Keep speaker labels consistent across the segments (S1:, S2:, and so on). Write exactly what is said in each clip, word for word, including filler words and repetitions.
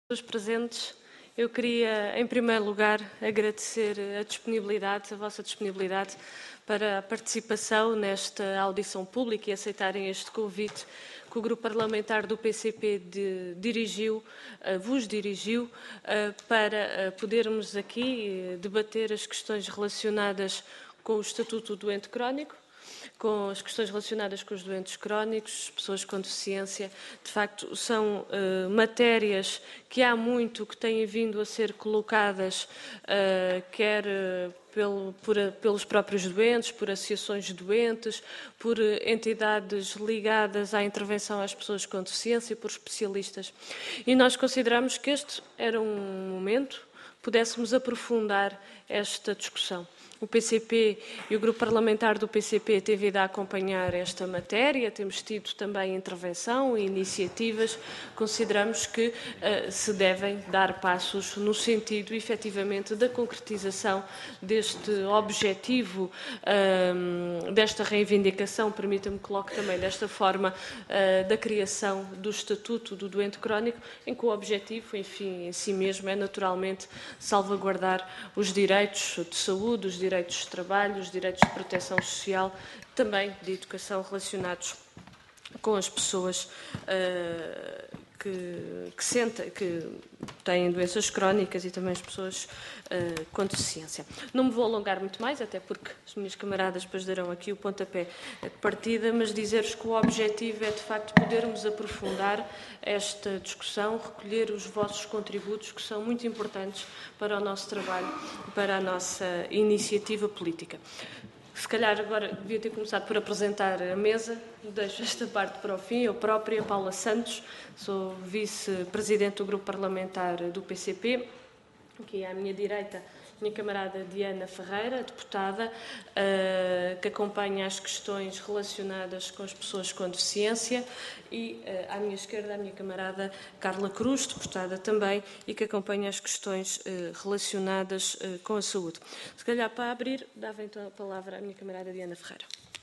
S1: Os presentes, eu queria, em primeiro lugar, agradecer a disponibilidade, a vossa disponibilidade para a participação nesta audição pública e aceitarem este convite que o Grupo Parlamentar do P C P de, dirigiu, uh, vos dirigiu, uh, para uh, podermos aqui uh, debater as questões relacionadas com o Estatuto do Doente Crónico, com as questões relacionadas com os doentes crónicos, pessoas com deficiência. De facto, são uh, matérias que há muito que têm vindo a ser colocadas, uh, quer uh, pelo, por, pelos próprios doentes, por associações de doentes, por uh, entidades ligadas à intervenção às pessoas com deficiência, por especialistas. E nós consideramos que este era um momento pudéssemos aprofundar esta discussão. O P C P e o Grupo Parlamentar do P C P teve ido a acompanhar esta matéria, temos tido também intervenção e iniciativas. Consideramos que uh, se devem dar passos no sentido, efetivamente, da concretização deste objetivo, uh, desta reivindicação, permita-me que coloque também desta forma, uh, da criação do Estatuto do Doente Crónico, em que o objetivo, enfim, em si mesmo, é naturalmente salvaguardar os direitos de saúde, os direitos direitos de trabalho, os direitos de proteção social, também de educação relacionados com as pessoas uh, que, que, sentem, que têm doenças crónicas e também as pessoas uh, com deficiência. Não me vou alongar muito mais, até porque as minhas camaradas depois darão aqui o pontapé de partida, mas dizer-vos que o objetivo é, de facto, podermos aprofundar esta discussão, recolher os vossos contributos, que são muito importantes para o nosso trabalho, para a nossa iniciativa política. Se calhar agora devia ter começado por apresentar a mesa, deixo esta parte para o fim. Eu própria, Paula Santos, sou vice-presidente do Grupo Parlamentar do P C P, aqui à minha direita, minha camarada Diana Ferreira, deputada, uh, que acompanha as questões relacionadas com as pessoas com deficiência, e uh, à minha esquerda a minha camarada Carla Cruz, deputada também, e que acompanha as questões uh, relacionadas uh, com a saúde. Se calhar, para abrir, dava então a palavra à minha camarada Diana Ferreira.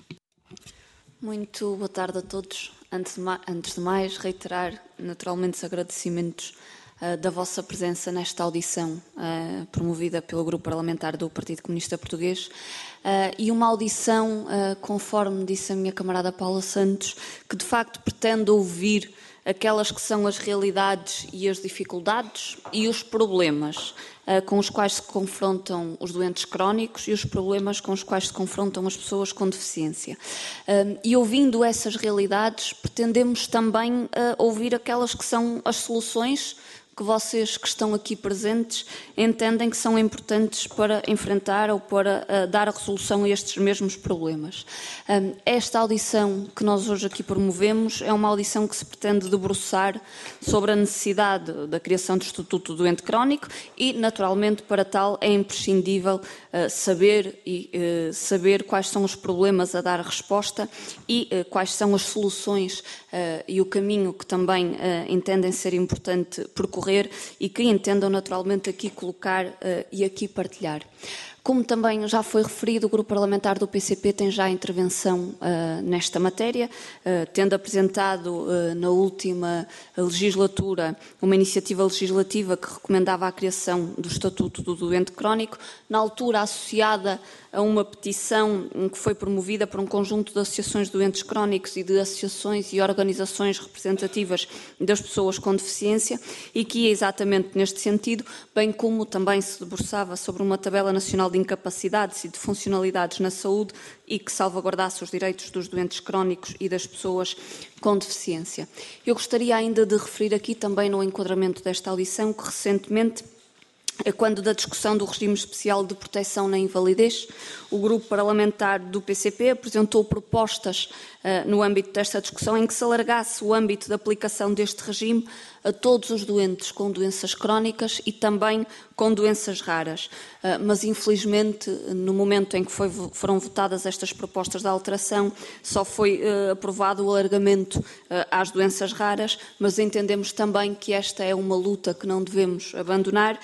S2: Muito boa tarde a todos. Antes de, ma antes de mais, reiterar naturalmente os agradecimentos uh, da vossa presença nesta audição uh, promovida pelo Grupo Parlamentar do Partido Comunista Português, uh, e uma audição, uh, conforme disse a minha camarada Paula Santos, que de facto pretende ouvir aquelas que são as realidades e as dificuldades e os problemas uh, com os quais se confrontam os doentes crónicos e os problemas com os quais se confrontam as pessoas com deficiência. Uh, e ouvindo essas realidades, pretendemos também uh, ouvir aquelas que são as soluções que vocês que estão aqui presentes entendem que são importantes para enfrentar ou para uh, dar a resolução a estes mesmos problemas. Um, esta audição que nós hoje aqui promovemos é uma audição que se pretende debruçar sobre a necessidade da criação do Estatuto do Doente Crónico e, naturalmente, para tal é imprescindível uh, saber, e, uh, saber quais são os problemas a dar resposta e uh, quais são as soluções uh, e o caminho que também uh, entendem ser importante percorrer e que entendam naturalmente aqui colocar uh, e aqui partilhar. Como também já foi referido, o Grupo Parlamentar do P C P tem já intervenção uh, nesta matéria, uh, tendo apresentado uh, na última legislatura uma iniciativa legislativa que recomendava a criação do Estatuto do Doente Crónico, na altura associada a uma petição que foi promovida por um conjunto de associações de doentes crónicos e de associações e organizações representativas das pessoas com deficiência, e que ia exatamente neste sentido, bem como também se debruçava sobre uma tabela nacional de incapacidades e de funcionalidades na saúde e que salvaguardasse os direitos dos doentes crónicos e das pessoas com deficiência. Eu gostaria ainda de referir aqui também no enquadramento desta audição que recentemente, quando da discussão do regime especial de proteção na invalidez, o Grupo Parlamentar do P C P apresentou propostas uh, no âmbito desta discussão em que se alargasse o âmbito de aplicação deste regime a todos os doentes com doenças crónicas e também com doenças raras. Uh, mas, infelizmente, no momento em que foi, foram votadas estas propostas de alteração, só foi uh, aprovado o alargamento uh, às doenças raras, mas entendemos também que esta é uma luta que não devemos abandonar uh,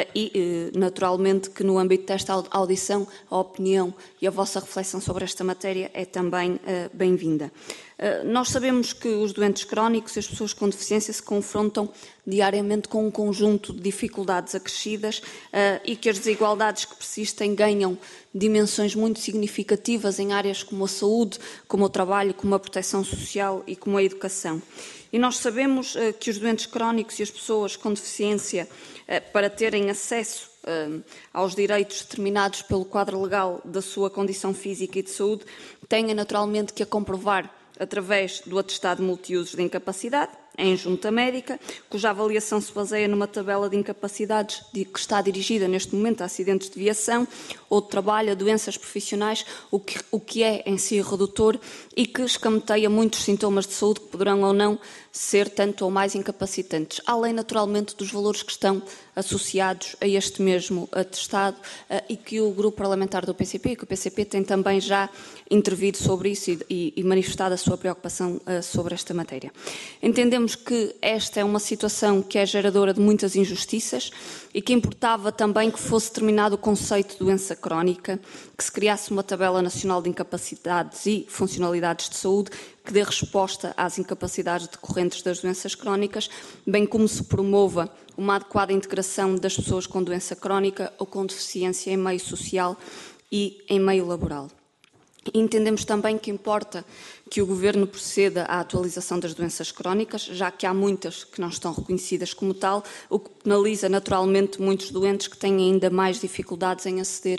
S2: e, uh, naturalmente, que no âmbito desta audição a opinião e a vossa reflexão sobre esta matéria é também uh, bem-vinda. Nós sabemos que os doentes crónicos e as pessoas com deficiência se confrontam diariamente com um conjunto de dificuldades acrescidas e que as desigualdades que persistem ganham dimensões muito significativas em áreas como a saúde, como o trabalho, como a proteção social e como a educação. E nós sabemos que os doentes crónicos e as pessoas com deficiência, para terem acesso aos direitos determinados pelo quadro legal da sua condição física e de saúde, têm naturalmente que a comprovar através do atestado multiusos de incapacidade, em junta médica, cuja avaliação se baseia numa tabela de incapacidades que está dirigida neste momento a acidentes de viação ou de trabalho, a doenças profissionais, o que, o que é em si redutor e que escamoteia muitos sintomas de saúde que poderão ou não ser tanto ou mais incapacitantes, além naturalmente dos valores que estão associados a este mesmo atestado e que o grupo parlamentar do P C P e que o P C P tem também já intervido sobre isso e, e manifestado a sua preocupação sobre esta matéria. Entendemos que esta é uma situação que é geradora de muitas injustiças e que importava também que fosse terminado o conceito de doença crónica, que se criasse uma tabela nacional de incapacidades e funcionalidades de saúde que dê resposta às incapacidades decorrentes das doenças crónicas, bem como se promova uma adequada integração das pessoas com doença crónica ou com deficiência em meio social e em meio laboral. Entendemos também que importa que o Governo proceda à atualização das doenças crónicas, já que há muitas que não estão reconhecidas como tal, o que penaliza naturalmente muitos doentes que têm ainda mais dificuldades em aceder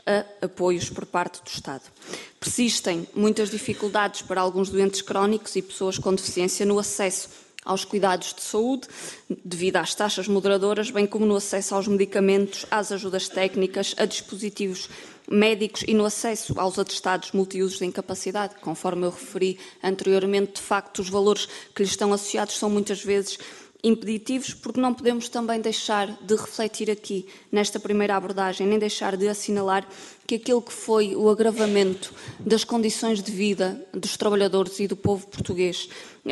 S2: a apoios por parte do Estado. Persistem muitas dificuldades para alguns doentes crónicos e pessoas com deficiência no acesso aos cuidados de saúde, devido às taxas moderadoras, bem como no acesso aos medicamentos, às ajudas técnicas, a dispositivos médicos e no acesso aos atestados multiusos de incapacidade. Conforme eu referi anteriormente, de facto, os valores que lhes estão associados são muitas vezes impeditivos, porque não podemos também deixar de refletir aqui, nesta primeira abordagem, nem deixar de assinalar que aquilo que foi o agravamento das condições de vida dos trabalhadores e do povo português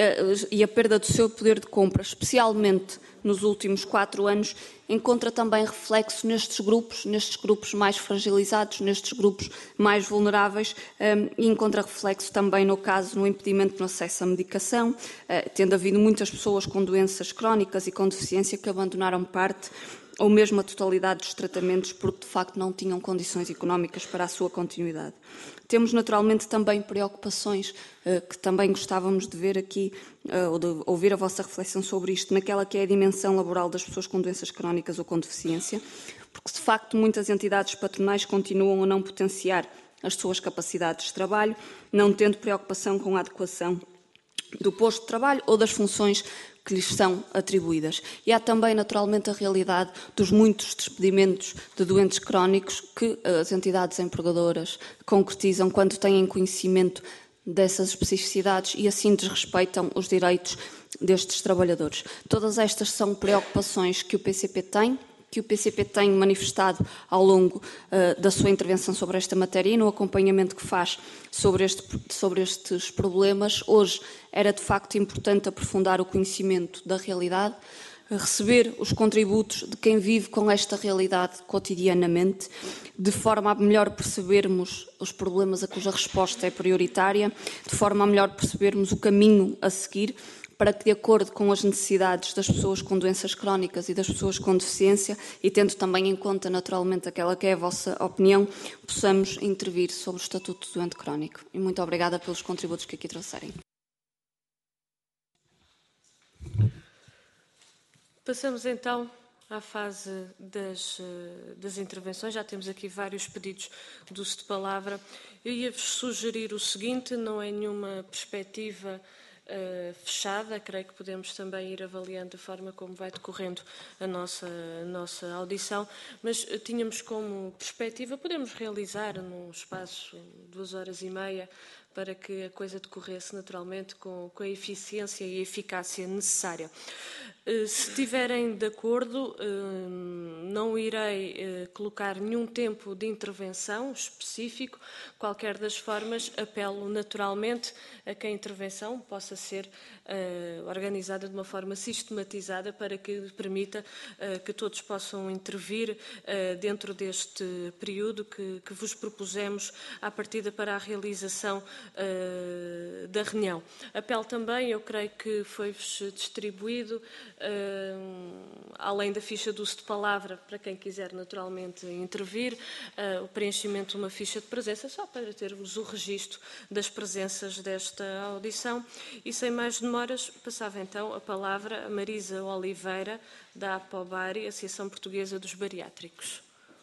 S2: e a perda do seu poder de compra, especialmente nos últimos quatro anos, encontra também reflexo nestes grupos, nestes grupos mais fragilizados, nestes grupos mais vulneráveis e encontra reflexo também no caso no impedimento no acesso à medicação, tendo havido muitas pessoas com doenças crónicas e com deficiência que abandonaram parte ou mesmo a totalidade dos tratamentos porque de facto não tinham condições económicas para a sua continuidade. Temos naturalmente também preocupações uh, que também gostávamos de ver aqui, uh, ou de ouvir a vossa reflexão sobre isto, naquela que é a dimensão laboral das pessoas com doenças crónicas ou com deficiência, porque de facto muitas entidades patronais continuam a não potenciar as suas capacidades de trabalho, não tendo preocupação com a adequação do posto de trabalho ou das funções que lhes são atribuídas. E há também, naturalmente, a realidade dos muitos despedimentos de doentes crónicos que as entidades empregadoras concretizam quando têm conhecimento dessas especificidades e assim desrespeitam os direitos destes trabalhadores. Todas estas são preocupações que o P C P tem, que o P C P tem manifestado ao longo uh, da sua intervenção sobre esta matéria e no acompanhamento que faz sobre, este, sobre estes problemas. Hoje era de facto importante aprofundar o conhecimento da realidade, receber os contributos de quem vive com esta realidade cotidianamente, de forma a melhor percebermos os problemas a cuja resposta é prioritária, de forma a melhor percebermos o caminho a seguir, para que, de acordo com as necessidades das pessoas com doenças crónicas e das pessoas com deficiência, e tendo também em conta, naturalmente, aquela que é a vossa opinião, possamos intervir sobre o Estatuto do Doente Crónico. E muito obrigada pelos contributos que aqui trouxerem.
S1: Passamos então à fase das, das intervenções. Já temos aqui vários pedidos de uso de palavra. Eu ia-vos sugerir o seguinte, não é nenhuma perspectiva Uh, fechada, creio que podemos também ir avaliando a forma como vai decorrendo a nossa, a nossa audição, mas uh, tínhamos como perspectiva, podemos realizar num espaço de duas horas e meia para que a coisa decorresse naturalmente com, com a eficiência e a eficácia necessária. Se estiverem de acordo, não irei colocar nenhum tempo de intervenção específico. Qualquer das formas, apelo naturalmente a que a intervenção possa ser organizada de uma forma sistematizada para que permita que todos possam intervir dentro deste período que, que vos propusemos à partida para a realização da reunião. Apelo também, eu creio que foi-vos distribuído, Uh, além da ficha de uso de palavra, para quem quiser naturalmente intervir, uh, o preenchimento de uma ficha de presença, só para termos o registro das presenças desta audição. E sem mais demoras, passava então a palavra a Marisa Oliveira, da APOBARI, Associação Portuguesa dos Bariátricos.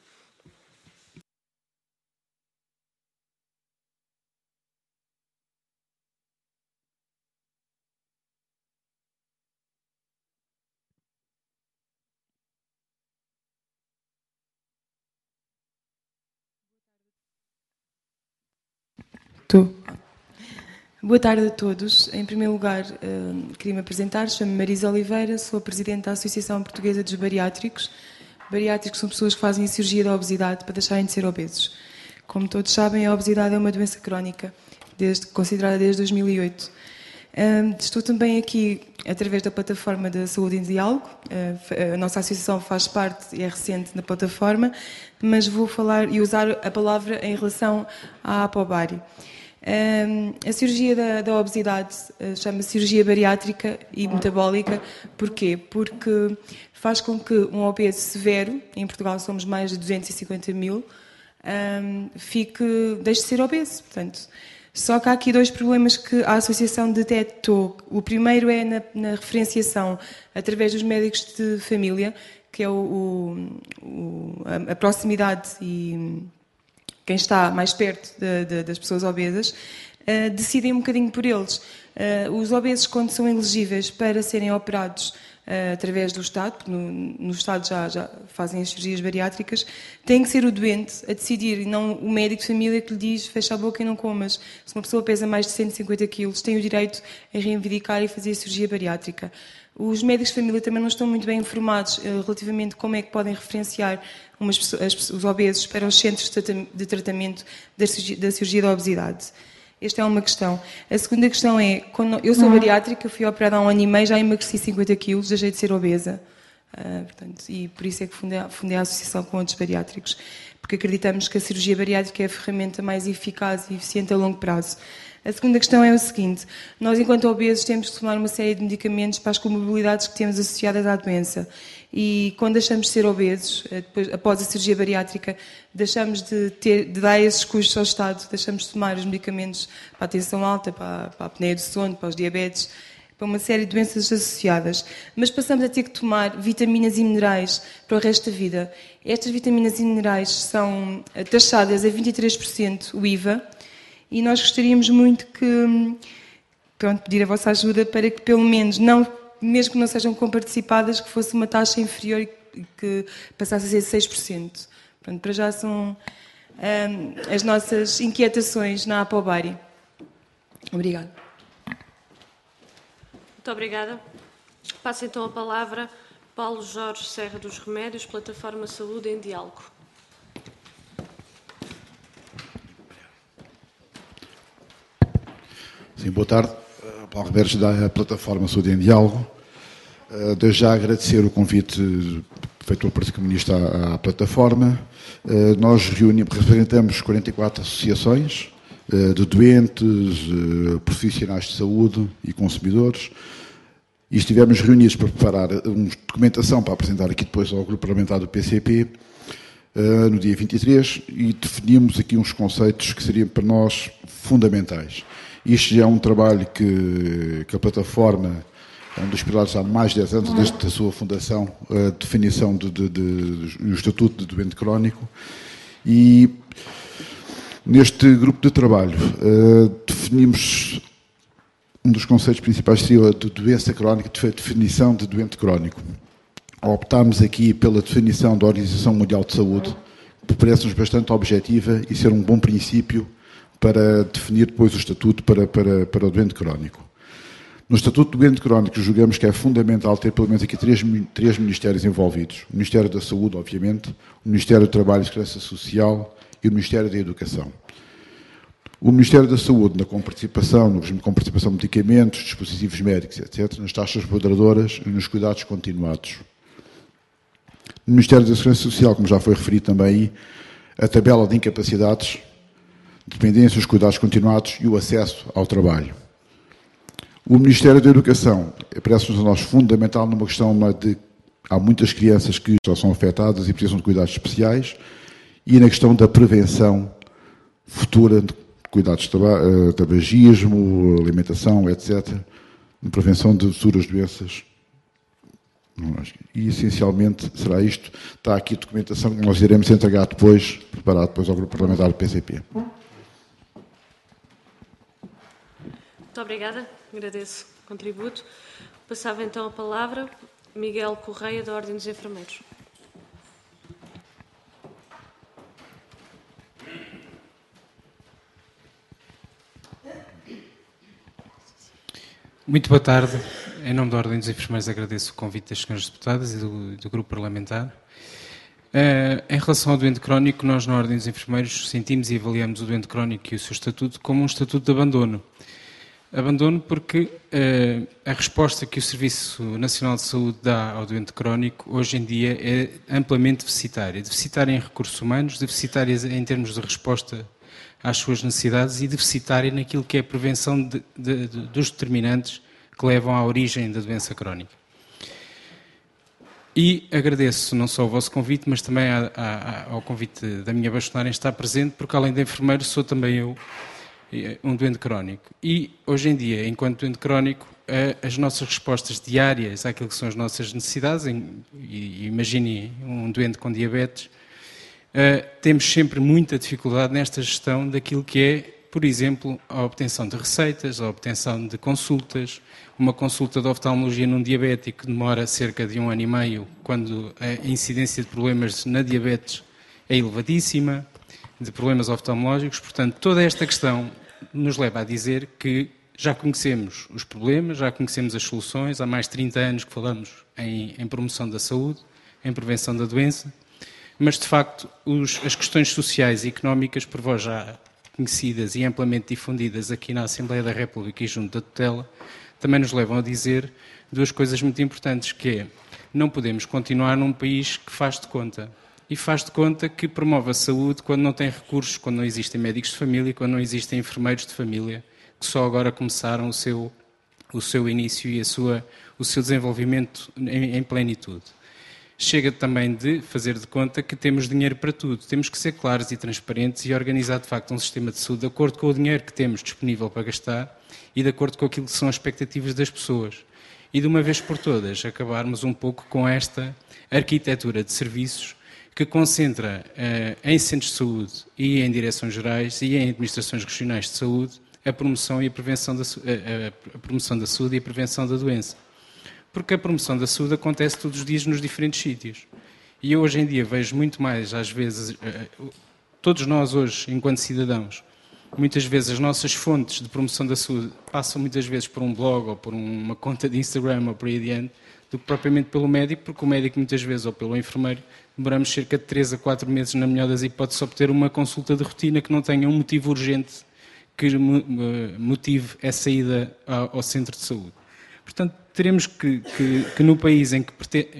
S3: Estou. Boa tarde a todos. Em primeiro lugar, uh, queria me apresentar. Chamo-me Marisa Oliveira, sou a Presidente da Associação Portuguesa dos Bariátricos. Bariátricos são pessoas que fazem a cirurgia da obesidade para deixarem de ser obesos. Como todos sabem, a obesidade é uma doença crónica, desde, considerada desde dois mil e oito. Uh, estou também aqui através da plataforma da Saúde em Diálogo. Uh, a nossa associação faz parte e é recente na plataforma, mas vou falar e usar a palavra em relação à APOBARI. Um, a cirurgia da, da obesidade uh, chama-se cirurgia bariátrica e metabólica. Porquê? Porque faz com que um obeso severo, em Portugal somos mais de duzentos e cinquenta mil, um, fique, deixe de ser obeso. Portanto, só que há aqui dois problemas que a Associação detectou. O primeiro é na, na referenciação através dos médicos de família, que é o, o, o, a, a proximidade e quem está mais perto de, de, das pessoas obesas, uh, decidem um bocadinho por eles. Uh, os obesos, quando são elegíveis para serem operados uh, através do Estado, porque no, no Estado já, já fazem as cirurgias bariátricas, tem que ser o doente a decidir, e não o médico de família que lhe diz fecha a boca e não comas. Se uma pessoa pesa mais de cento e cinquenta quilos, tem o direito a reivindicar e fazer a cirurgia bariátrica. Os médicos de família também não estão muito bem informados uh, relativamente a como é que podem referenciar umas pessoas, as, os obesos para os centros de tratamento da cirurgia, da cirurgia da obesidade. Esta é uma questão. A segunda questão é, quando eu sou bariátrica, eu fui operada há um ano e meio, já emagreci cinquenta quilos, deixei de ser obesa. Uh, portanto, e por isso é que fundei, fundei a associação com outros bariátricos, porque acreditamos que a cirurgia bariátrica é a ferramenta mais eficaz e eficiente a longo prazo. A segunda questão é o seguinte: nós, enquanto obesos, temos que tomar uma série de medicamentos para as comorbilidades que temos associadas à doença. E quando deixamos de ser obesos, depois, após a cirurgia bariátrica, deixamos de, ter, de dar esses custos ao Estado, deixamos de tomar os medicamentos para a tensão alta, para, para a apneia do sono, para os diabetes, para uma série de doenças associadas. Mas passamos a ter que tomar vitaminas e minerais para o resto da vida. Estas vitaminas e minerais são taxadas a vinte e três por cento o I V A, e nós gostaríamos muito que, pronto, pedir a vossa ajuda para que pelo menos, não, mesmo que não sejam comparticipadas, que fosse uma taxa inferior e que passasse a ser seis por cento. Pronto, para já são um, as nossas inquietações na APOBARI. Obrigada.
S1: Muito obrigada. Passo então a palavra Paulo Jorge Serra dos Remédios, Plataforma Saúde em Diálogo.
S4: Sim, boa tarde. Paulo Roberto, da Plataforma Saúde em Diálogo. Desde já agradecer o convite feito pelo Partido Comunista à, à plataforma. Nós reunimos, representamos quarenta e quatro associações de doentes, profissionais de saúde e consumidores, e estivemos reunidos para preparar uma documentação para apresentar aqui depois ao Grupo Parlamentar do P C P no dia vinte e três, e definimos aqui uns conceitos que seriam para nós fundamentais. Isto já é um trabalho que, que a plataforma é um dos pilares há mais de dez anos, desde a sua fundação, a definição do de, de, de, do Estatuto de Doente Crónico. E neste grupo de trabalho uh, definimos um dos conceitos principais, seria a de doença crónica, a definição de doente crónico. Optámos aqui pela definição da Organização Mundial de Saúde, que parece-nos bastante objetiva e ser um bom princípio para definir depois o estatuto para, para, para o doente crónico. No Estatuto do Doente Crónico, julgamos que é fundamental ter pelo menos aqui três, três ministérios envolvidos. O Ministério da Saúde, obviamente, o Ministério do Trabalho e Segurança Social e o Ministério da Educação. O Ministério da Saúde, na comparticipação, no regime de comparticipação de medicamentos, dispositivos médicos, etcétera, nas taxas moderadoras e nos cuidados continuados. No Ministério da Segurança Social, como já foi referido também aí, a tabela de incapacidades, dependência, os cuidados continuados e o acesso ao trabalho. O Ministério da Educação parece-nos a nós fundamental numa questão de há muitas crianças que já são afetadas e precisam de cuidados especiais e na questão da prevenção futura de cuidados de tabagismo, alimentação, etcétera, de prevenção de futuras doenças. E, essencialmente, será isto. Está aqui a documentação que nós iremos entregar depois, preparado depois ao Grupo Parlamentar do P C P.
S1: Muito obrigada, agradeço o contributo. Passava então a palavra Miguel Correia, da Ordem dos Enfermeiros.
S5: Muito boa tarde. Em nome da Ordem dos Enfermeiros agradeço o convite das senhoras deputadas e do, do Grupo Parlamentar. Uh, em relação ao doente crónico, nós na Ordem dos Enfermeiros sentimos e avaliamos o doente crónico e o seu estatuto como um estatuto de abandono. Abandono porque uh, a resposta que o Serviço Nacional de Saúde dá ao doente crónico hoje em dia é amplamente deficitária. Deficitária em recursos humanos, deficitária em termos de resposta às suas necessidades e deficitária naquilo que é a prevenção de, de, de, dos determinantes que levam à origem da doença crónica. E agradeço não só o vosso convite, mas também a, a, ao convite da minha bastonária em estar presente, porque além de enfermeiro sou também eu um doente crónico. E hoje em dia, enquanto doente crónico, as nossas respostas diárias àquilo que são as nossas necessidades, e imagine um doente com diabetes, temos sempre muita dificuldade nesta gestão daquilo que é, por exemplo, a obtenção de receitas, a obtenção de consultas. Uma consulta de oftalmologia num diabético demora cerca de um ano e meio, quando a incidência de problemas na diabetes é elevadíssima, de problemas oftalmológicos. Portanto, toda esta questão nos leva a dizer que já conhecemos os problemas, já conhecemos as soluções. Há mais de trinta anos que falamos em, em promoção da saúde, em prevenção da doença, mas, de facto, os, as questões sociais e económicas, por vós já conhecidas e amplamente difundidas aqui na Assembleia da República e junto da tutela, também nos levam a dizer duas coisas muito importantes, que é, não podemos continuar num país que faz de conta. E faz de conta que promove a saúde quando não tem recursos, quando não existem médicos de família, quando não existem enfermeiros de família, que só agora começaram o seu, o seu início e a sua, o seu desenvolvimento em, em plenitude. Chega também de fazer de conta que temos dinheiro para tudo. Temos que ser claros e transparentes e organizar, de facto, um sistema de saúde de acordo com o dinheiro que temos disponível para gastar e de acordo com aquilo que são as expectativas das pessoas. E, de uma vez por todas, acabarmos um pouco com esta arquitetura de serviços que concentra eh, em centros de saúde e em direções gerais e em administrações regionais de saúde a promoção, e a, prevenção da, a, a promoção da saúde e a prevenção da doença. Porque a promoção da saúde acontece todos os dias nos diferentes sítios. E eu hoje em dia vejo muito mais, às vezes, todos nós hoje, enquanto cidadãos, muitas vezes as nossas fontes de promoção da saúde passam muitas vezes por um blog ou por uma conta de Instagram ou por aí adiante, do que propriamente pelo médico, porque o médico muitas vezes, ou pelo enfermeiro, demoramos cerca de três a quatro meses, na melhor das hipóteses, a obter uma consulta de rotina que não tenha um motivo urgente que motive essa ida ao centro de saúde. Portanto, teremos que, que, que no país em, que,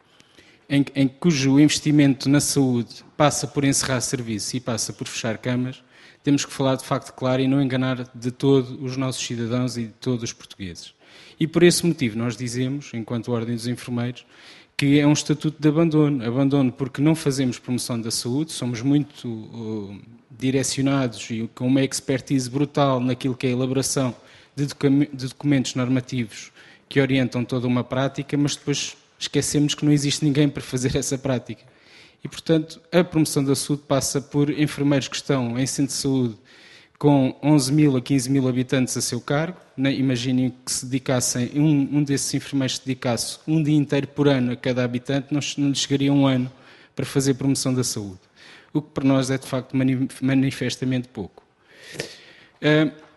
S5: em, em cujo investimento na saúde passa por encerrar serviços e passa por fechar camas, temos que falar de facto claro e não enganar de todo os nossos cidadãos e de todos os portugueses. E por esse motivo nós dizemos, enquanto Ordem dos Enfermeiros, que é um estatuto de abandono. Abandono porque não fazemos promoção da saúde, somos muito uh, direcionados e com uma expertise brutal naquilo que é a elaboração de, docu- de documentos normativos que orientam toda uma prática, mas depois esquecemos que não existe ninguém para fazer essa prática. E, portanto, a promoção da saúde passa por enfermeiros que estão em centro de saúde com onze mil a quinze mil habitantes a seu cargo. Imaginem que se dedicassem, um, um desses enfermeiros se dedicasse um dia inteiro por ano a cada habitante, não, não lhe chegaria um ano para fazer promoção da saúde. O que para nós é, de facto, manifestamente pouco.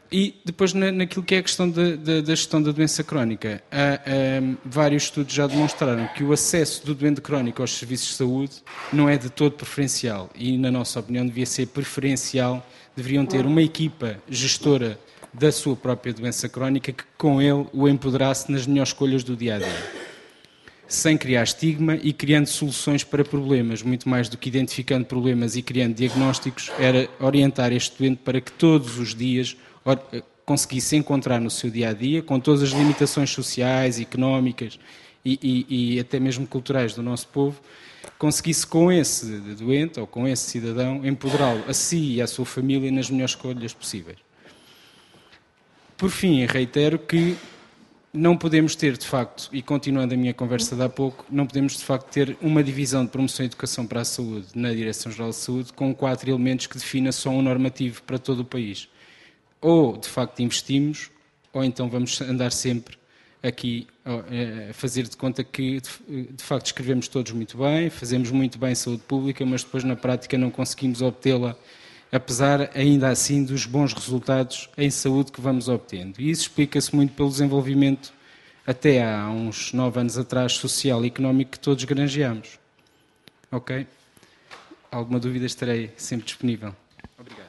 S5: E depois na, naquilo que é a questão da, da, da gestão da doença crónica, há, há, vários estudos já demonstraram que o acesso do doente crónico aos serviços de saúde não é de todo preferencial e, na nossa opinião, devia ser preferencial, deveriam ter uma equipa gestora da sua própria doença crónica que com ele o empoderasse nas melhores escolhas do dia-a-dia, sem criar estigma e criando soluções para problemas, muito mais do que identificando problemas e criando diagnósticos, era orientar este doente para que todos os dias conseguisse encontrar no seu dia-a-dia, com todas as limitações sociais, económicas e, e, e até mesmo culturais do nosso povo, conseguisse com esse doente ou com esse cidadão empoderá-lo a si e à sua família nas melhores escolhas possíveis. Por fim, reitero que não podemos ter, de facto, e continuando a minha conversa de há pouco, não podemos, de facto, ter uma divisão de promoção e educação para a saúde na Direção-Geral de Saúde com quatro elementos que defina só um normativo para todo o país. Ou, de facto, investimos, ou então vamos andar sempre aqui a fazer de conta que, de facto, escrevemos todos muito bem, fazemos muito bem saúde pública, mas depois, na prática, não conseguimos obtê-la, apesar, ainda assim, dos bons resultados em saúde que vamos obtendo. E isso explica-se muito pelo desenvolvimento, até há uns nove anos atrás, social e económico que todos granjeamos. Ok? Alguma dúvida, estarei sempre disponível. Obrigado.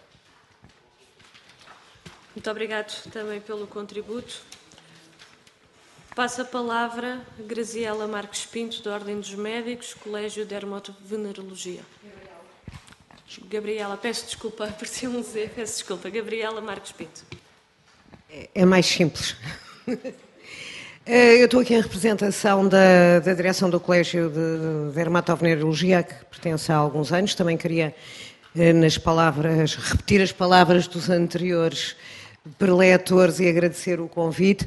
S1: Muito obrigado também pelo contributo. Passo a palavra a Graziela Marques Pinto, da Ordem dos Médicos, Colégio de Dermatovenerologia. Gabriela, peço desculpa, apareceu um Z, peço desculpa. Gabriela Marques Pinto.
S6: É mais simples. Eu estou aqui em representação da, da direção do Colégio de Dermatovenerologia, que pertence há alguns anos. Também queria, nas palavras, repetir as palavras dos anteriores preletores e agradecer o convite.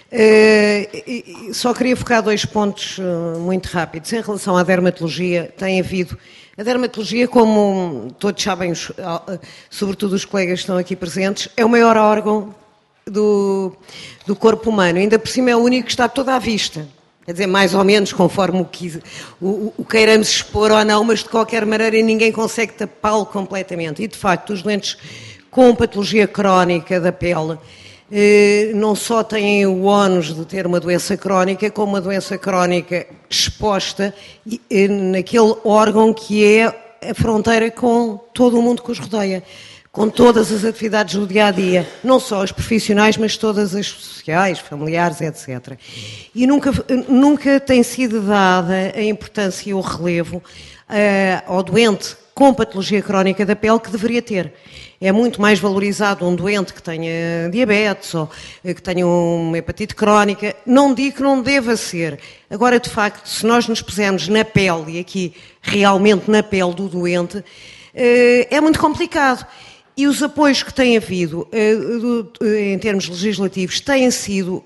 S6: Uh, só queria focar dois pontos uh, muito rápidos. Em relação à dermatologia, tem havido... A dermatologia, como todos sabem, os, uh, sobretudo os colegas que estão aqui presentes, é o maior órgão do, do corpo humano. Ainda por cima é o único que está toda à vista. Quer dizer, mais ou menos conforme o, que, o, o queiramos expor ou não, mas de qualquer maneira ninguém consegue tapá-lo completamente. E, de facto, os doentes com patologia crónica da pele, eh, não só têm o ónus de ter uma doença crónica, como uma doença crónica exposta eh, naquele órgão que é a fronteira com todo o mundo que os rodeia, com todas as atividades do dia-a-dia, não só as profissionais, mas todas as sociais, familiares, etcétera. E nunca, nunca tem sido dada a importância e o relevo eh, ao doente com patologia crónica da pele que deveria ter. É muito mais valorizado um doente que tenha diabetes ou que tenha uma hepatite crónica. Não digo que não deva ser. Agora, de facto, se nós nos pusermos na pele, e aqui realmente na pele do doente, é muito complicado. E os apoios que têm havido, em termos legislativos, têm sido...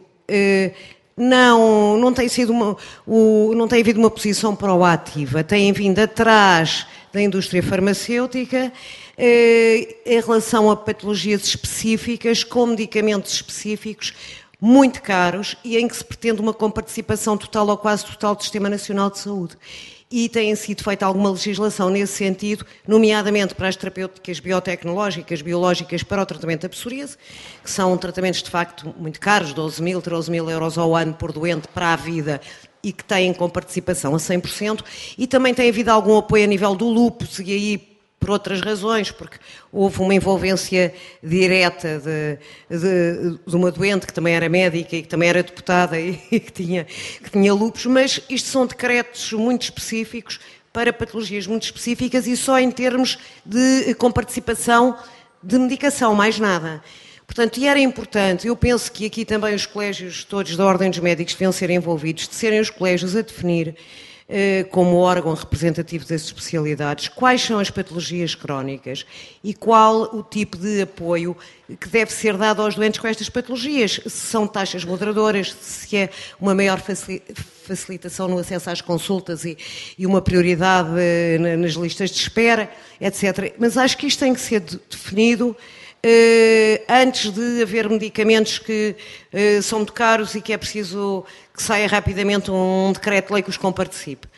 S6: Não, não tem sido uma, o, não tem havido uma posição proativa. Têm vindo atrás da indústria farmacêutica eh, em relação a patologias específicas, com medicamentos específicos, muito caros, e em que se pretende uma comparticipação total ou quase total do Sistema Nacional de Saúde. E tem sido feita alguma legislação nesse sentido, nomeadamente para as terapêuticas biotecnológicas, biológicas para o tratamento da psoríase, que são tratamentos de facto muito caros, doze mil, treze mil euros ao ano por doente para a vida, e que têm com participação a cem por cento, e também tem havido algum apoio a nível do lúpus, e aí por outras razões, porque houve uma envolvência direta de, de, de uma doente que também era médica e que também era deputada e que tinha, que tinha lúpus, mas isto são decretos muito específicos para patologias muito específicas e só em termos de comparticipação de medicação, mais nada. Portanto, e era importante, eu penso que aqui também os colégios todos da Ordem dos Médicos deviam ser envolvidos, de serem os colégios a definir como órgão representativo das especialidades, quais são as patologias crónicas e qual o tipo de apoio que deve ser dado aos doentes com estas patologias. Se são taxas moderadoras, se é uma maior facilitação no acesso às consultas e, e uma prioridade nas listas de espera, etcétera. Mas acho que isto tem que ser definido Uh, antes de haver medicamentos que uh, são muito caros e que é preciso que saia rapidamente um decreto-lei que os comparticipe.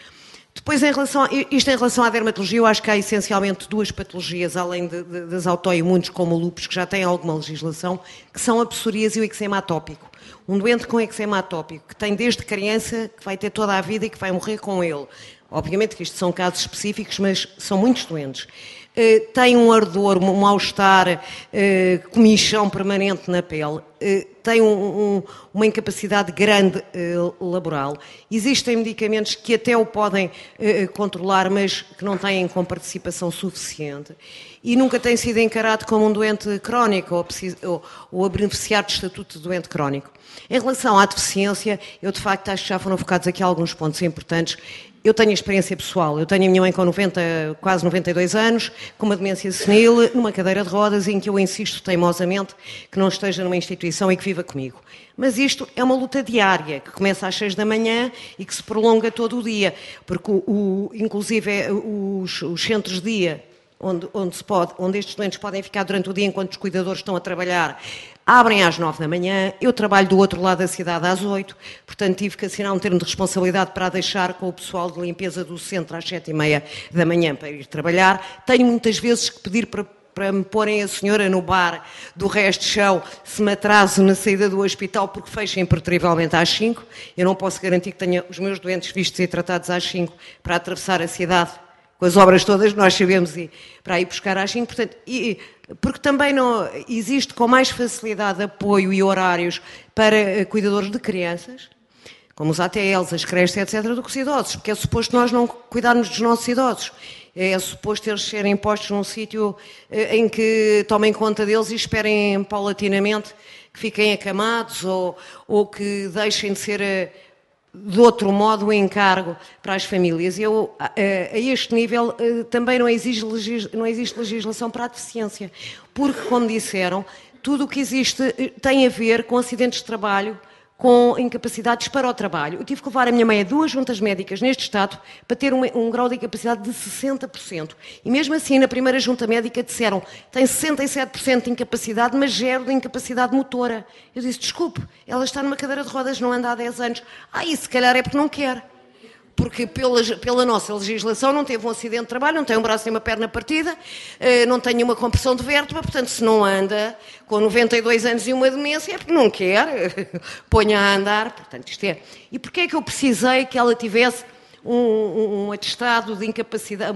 S6: Depois, em relação a, isto em relação à dermatologia, eu acho que há essencialmente duas patologias, além de, de, das autoimunes, como o lúpus, que já têm alguma legislação, que são a psoríase e o eczema atópico. Um doente com eczema atópico, que tem desde criança, que vai ter toda a vida e que vai morrer com ele. Obviamente que isto são casos específicos, mas são muitos doentes. Uh, tem um ardor, um mal-estar, uh, comichão permanente na pele, uh, tem um, um, uma incapacidade grande uh, laboral. Existem medicamentos que até o podem uh, controlar, mas que não têm com participação suficiente. E nunca tem sido encarado como um doente crónico ou, ou, ou a beneficiar do estatuto de doente crónico. Em relação à deficiência, eu de facto acho que já foram focados aqui alguns pontos importantes. Eu tenho experiência pessoal, eu tenho a minha mãe com noventa, quase noventa e dois anos, com uma demência senil, numa cadeira de rodas, em que eu insisto teimosamente que não esteja numa instituição e que viva comigo. Mas isto é uma luta diária, que começa às seis da manhã e que se prolonga todo o dia, porque, o, o, inclusive, os, os centros de dia, onde, onde, se pode, onde estes doentes podem ficar durante o dia enquanto os cuidadores estão a trabalhar, abrem às nove da manhã, eu trabalho do outro lado da cidade às oito, portanto tive que assinar um termo de responsabilidade para deixar com o pessoal de limpeza do centro às sete e meia da manhã para ir trabalhar. Tenho muitas vezes que pedir para, para me porem a senhora no bar do resto de chão se me atraso na saída do hospital porque fecha impertrivelmente às cinco. Eu não posso garantir que tenha os meus doentes vistos e tratados às cinco para atravessar a cidade com as obras todas, nós sabemos, e para ir buscar às cinco. Portanto, e, porque também não existe com mais facilidade apoio e horários para cuidadores de crianças, como os A T Ls, as creches, etcétera, do que os idosos, porque é suposto nós não cuidarmos dos nossos idosos. É suposto eles serem postos num sítio em que tomem conta deles e esperem paulatinamente que fiquem acamados ou, ou que deixem de ser de outro modo o encargo para as famílias. Eu, a, a este nível também não existe, não existe legislação para a deficiência, porque, como disseram, tudo o que existe tem a ver com acidentes de trabalho, com incapacidades para o trabalho. Eu tive que levar a minha mãe a duas juntas médicas neste Estado para ter um, um grau de incapacidade de sessenta por cento. E mesmo assim, na primeira junta médica disseram tem sessenta e sete por cento de incapacidade, mas zero de incapacidade motora. Eu disse, desculpe, ela está numa cadeira de rodas, não anda há dez anos. Ah, e se calhar é porque não quer. Porque pela, pela nossa legislação não teve um acidente de trabalho, não tem um braço nem uma perna partida, não tem nenhuma compressão de vértebra, portanto, se não anda com noventa e dois anos e uma demência, é porque não quer, ponha a andar. Portanto, isto é. E porquê é que eu precisei que ela tivesse um, um, um atestado de incapacidade,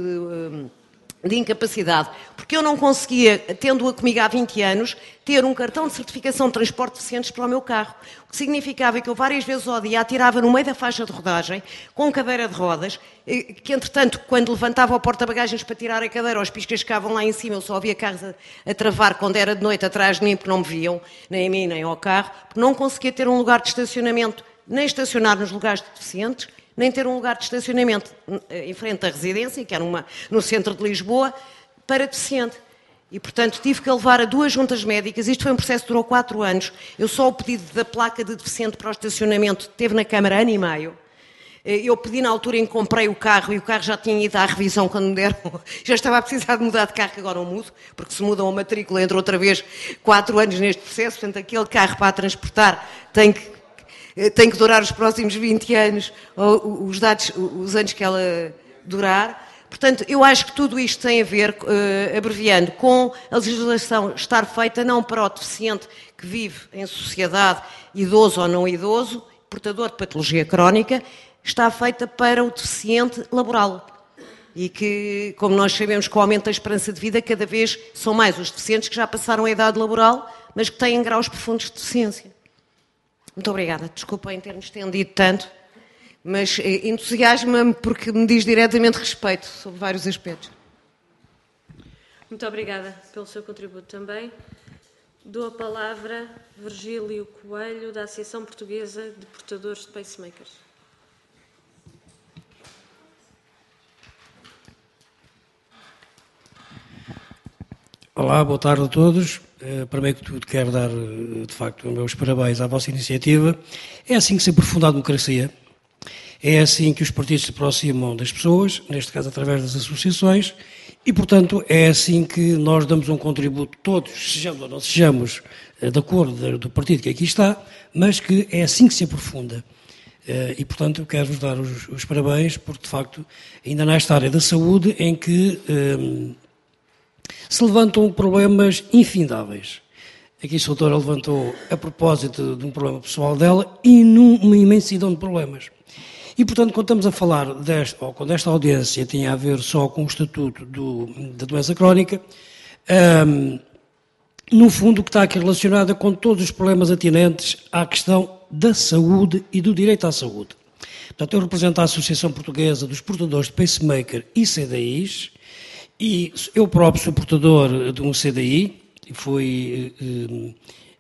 S6: de incapacidade? Porque eu não conseguia, tendo-a comigo há vinte anos, ter um cartão de certificação de transporte de deficientes para o meu carro. O que significava que eu várias vezes ao dia atirava no meio da faixa de rodagem, com cadeira de rodas, que entretanto, quando levantava o porta-bagagens para tirar a cadeira, os piscas ficavam lá em cima, eu só havia carros a, a travar quando era de noite atrás de mim, porque não me viam, nem a mim, nem ao carro, porque não conseguia ter um lugar de estacionamento, nem estacionar nos lugares de deficientes, nem ter um lugar de estacionamento em frente à residência, que era uma, no centro de Lisboa, para deficiente. E, portanto, tive que levar a duas juntas médicas. Isto foi um processo que durou quatro anos. Eu só o pedido da placa de deficiente para o estacionamento teve na Câmara ano e meio. Eu pedi na altura em que comprei o carro e o carro já tinha ido à revisão quando me deram. Já estava a precisar de mudar de carro, que agora não mudo, porque se mudam a matrícula entra outra vez quatro anos neste processo. Portanto, aquele carro para transportar tem que, tem que durar os próximos vinte anos, ou os, dados, os anos que ela durar. Portanto, eu acho que tudo isto tem a ver, uh, abreviando, com a legislação estar feita não para o deficiente que vive em sociedade, idoso ou não idoso, portador de patologia crónica, está feita para o deficiente laboral. E que, como nós sabemos, com o aumento da esperança de vida, cada vez são mais os deficientes que já passaram a idade laboral, mas que têm graus profundos de deficiência. Muito obrigada. Desculpa em ter-me estendido tanto. Mas entusiasma-me porque me diz diretamente respeito sobre vários aspectos.
S1: Muito obrigada pelo seu contributo também. Dou a palavra a Virgílio Coelho, da Associação Portuguesa de Portadores de Pacemakers.
S7: Olá, boa tarde a todos. Primeiro que tudo quero dar, de facto, os meus parabéns à vossa iniciativa. É assim que se aprofunda a democracia. É assim que os partidos se aproximam das pessoas, neste caso através das associações, e, portanto, é assim que nós damos um contributo, todos, sejamos ou não sejamos de acordo do partido que aqui está, mas que é assim que se aprofunda. E, portanto, quero-vos dar os, os parabéns, porque, de facto, ainda nesta área da saúde, em que um, se levantam problemas infindáveis. Aqui a doutora levantou a propósito de um problema pessoal dela e numa imensidão de problemas. E, portanto, quando estamos a falar desta, ou quando esta audiência tinha a ver só com o estatuto do, da doença crónica, um, no fundo o que está aqui relacionado é com todos os problemas atinentes à questão da saúde e do direito à saúde. Portanto, eu represento a Associação Portuguesa dos Portadores de Pacemaker e C D Is, e eu próprio sou portador de um C D I, e fui, um,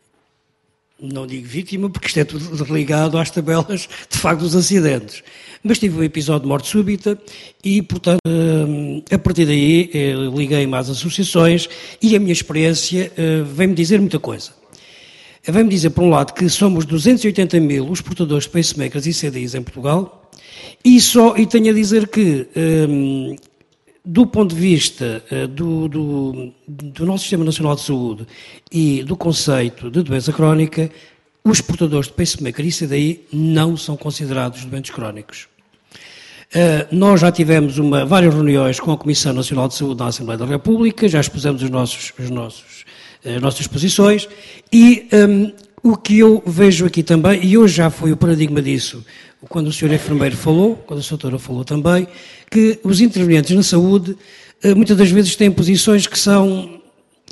S7: não digo vítima, porque isto é tudo ligado às tabelas, de facto, dos acidentes. Mas tive um episódio de morte súbita e, portanto, a partir daí liguei-me às associações e a minha experiência vem-me dizer muita coisa. Vem-me dizer, por um lado, que somos duzentos e oitenta mil os portadores de pacemakers e C D Is em Portugal e, só, e tenho a dizer que, um, do ponto de vista uh, do, do, do nosso Sistema Nacional de Saúde e do conceito de doença crónica, os portadores de pacemaker e C D I não são considerados doentes crónicos. Uh, nós já tivemos uma, várias reuniões com a Comissão Nacional de Saúde na Assembleia da República, já expusemos os nossos, os nossos, as nossas posições e um, o que eu vejo aqui também, e hoje já foi o paradigma disso, quando o senhor enfermeiro falou, quando a doutora falou também, que os intervenientes na saúde uh, muitas das vezes têm posições que são,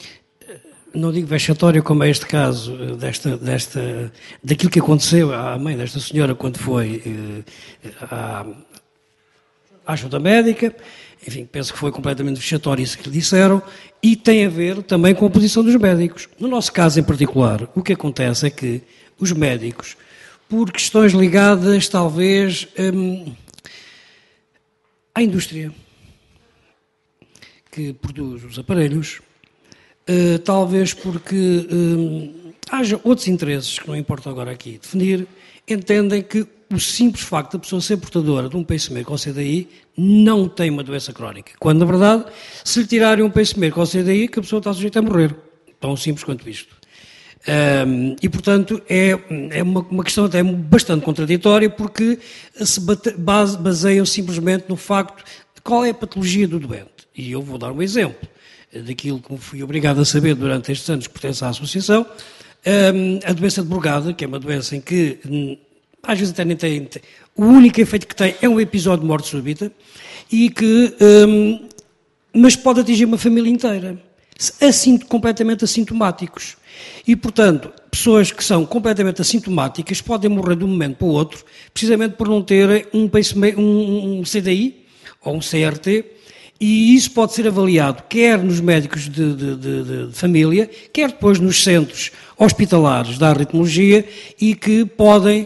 S7: não digo vexatório como é este caso, desta, desta, daquilo que aconteceu à mãe desta senhora quando foi uh, à, à junta médica, enfim, penso que foi completamente vexatório isso que lhe disseram, e tem a ver também com a posição dos médicos. No nosso caso em particular, o que acontece é que os médicos, por questões ligadas talvez hum, à indústria que produz os aparelhos, uh, talvez porque hum, haja outros interesses, que não importa agora aqui definir, entendem que o simples facto da pessoa ser portadora de um pacemaker ou C D I não tem uma doença crónica. Quando, na verdade, se lhe tirarem um pacemaker ou C D I, que a pessoa está sujeita a morrer. Tão simples quanto isto. Um, e, portanto, é, é uma, uma questão até bastante contraditória, porque se bate, base, baseiam simplesmente no facto de qual é a patologia do doente. E eu vou dar um exemplo daquilo que fui obrigado a saber durante estes anos que pertence à associação. Um, a doença de Brugada, que é uma doença em que às vezes até nem tem, tem, o único efeito que tem é um episódio de morte súbita, e que, um, mas pode atingir uma família inteira, assim, completamente assintomáticos. E, portanto, pessoas que são completamente assintomáticas podem morrer de um momento para o outro, precisamente por não terem um, um, um C D I ou um C R T, e isso pode ser avaliado quer nos médicos de, de, de, de família, quer depois nos centros hospitalares da arritmologia, e que podem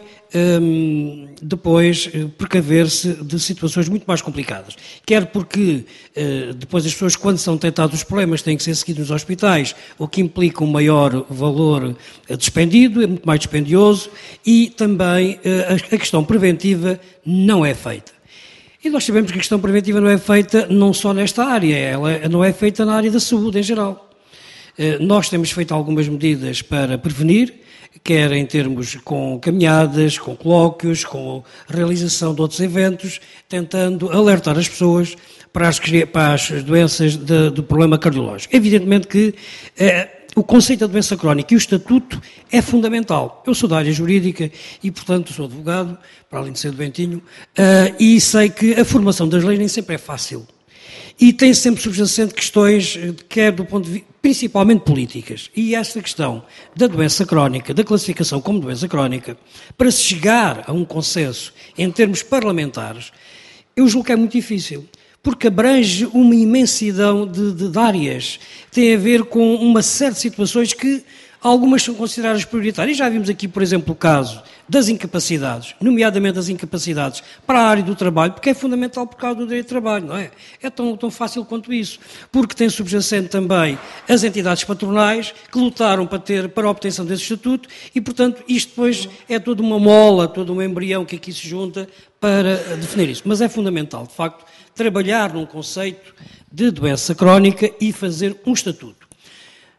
S7: um, depois precaver-se de situações muito mais complicadas. Quer porque uh, depois as pessoas, quando são detectados os problemas, têm que ser seguidos nos hospitais, o que implica um maior valor despendido, é muito mais dispendioso, e também uh, a questão preventiva não é feita. E nós sabemos que a questão preventiva não é feita não só nesta área, ela não é feita na área da saúde em geral. Nós temos feito algumas medidas para prevenir, quer em termos com caminhadas, com colóquios, com realização de outros eventos, tentando alertar as pessoas para as, para as doenças de, do problema cardiológico. Evidentemente que eh, o conceito da doença crónica e o estatuto é fundamental. Eu sou da área jurídica e, portanto, sou advogado, para além de ser doentinho, uh, e sei que a formação das leis nem sempre é fácil. E tem sempre subjacente questões, quer do ponto de vista, principalmente políticas. E esta questão da doença crónica, da classificação como doença crónica, para se chegar a um consenso em termos parlamentares, eu julgo que é muito difícil, porque abrange uma imensidão de, de, de áreas, tem a ver com uma série de situações que algumas são consideradas prioritárias. E já vimos aqui, por exemplo, o caso das incapacidades, nomeadamente as incapacidades para a área do trabalho, porque é fundamental por causa do direito de trabalho, não é? É tão, tão fácil quanto isso, porque tem subjacente também as entidades patronais que lutaram para, ter, para a obtenção desse estatuto e, portanto, isto depois é toda uma mola, todo um embrião que aqui se junta para definir isso. Mas é fundamental, de facto, trabalhar num conceito de doença crónica e fazer um estatuto.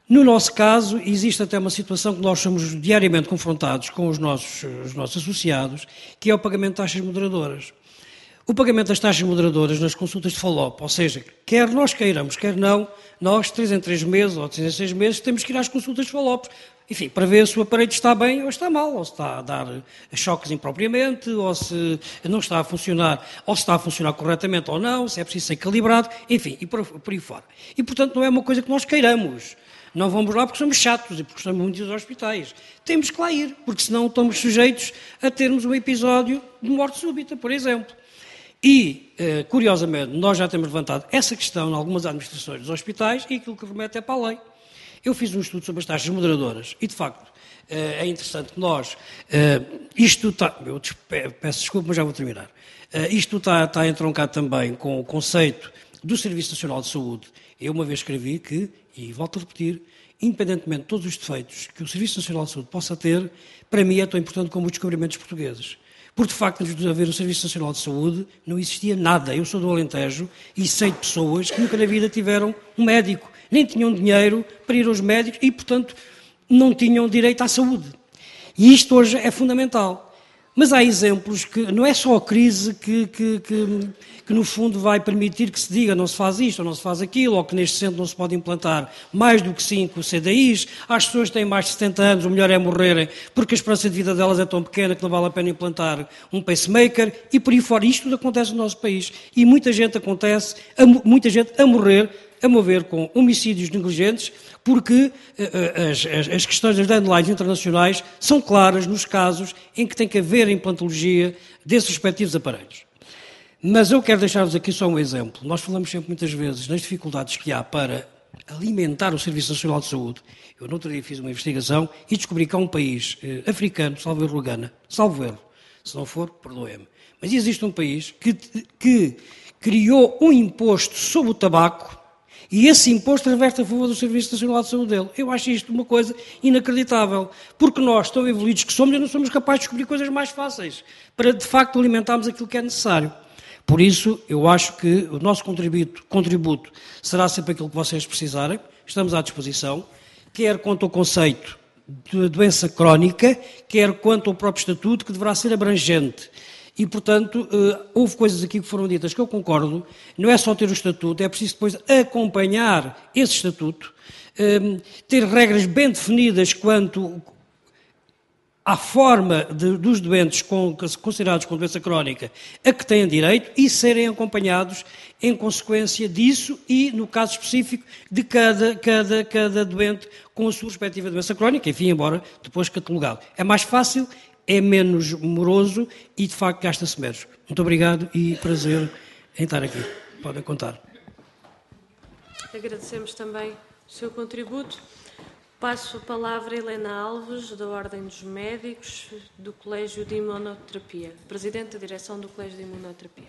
S7: No nosso caso, existe até uma situação que nós somos diariamente confrontados com os nossos, os nossos associados, que é o pagamento de taxas moderadoras. O pagamento das taxas moderadoras nas consultas de follow-up, ou seja, quer nós queiramos, quer não, nós, três em três meses ou três em seis meses, temos que ir às consultas de follow-up, enfim, para ver se o aparelho está bem ou está mal, ou se está a dar choques impropriamente, ou se não está a funcionar, ou se está a funcionar corretamente ou não, se é preciso ser calibrado, enfim, e por, por aí fora. E, portanto, não é uma coisa que nós queiramos. Não vamos lá porque somos chatos e porque estamos muitos nos hospitais. Temos que lá ir, porque senão estamos sujeitos a termos um episódio de morte súbita, por exemplo. E, eh, curiosamente, nós já temos levantado essa questão em algumas administrações dos hospitais e aquilo que remete é para a lei. Eu fiz um estudo sobre as taxas moderadoras e, de facto, eh, é interessante que nós... Eh, isto está... Eu peço desculpa, mas já vou terminar. Eh, isto está, está entroncado também com o conceito do Serviço Nacional de Saúde. Eu uma vez escrevi que, e volto a repetir, independentemente de todos os defeitos que o Serviço Nacional de Saúde possa ter, para mim é tão importante como os descobrimentos portugueses. Porque, de facto, antes de haver o Serviço Nacional de Saúde, não existia nada. Eu sou do Alentejo e sei de pessoas que nunca na vida tiveram um médico, nem tinham dinheiro para ir aos médicos e, portanto, não tinham direito à saúde. E isto hoje é fundamental. Mas há exemplos que não é só a crise que, que, que, que, no fundo, vai permitir que se diga não se faz isto ou não se faz aquilo, ou que neste centro não se pode implantar mais do que cinco C D Is. As pessoas que têm mais de setenta anos, o melhor é morrerem, porque a esperança de vida delas é tão pequena que não vale a pena implantar um pacemaker, e por aí fora. Isto tudo acontece no nosso país. E muita gente acontece, muita gente a morrer, a mover com homicídios negligentes, porque uh, as, as, as questões das deadlines internacionais são claras nos casos em que tem que haver a implantologia desses respectivos aparelhos. Mas eu quero deixar-vos aqui só um exemplo. Nós falamos sempre muitas vezes nas dificuldades que há para alimentar o Serviço Nacional de Saúde. Eu no outro dia fiz uma investigação e descobri que há um país uh, africano, salvo erro, Gana, salvo erro, se não for, perdoem-me, mas existe um país que, que criou um imposto sobre o tabaco. E esse imposto reverte a favor do Serviço Nacional de Saúde dele. Eu acho isto uma coisa inacreditável, porque nós, tão evoluídos que somos, não somos capazes de descobrir coisas mais fáceis, para de facto alimentarmos aquilo que é necessário. Por isso, eu acho que o nosso contributo, contributo será sempre aquilo que vocês precisarem, estamos à disposição, quer quanto ao conceito de doença crónica, quer quanto ao próprio estatuto, que deverá ser abrangente. E, portanto, houve coisas aqui que foram ditas que eu concordo, não é só ter o estatuto, é preciso depois acompanhar esse estatuto, ter regras bem definidas quanto à forma de, dos doentes com, considerados com doença crónica a que têm direito e serem acompanhados em consequência disso e, no caso específico, de cada, cada, cada doente com a sua respectiva doença crónica, enfim, embora depois catalogado. É mais fácil, é menos moroso e, de facto, gasta-se menos. Muito obrigado e prazer em estar aqui. Podem contar.
S1: Agradecemos também o seu contributo. Passo a palavra a Helena Alves, da Ordem dos Médicos, do Colégio de Imunoterapia, Presidente da Direção do Colégio de Imunoterapia.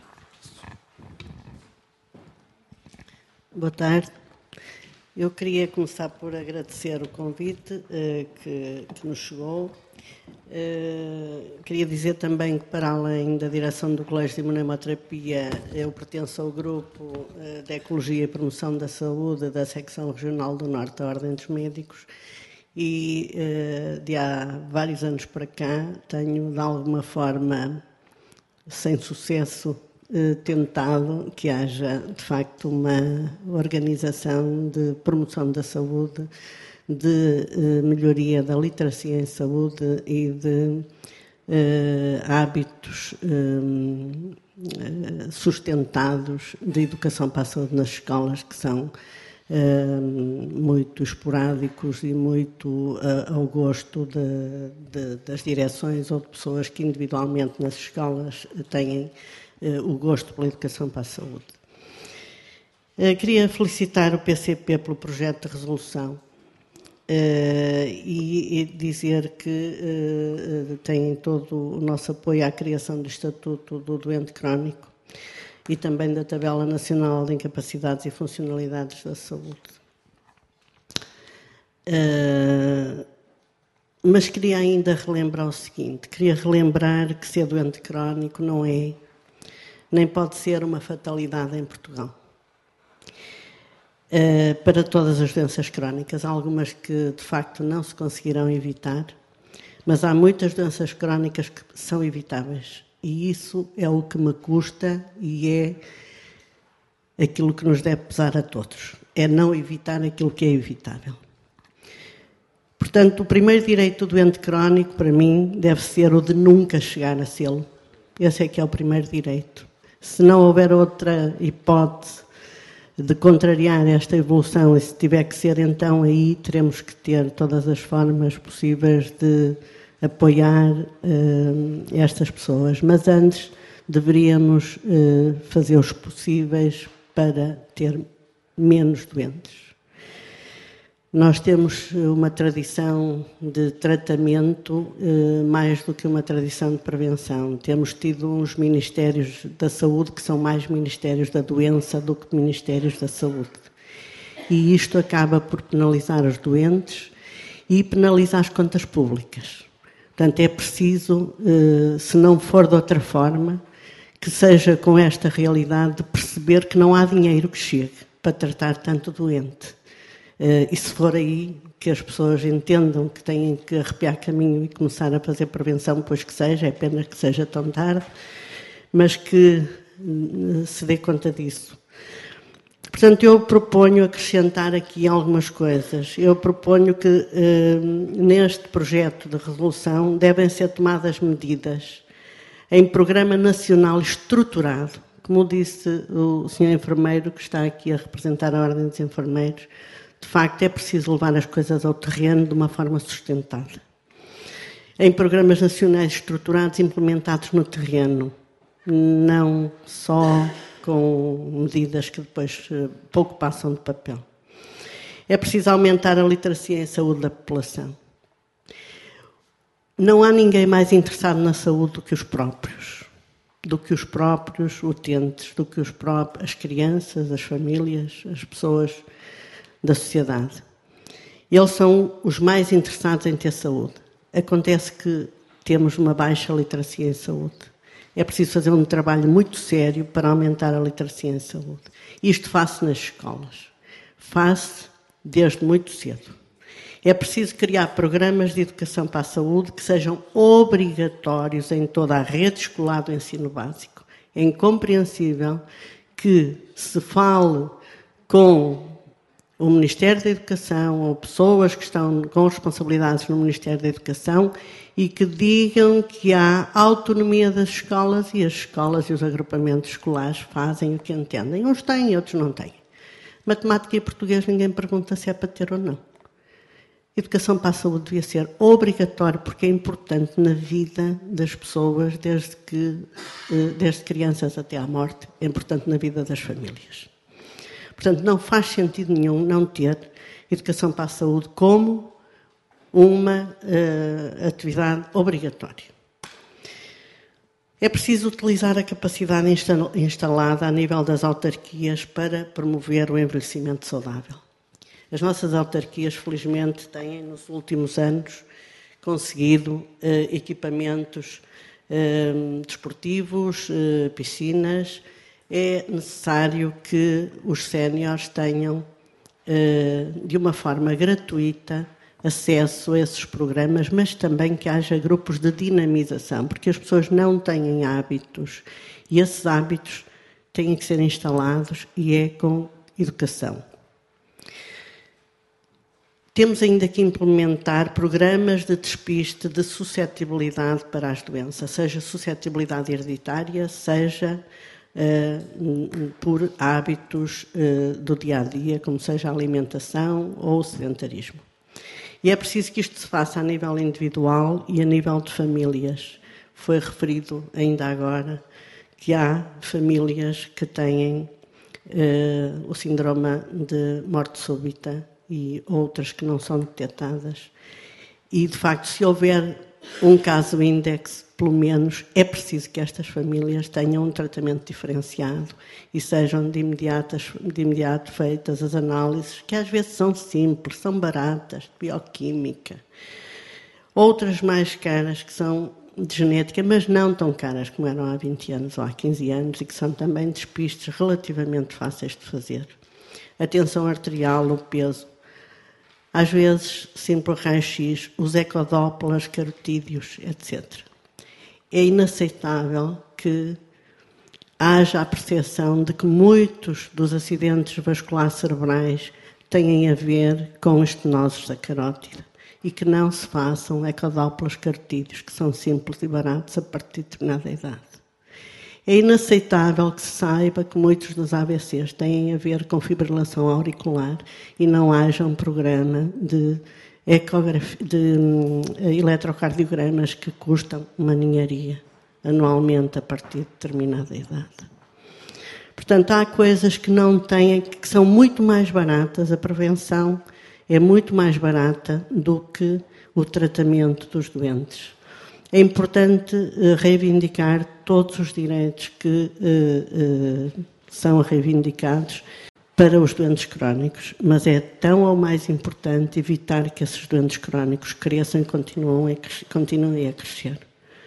S8: Boa tarde. Eu queria começar por agradecer o convite eh, que, que nos chegou. Uh, queria dizer também que, para além da direção do Colégio de Imunoterapia, eu pertenço ao grupo uh, de Ecologia e Promoção da Saúde da Secção Regional do Norte da Ordem dos Médicos e, uh, de há vários anos para cá, tenho, de alguma forma, sem sucesso, uh, tentado que haja, de facto, uma organização de promoção da saúde, de uh, melhoria da literacia em saúde e de uh, hábitos um, uh, sustentados de educação para a saúde nas escolas, que são uh, muito esporádicos e muito uh, ao gosto de, de, das direções ou de pessoas que individualmente nas escolas têm uh, o gosto pela educação para a saúde. Uh, queria felicitar o P C P pelo projeto de resolução. Uh, e, e dizer que uh, têm todo o nosso apoio à criação do Estatuto do Doente Crónico e também da Tabela Nacional de Incapacidades e Funcionalidades da Saúde. Uh, mas queria ainda relembrar o seguinte, queria relembrar que ser doente crónico não é, nem pode ser uma fatalidade em Portugal. uh, para todas as doenças crónicas. Há algumas que, de facto, não se conseguirão evitar, mas há muitas doenças crónicas que são evitáveis. E isso é o que me custa e é aquilo que nos deve pesar a todos. É não evitar aquilo que é evitável. Portanto, o primeiro direito do doente crónico, para mim, deve ser o de nunca chegar a sê-lo. Esse é que é o primeiro direito. Se não houver outra hipótese de contrariar esta evolução, e se tiver que ser, então aí teremos que ter todas as formas possíveis de apoiar uh, estas pessoas. Mas antes deveríamos uh, fazer os possíveis para ter menos doentes. Nós temos uma tradição de tratamento uh, mais do que uma tradição de prevenção. Temos tido uns ministérios da saúde que são mais ministérios da doença do que ministérios da saúde. E isto acaba por penalizar os doentes e penalizar as contas públicas. Portanto, é preciso, uh, se não for de outra forma, que seja com esta realidade de perceber que não há dinheiro que chegue para tratar tanto doente. Uh, e se for aí que as pessoas entendam que têm que arrepiar caminho e começar a fazer prevenção, pois que seja, é pena que seja tão tarde, mas que uh, se dê conta disso. Portanto, eu proponho acrescentar aqui algumas coisas. Eu proponho que uh, neste projeto de resolução devem ser tomadas medidas em programa nacional estruturado, como disse o senhor enfermeiro que está aqui a representar a Ordem dos Enfermeiros. De facto, é preciso levar as coisas ao terreno de uma forma sustentada. Em programas nacionais estruturados implementados no terreno, não só com medidas que depois pouco passam de papel. É preciso aumentar a literacia em saúde da população. Não há ninguém mais interessado na saúde do que os próprios, do que os próprios utentes, do que os próprios, as crianças, as famílias, as pessoas da sociedade. Eles são os mais interessados em ter saúde. Acontece que temos uma baixa literacia em saúde. É preciso fazer um trabalho muito sério para aumentar a literacia em saúde. Isto faz-se nas escolas. Faz-se desde muito cedo. É preciso criar programas de educação para a saúde que sejam obrigatórios em toda a rede escolar do ensino básico. É incompreensível que se fale com o Ministério da Educação ou pessoas que estão com responsabilidades no Ministério da Educação e que digam que há autonomia das escolas e as escolas e os agrupamentos escolares fazem o que entendem. Uns têm, outros não têm. Matemática e português ninguém pergunta se é para ter ou não. Educação para a saúde devia ser obrigatório porque é importante na vida das pessoas, desde, que, desde crianças até à morte, é importante na vida das famílias. Portanto, não faz sentido nenhum não ter educação para a saúde como uma uh, atividade obrigatória. É preciso utilizar a capacidade instalada a nível das autarquias para promover o envelhecimento saudável. As nossas autarquias, felizmente, têm, nos últimos anos, conseguido uh, equipamentos uh, desportivos, uh, piscinas. É necessário que os séniores tenham, uh, de uma forma gratuita, acesso a esses programas, mas também que haja grupos de dinamização, porque as pessoas não têm hábitos e esses hábitos têm que ser instalados e é com educação. Temos ainda que implementar programas de despiste de suscetibilidade para as doenças, seja suscetibilidade hereditária, seja uh, por hábitos uh, do dia-a-dia, como seja a alimentação ou o sedentarismo. E é preciso que isto se faça a nível individual e a nível de famílias. Foi referido ainda agora que há famílias que têm uh, o síndrome de morte súbita e outras que não são detectadas. E, de facto, se houver um caso índex, pelo menos, é preciso que estas famílias tenham um tratamento diferenciado e sejam de, imediatas, de imediato feitas as análises, que às vezes são simples, são baratas, de bioquímica. Outras mais caras, que são de genética, mas não tão caras como eram há vinte anos ou há quinze anos e que são também despistes relativamente fáceis de fazer. a tensão arterial, o peso. Às vezes, sempre o raio-x, os ecodóplas, carotídeos, etcétera. É inaceitável que haja a percepção de que muitos dos acidentes vasculares cerebrais têm a ver com estenoses da carótida e que não se façam ecodóplas carotídeos, que são simples e baratos a partir de determinada idade. É inaceitável que se saiba que muitos dos A V Cs têm a ver com fibrilação auricular e não haja um programa de, de um, eletrocardiogramas que custam uma ninharia anualmente a partir de determinada idade. Portanto, há coisas que não têm, que são muito mais baratas, a prevenção é muito mais barata do que o tratamento dos doentes. É importante uh, reivindicar todos os direitos que uh, uh, são reivindicados para os doentes crónicos, mas é tão ou mais importante evitar que esses doentes crónicos cresçam e continuem a, cres- continuem a crescer.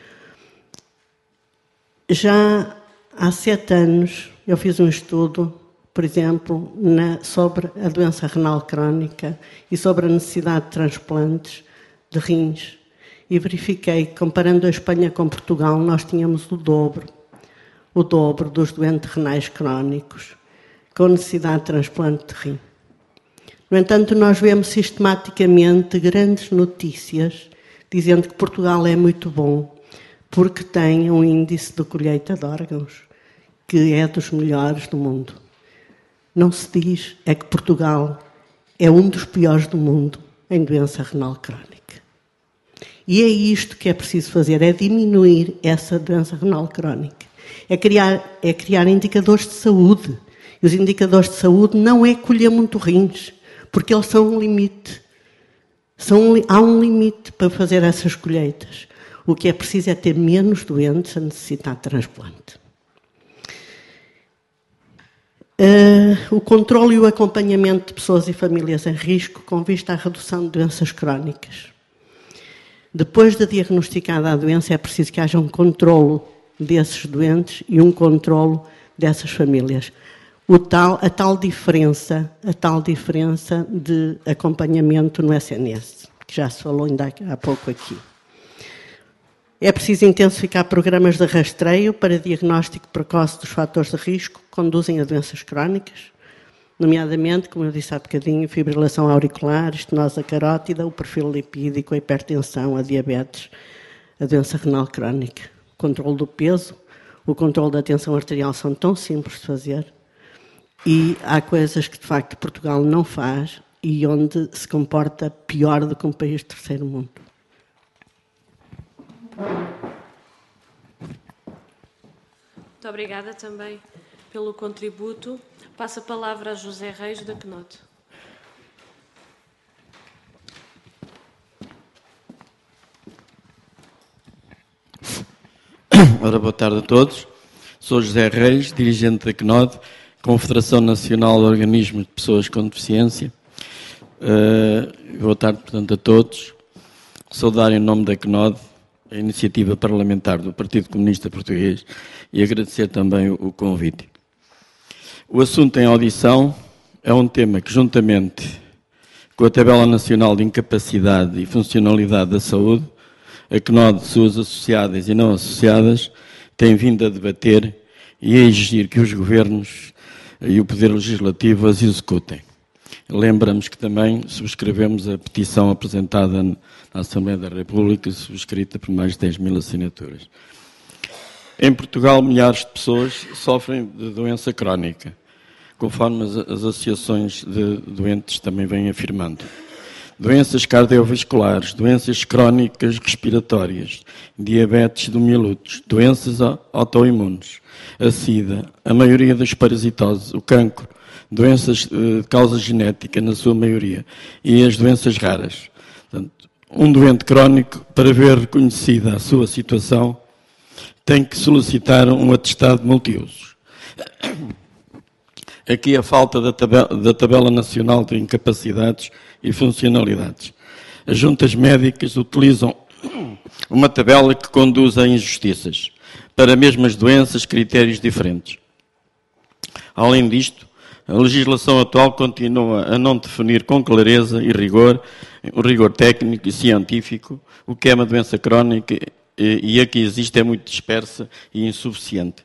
S8: Já há sete anos eu fiz um estudo, por exemplo, na, sobre a doença renal crónica e sobre a necessidade de transplantes de rins. E verifiquei que, comparando a Espanha com Portugal, nós tínhamos o dobro, o dobro dos doentes renais crónicos com necessidade de transplante de rim. No entanto, nós vemos sistematicamente grandes notícias dizendo que Portugal é muito bom porque tem um índice de colheita de órgãos que é dos melhores do mundo. Não se diz é que Portugal é um dos piores do mundo em doença renal crónica. E é isto que é preciso fazer, é diminuir essa doença renal crónica. É criar, é criar indicadores de saúde. E os indicadores de saúde não é colher muito rins, porque eles são um limite. São, há um limite para fazer essas colheitas. O que é preciso é ter menos doentes a necessitar de transplante. Uh, o controle e o acompanhamento de pessoas e famílias em risco com vista à redução de doenças crónicas. Depois de diagnosticada a doença, é preciso que haja um controlo desses doentes e um controlo dessas famílias. O tal, a tal diferença, a tal diferença de acompanhamento no S N S, que já se falou ainda há pouco aqui. É preciso intensificar programas de rastreio para diagnóstico precoce dos fatores de risco que conduzem a doenças crónicas, nomeadamente, como eu disse há bocadinho, fibrilação auricular, estenose da carótida, o perfil lipídico, a hipertensão, a diabetes, a doença renal crónica. O controle do peso, o controle da tensão arterial são tão simples de fazer e há coisas que, de facto, Portugal não faz e onde se comporta pior do que um país de terceiro mundo.
S1: Muito obrigada também pelo contributo. Passo a palavra a José Reis, da C N O D.
S9: Ora, boa tarde a todos. Sou José Reis, dirigente da C N O D, Confederação Nacional de Organismos de Pessoas com Deficiência. Uh, boa tarde, portanto, a todos. Saudar em nome da C N O D a iniciativa parlamentar do Partido Comunista Português e agradecer também o convite. O assunto em audição é um tema que, juntamente com a Tabela Nacional de Incapacidade e Funcionalidade da Saúde, a C N O D, suas associadas e não associadas, tem vindo a debater e a exigir que os governos e o Poder Legislativo as executem. Lembramos que também subscrevemos a petição apresentada na Assembleia da República, subscrita por mais de dez mil assinaturas. Em Portugal, milhares de pessoas sofrem de doença crónica, conforme as, as associações de doentes também vêm afirmando. Doenças cardiovasculares, doenças crónicas respiratórias, diabetes de miúdos, doenças autoimunes, a sida, a maioria das parasitoses, o cancro, doenças de causa genética, na sua maioria, e as doenças raras. Portanto, um doente crónico, para ver reconhecida a sua situação, tem que solicitar um atestado multiusos. Aqui a falta da tabela, da tabela Nacional de Incapacidades e Funcionalidades. As juntas médicas utilizam uma tabela que conduz a injustiças. Para mesmas doenças, critérios diferentes. Além disto, A legislação atual continua a não definir com clareza e rigor, o rigor técnico e científico, o que é uma doença crónica e a que existe é muito dispersa e insuficiente.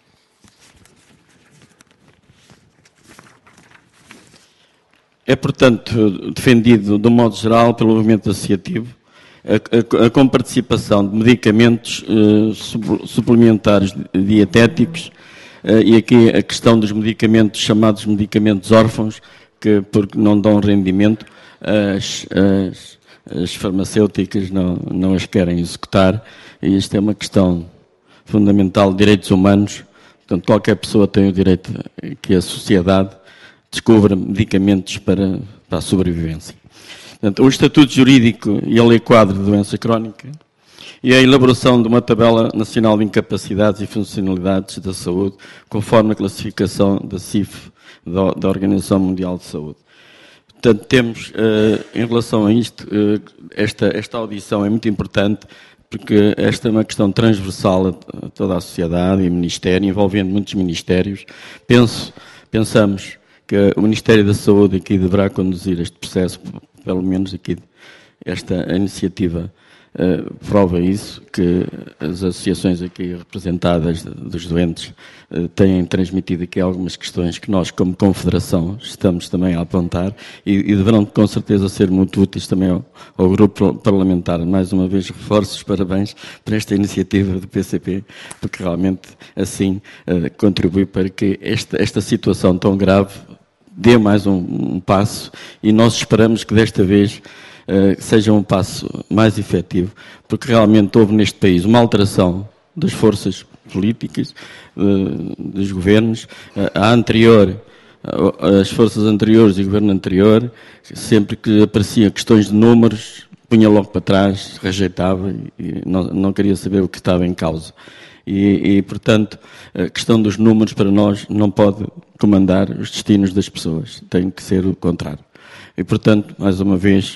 S9: É, portanto, defendido, de um modo geral, pelo movimento associativo, a, a, a comparticipação de medicamentos uh, suplementares dietéticos uh, e aqui a questão dos medicamentos chamados medicamentos órfãos, que porque não dão rendimento, as, as, as farmacêuticas não, não as querem executar, e isto é uma questão fundamental de direitos humanos. Portanto, qualquer pessoa tem o direito que a sociedade descubra medicamentos para, para a sobrevivência. Portanto, o Estatuto Jurídico e a Lei Quadro de Doença Crónica e a elaboração de uma tabela nacional de incapacidades e funcionalidades da saúde, conforme a classificação da C I F, da, da Organização Mundial de Saúde. Portanto, temos, uh, em relação a isto, uh, esta, esta audição é muito importante, porque esta é uma questão transversal a toda a sociedade e Ministério, envolvendo muitos ministérios. Penso, pensamos que o Ministério da Saúde aqui deverá conduzir este processo, pelo menos aqui esta iniciativa uh, prova isso, que as associações aqui representadas dos doentes uh, têm transmitido aqui algumas questões que nós, como Confederação, estamos também a apontar e, e deverão com certeza ser muito úteis também ao, ao grupo parlamentar. Mais uma vez, reforço os parabéns para esta iniciativa do P C P, porque realmente assim uh, contribui para que esta, esta situação tão grave dê mais um, um passo, e nós esperamos que desta vez uh, seja um passo mais efetivo, porque realmente houve neste país uma alteração das forças políticas, uh, dos governos. Uh, a anterior, uh, as forças anteriores e o governo anterior, sempre que apareciam questões de números, punha logo para trás, rejeitava e não, não queria saber o que estava em causa. E, e, portanto, a questão dos números para nós não pode comandar os destinos das pessoas, tem que ser o contrário. E, portanto, mais uma vez,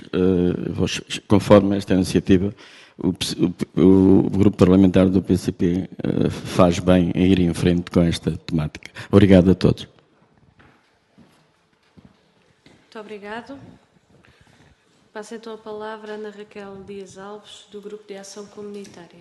S9: conforme esta iniciativa, o, o, o grupo parlamentar do P C P faz bem em ir em frente com esta temática. Obrigado a todos.
S1: Muito obrigado. Passo então a palavra a Ana Raquel Dias Alves, do Grupo de Ação Comunitária.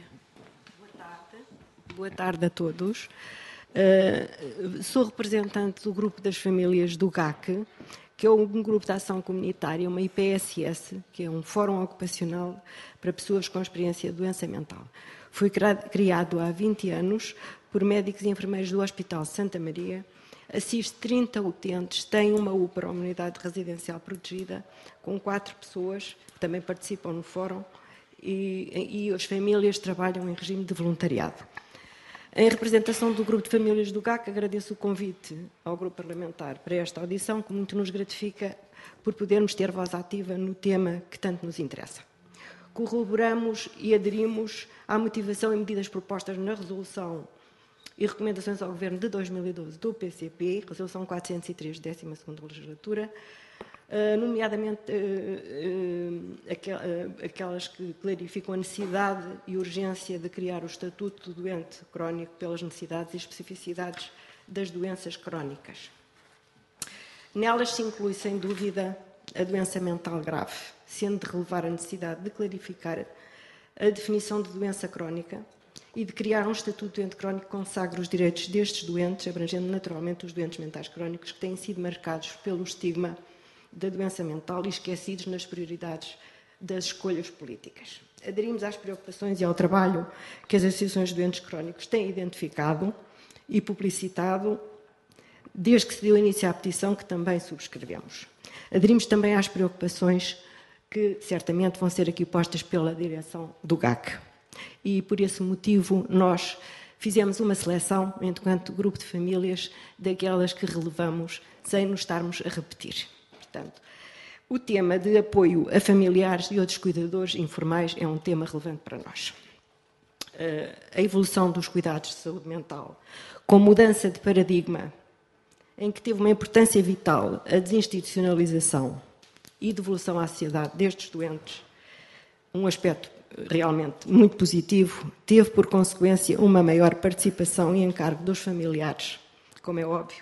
S10: Boa tarde a todos. Uh, sou representante do Grupo das Famílias do G A C, que é um grupo de ação comunitária, uma I P S S, que é um fórum ocupacional para pessoas com experiência de doença mental. Foi criado há vinte anos por médicos e enfermeiros do Hospital Santa Maria, assiste trinta utentes, tem uma U P A, uma unidade residencial protegida, com quatro pessoas que também participam no fórum, e, e as famílias trabalham em regime de voluntariado. Em representação do Grupo de Famílias do G A C, agradeço o convite ao Grupo Parlamentar para esta audição, que muito nos gratifica por podermos ter voz ativa no tema que tanto nos interessa. Corroboramos e aderimos à motivação e medidas propostas na resolução e recomendações ao Governo de dois mil e doze do P C P, resolução quatrocentos e três, décima segunda legislatura, nomeadamente aquelas que clarificam a necessidade e urgência de criar o Estatuto do Doente Crónico pelas necessidades e especificidades das doenças crónicas. Nelas se inclui, sem dúvida, a doença mental grave, sendo de relevar a necessidade de clarificar a definição de doença crónica e de criar um Estatuto de Doente Crónico que consagre os direitos destes doentes, abrangendo naturalmente os doentes mentais crónicos que têm sido marcados pelo estigma da doença mental e esquecidos nas prioridades das escolhas políticas. Aderimos às preocupações e ao trabalho que as associações de doentes crónicos têm identificado e publicitado desde que se deu início à petição, que também subscrevemos. Aderimos também às preocupações que certamente vão ser aqui postas pela direção do G A C. E por esse motivo nós fizemos uma seleção, enquanto grupo de famílias, daquelas que relevamos sem nos estarmos a repetir. Portanto, o tema de apoio a familiares e outros cuidadores informais é um tema relevante para nós. A evolução dos cuidados de saúde mental, com mudança de paradigma, em que teve uma importância vital a desinstitucionalização e devolução à sociedade destes doentes, um aspecto realmente muito positivo, teve por consequência uma maior participação e encargo dos familiares, como é óbvio,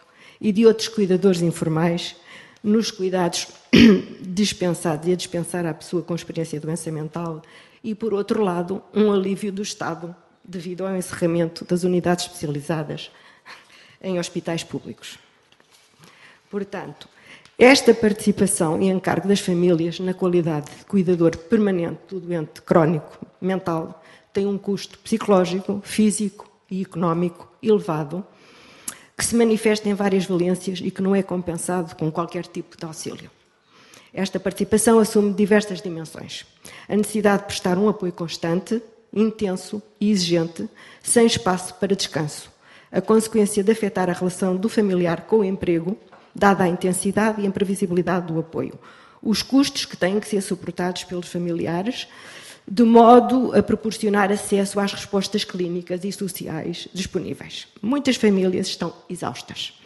S10: e de outros cuidadores informais nos cuidados dispensados e a dispensar à pessoa com experiência de doença mental e, por outro lado, um alívio do Estado devido ao encerramento das unidades especializadas em hospitais públicos. Portanto, esta participação e encargo das famílias na qualidade de cuidador permanente do doente crónico mental tem um custo psicológico, físico e económico elevado, que se manifesta em várias valências e que não é compensado com qualquer tipo de auxílio. Esta participação assume diversas dimensões. A necessidade de prestar um apoio constante, intenso e exigente, sem espaço para descanso. A consequência de afetar a relação do familiar com o emprego, dada a intensidade e a imprevisibilidade do apoio. Os custos que têm que ser suportados pelos familiares, de modo a proporcionar acesso às respostas clínicas e sociais disponíveis. Muitas famílias estão exaustas,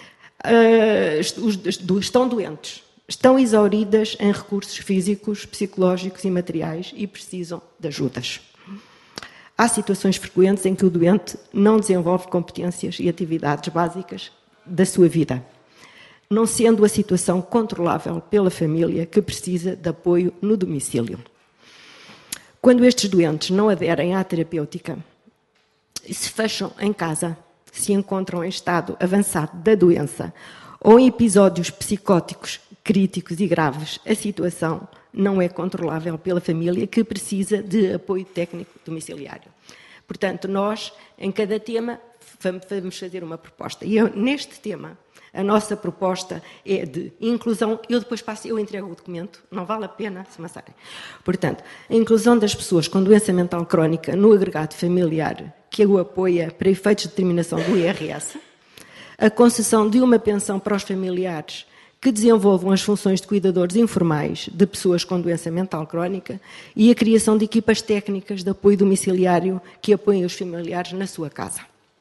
S10: uh, estão doentes, estão exauridas em recursos físicos, psicológicos e materiais e precisam de ajudas. Há situações frequentes em que o doente não desenvolve competências e atividades básicas da sua vida, não sendo a situação controlável pela família que precisa de apoio no domicílio. Quando estes doentes não aderem à terapêutica, se fecham em casa, se encontram em estado avançado da doença ou em episódios psicóticos críticos e graves, a situação não é controlável pela família que precisa de apoio técnico domiciliário. Portanto, nós, em cada tema, vamos fazer uma proposta. E eu, neste tema, a nossa proposta é de inclusão. Eu depois passo, eu entrego o documento, não vale a pena se massarem. Portanto, a inclusão das pessoas com doença mental crónica no agregado familiar que o apoia para efeitos de determinação do I R S, a concessão de uma pensão para os familiares que desenvolvam as funções de cuidadores informais de pessoas com doença mental crónica e a criação de equipas técnicas de apoio domiciliário que apoiem os familiares na sua casa.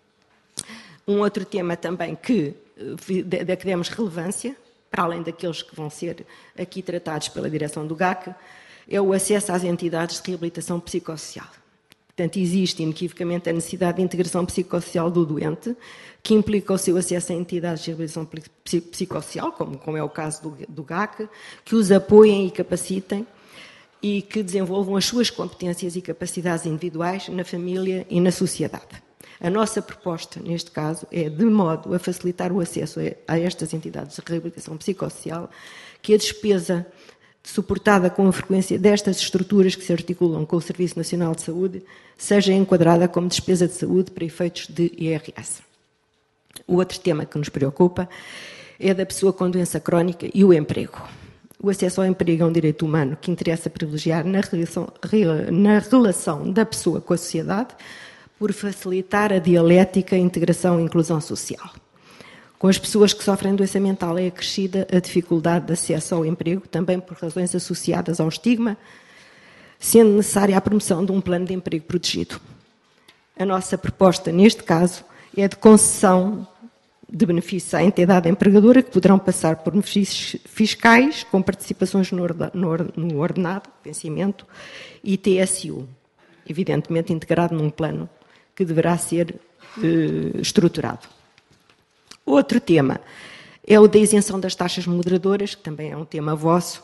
S10: Um outro tema também que, de que demos relevância, para além daqueles que vão ser aqui tratados pela direção do G A C, é o acesso às entidades de reabilitação psicossocial. Portanto, existe inequivocamente a necessidade de integração psicossocial do doente, que implica o seu acesso a entidades de reabilitação psicossocial, como, como é o caso do, do G A C, que os apoiem e capacitem e que desenvolvam as suas competências e capacidades individuais na família e na sociedade. A nossa proposta, neste caso, é de modo a facilitar o acesso a estas entidades de reabilitação psicossocial, que a despesa suportada com a frequência destas estruturas que se articulam com o Serviço Nacional de Saúde seja enquadrada como despesa de saúde para efeitos de I R S. O outro tema que nos preocupa é da pessoa com doença crónica e o emprego. O acesso ao emprego é um direito humano que interessa privilegiar na relação, na relação da pessoa com a sociedade, por facilitar a dialética, a integração e a inclusão social. Com as pessoas que sofrem doença mental é acrescida a dificuldade de acesso ao emprego, também por razões associadas ao estigma, sendo necessária a promoção de um plano de emprego protegido. A nossa proposta, neste caso, é de concessão de benefícios à entidade empregadora, que poderão passar por benefícios fiscais, com participações no ordenado, vencimento, e T S U, evidentemente integrado num plano que deverá ser eh, estruturado. Outro tema é o da isenção das taxas moderadoras, que também é um tema vosso,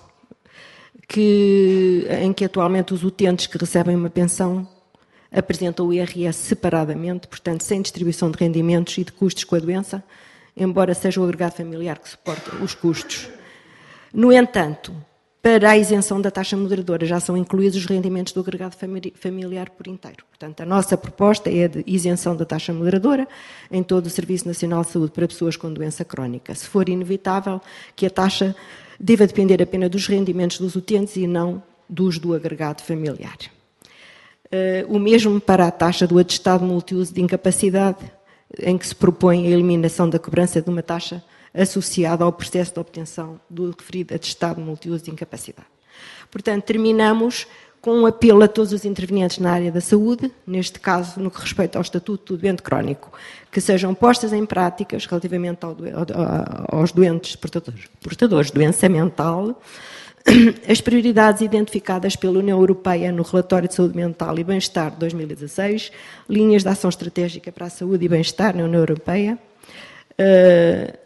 S10: que, em que atualmente os utentes que recebem uma pensão apresentam o I R S separadamente, portanto, sem distribuição de rendimentos e de custos com a doença, embora seja o agregado familiar que suporta os custos. No entanto, para a isenção da taxa moderadora já são incluídos os rendimentos do agregado familiar por inteiro. Portanto, a nossa proposta é de isenção da taxa moderadora em todo o Serviço Nacional de Saúde para pessoas com doença crónica. Se for inevitável, que a taxa deva depender apenas dos rendimentos dos utentes e não dos do agregado familiar. O mesmo para a taxa do atestado multiuso de incapacidade, em que se propõe a eliminação da cobrança de uma taxa associado ao processo de obtenção do referido atestado multiuso de incapacidade. Portanto, terminamos com um apelo a todos os intervenientes na área da saúde, neste caso no que respeita ao Estatuto do Doente Crónico, que sejam postas em práticas relativamente ao, ao, aos doentes portadores, portadores de doença mental, as prioridades identificadas pela União Europeia no Relatório de Saúde Mental e Bem-Estar de dois mil e dezasseis, linhas de ação estratégica para a saúde e bem-estar na União Europeia, Uh,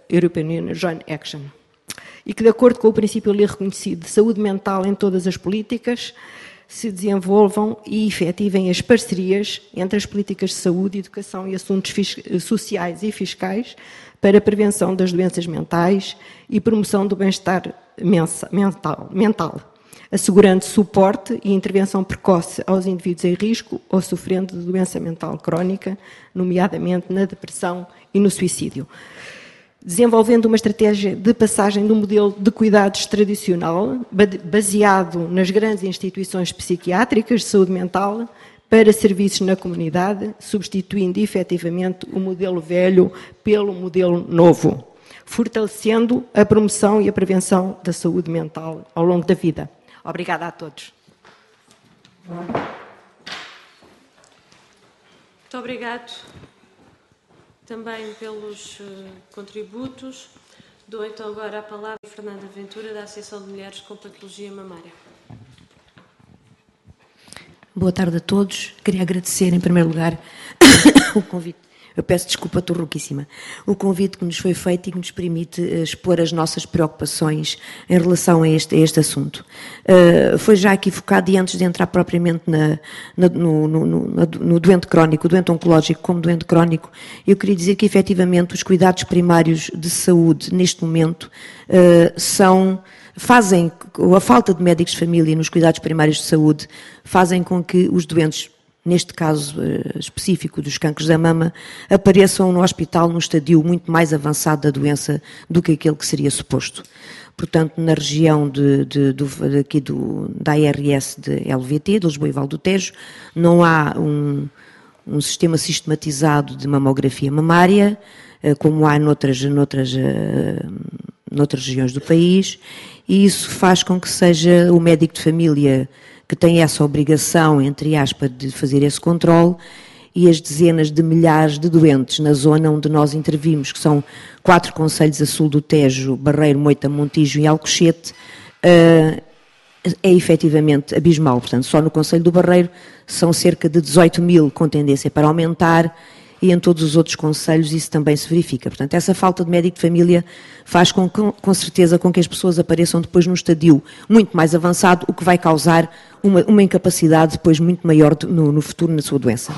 S10: European Union Joint Action. E que, de acordo com o princípio ali reconhecido de saúde mental em todas as políticas, se desenvolvam e efetivem as parcerias entre as políticas de saúde, educação e assuntos sociais e fiscais para a prevenção das doenças mentais e promoção do bem-estar mental, mental, assegurando suporte e intervenção precoce aos indivíduos em risco ou sofrendo de doença mental crónica, nomeadamente na depressão e no suicídio. Desenvolvendo uma estratégia de passagem do modelo de cuidados tradicional, baseado nas grandes instituições psiquiátricas de saúde mental, para serviços na comunidade, substituindo efetivamente o modelo velho pelo modelo novo, fortalecendo a promoção e a prevenção da saúde mental ao longo da vida. Obrigada a todos.
S1: Muito obrigado também pelos uh, contributos. Dou então agora a palavra a Fernanda Ventura, da Associação de Mulheres com Patologia Mamária.
S11: Boa tarde a todos. Queria agradecer, em primeiro lugar, o convite. Eu peço desculpa, estou rouquíssima. O convite que nos foi feito e que nos permite uh, expor as nossas preocupações em relação a este, a este assunto. Uh, foi já aqui focado, e antes de entrar propriamente na, na, no, no, no, no doente crónico, doente oncológico como doente crónico, eu queria dizer que, efetivamente, os cuidados primários de saúde, neste momento, uh, são... fazem, a falta de médicos de família nos cuidados primários de saúde, fazem com que os doentes, neste caso uh, específico dos cancros da mama, apareçam no hospital num estadio muito mais avançado da doença do que aquele que seria suposto. Portanto, na região de, de, do, aqui do, da A R S de L V T, de Lisboa e Val do Tejo, não há um, um sistema sistematizado de mamografia mamária, uh, como há noutras, noutras, uh, noutras regiões do país, e isso faz com que seja o médico de família que tem essa obrigação, entre aspas, de fazer esse controle, e as dezenas de milhares de doentes na zona onde nós intervimos, que são quatro concelhos a sul do Tejo, Barreiro, Moita, Montijo e Alcochete, é efetivamente abismal. Portanto, só no concelho do Barreiro são cerca de dezoito mil, com tendência para aumentar, e em todos os outros concelhos isso também se verifica. Portanto, essa falta de médico de família faz com, com certeza com que as pessoas apareçam depois num estadio muito mais avançado, o que vai causar uma, uma incapacidade depois muito maior no, no futuro na sua doença.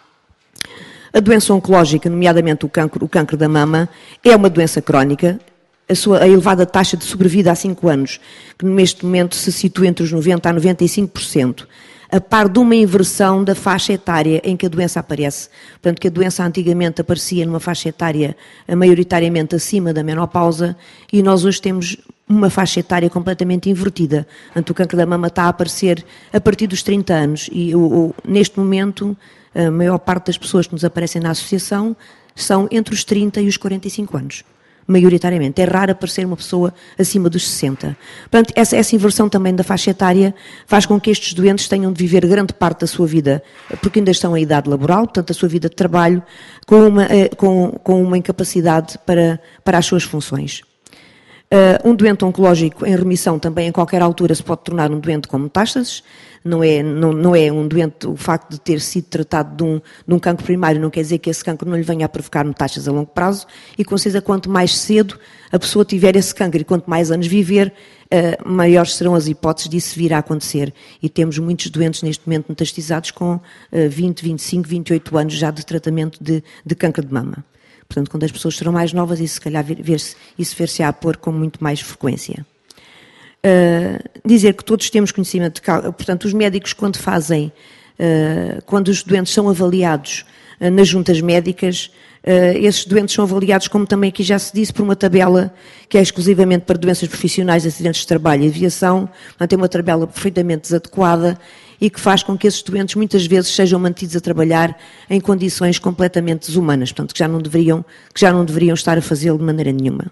S11: A doença oncológica, nomeadamente o cancro, o cancro da mama, é uma doença crónica. A sua a elevada taxa de sobrevida há cinco anos, que neste momento se situa entre os noventa a noventa e cinco por cento, a par de uma inversão da faixa etária em que a doença aparece. Portanto, que a doença antigamente aparecia numa faixa etária maioritariamente acima da menopausa, e nós hoje temos uma faixa etária completamente invertida. Portanto, o cancro da mama está a aparecer a partir dos trinta anos, e o, o, neste momento a maior parte das pessoas que nos aparecem na associação são entre os trinta e os quarenta e cinco anos. Maioritariamente. É raro aparecer uma pessoa acima dos sessenta. Portanto, essa, essa inversão também da faixa etária faz com que estes doentes tenham de viver grande parte da sua vida, porque ainda estão em idade laboral, portanto, a sua vida de trabalho, com uma, com, com uma incapacidade para, para as suas funções. Uh, um doente oncológico em remissão também, em qualquer altura, se pode tornar um doente com metástases. Não é, não, não é um doente, o facto de ter sido tratado de um, de um cancro primário não quer dizer que esse cancro não lhe venha a provocar metástases a longo prazo, e com certeza quanto mais cedo a pessoa tiver esse cancro e quanto mais anos viver, uh, maiores serão as hipóteses disso vir a acontecer. E temos muitos doentes neste momento metastizados com uh, vinte, vinte e cinco, vinte e oito anos já de tratamento de, de cancro de mama. Portanto, quando as pessoas serão mais novas, isso se calhar ver-se, isso ver-se-á a pôr com muito mais frequência. Uh, dizer que todos temos conhecimento de causa, portanto, os médicos quando fazem, uh, quando os doentes são avaliados uh, nas juntas médicas, uh, esses doentes são avaliados, como também aqui já se disse, por uma tabela que é exclusivamente para doenças profissionais, acidentes de trabalho e aviação. Portanto, é uma tabela perfeitamente desadequada e que faz com que esses doentes muitas vezes sejam mantidos a trabalhar em condições completamente desumanas, portanto, que já não deveriam, que já não deveriam estar a fazê-lo de maneira nenhuma.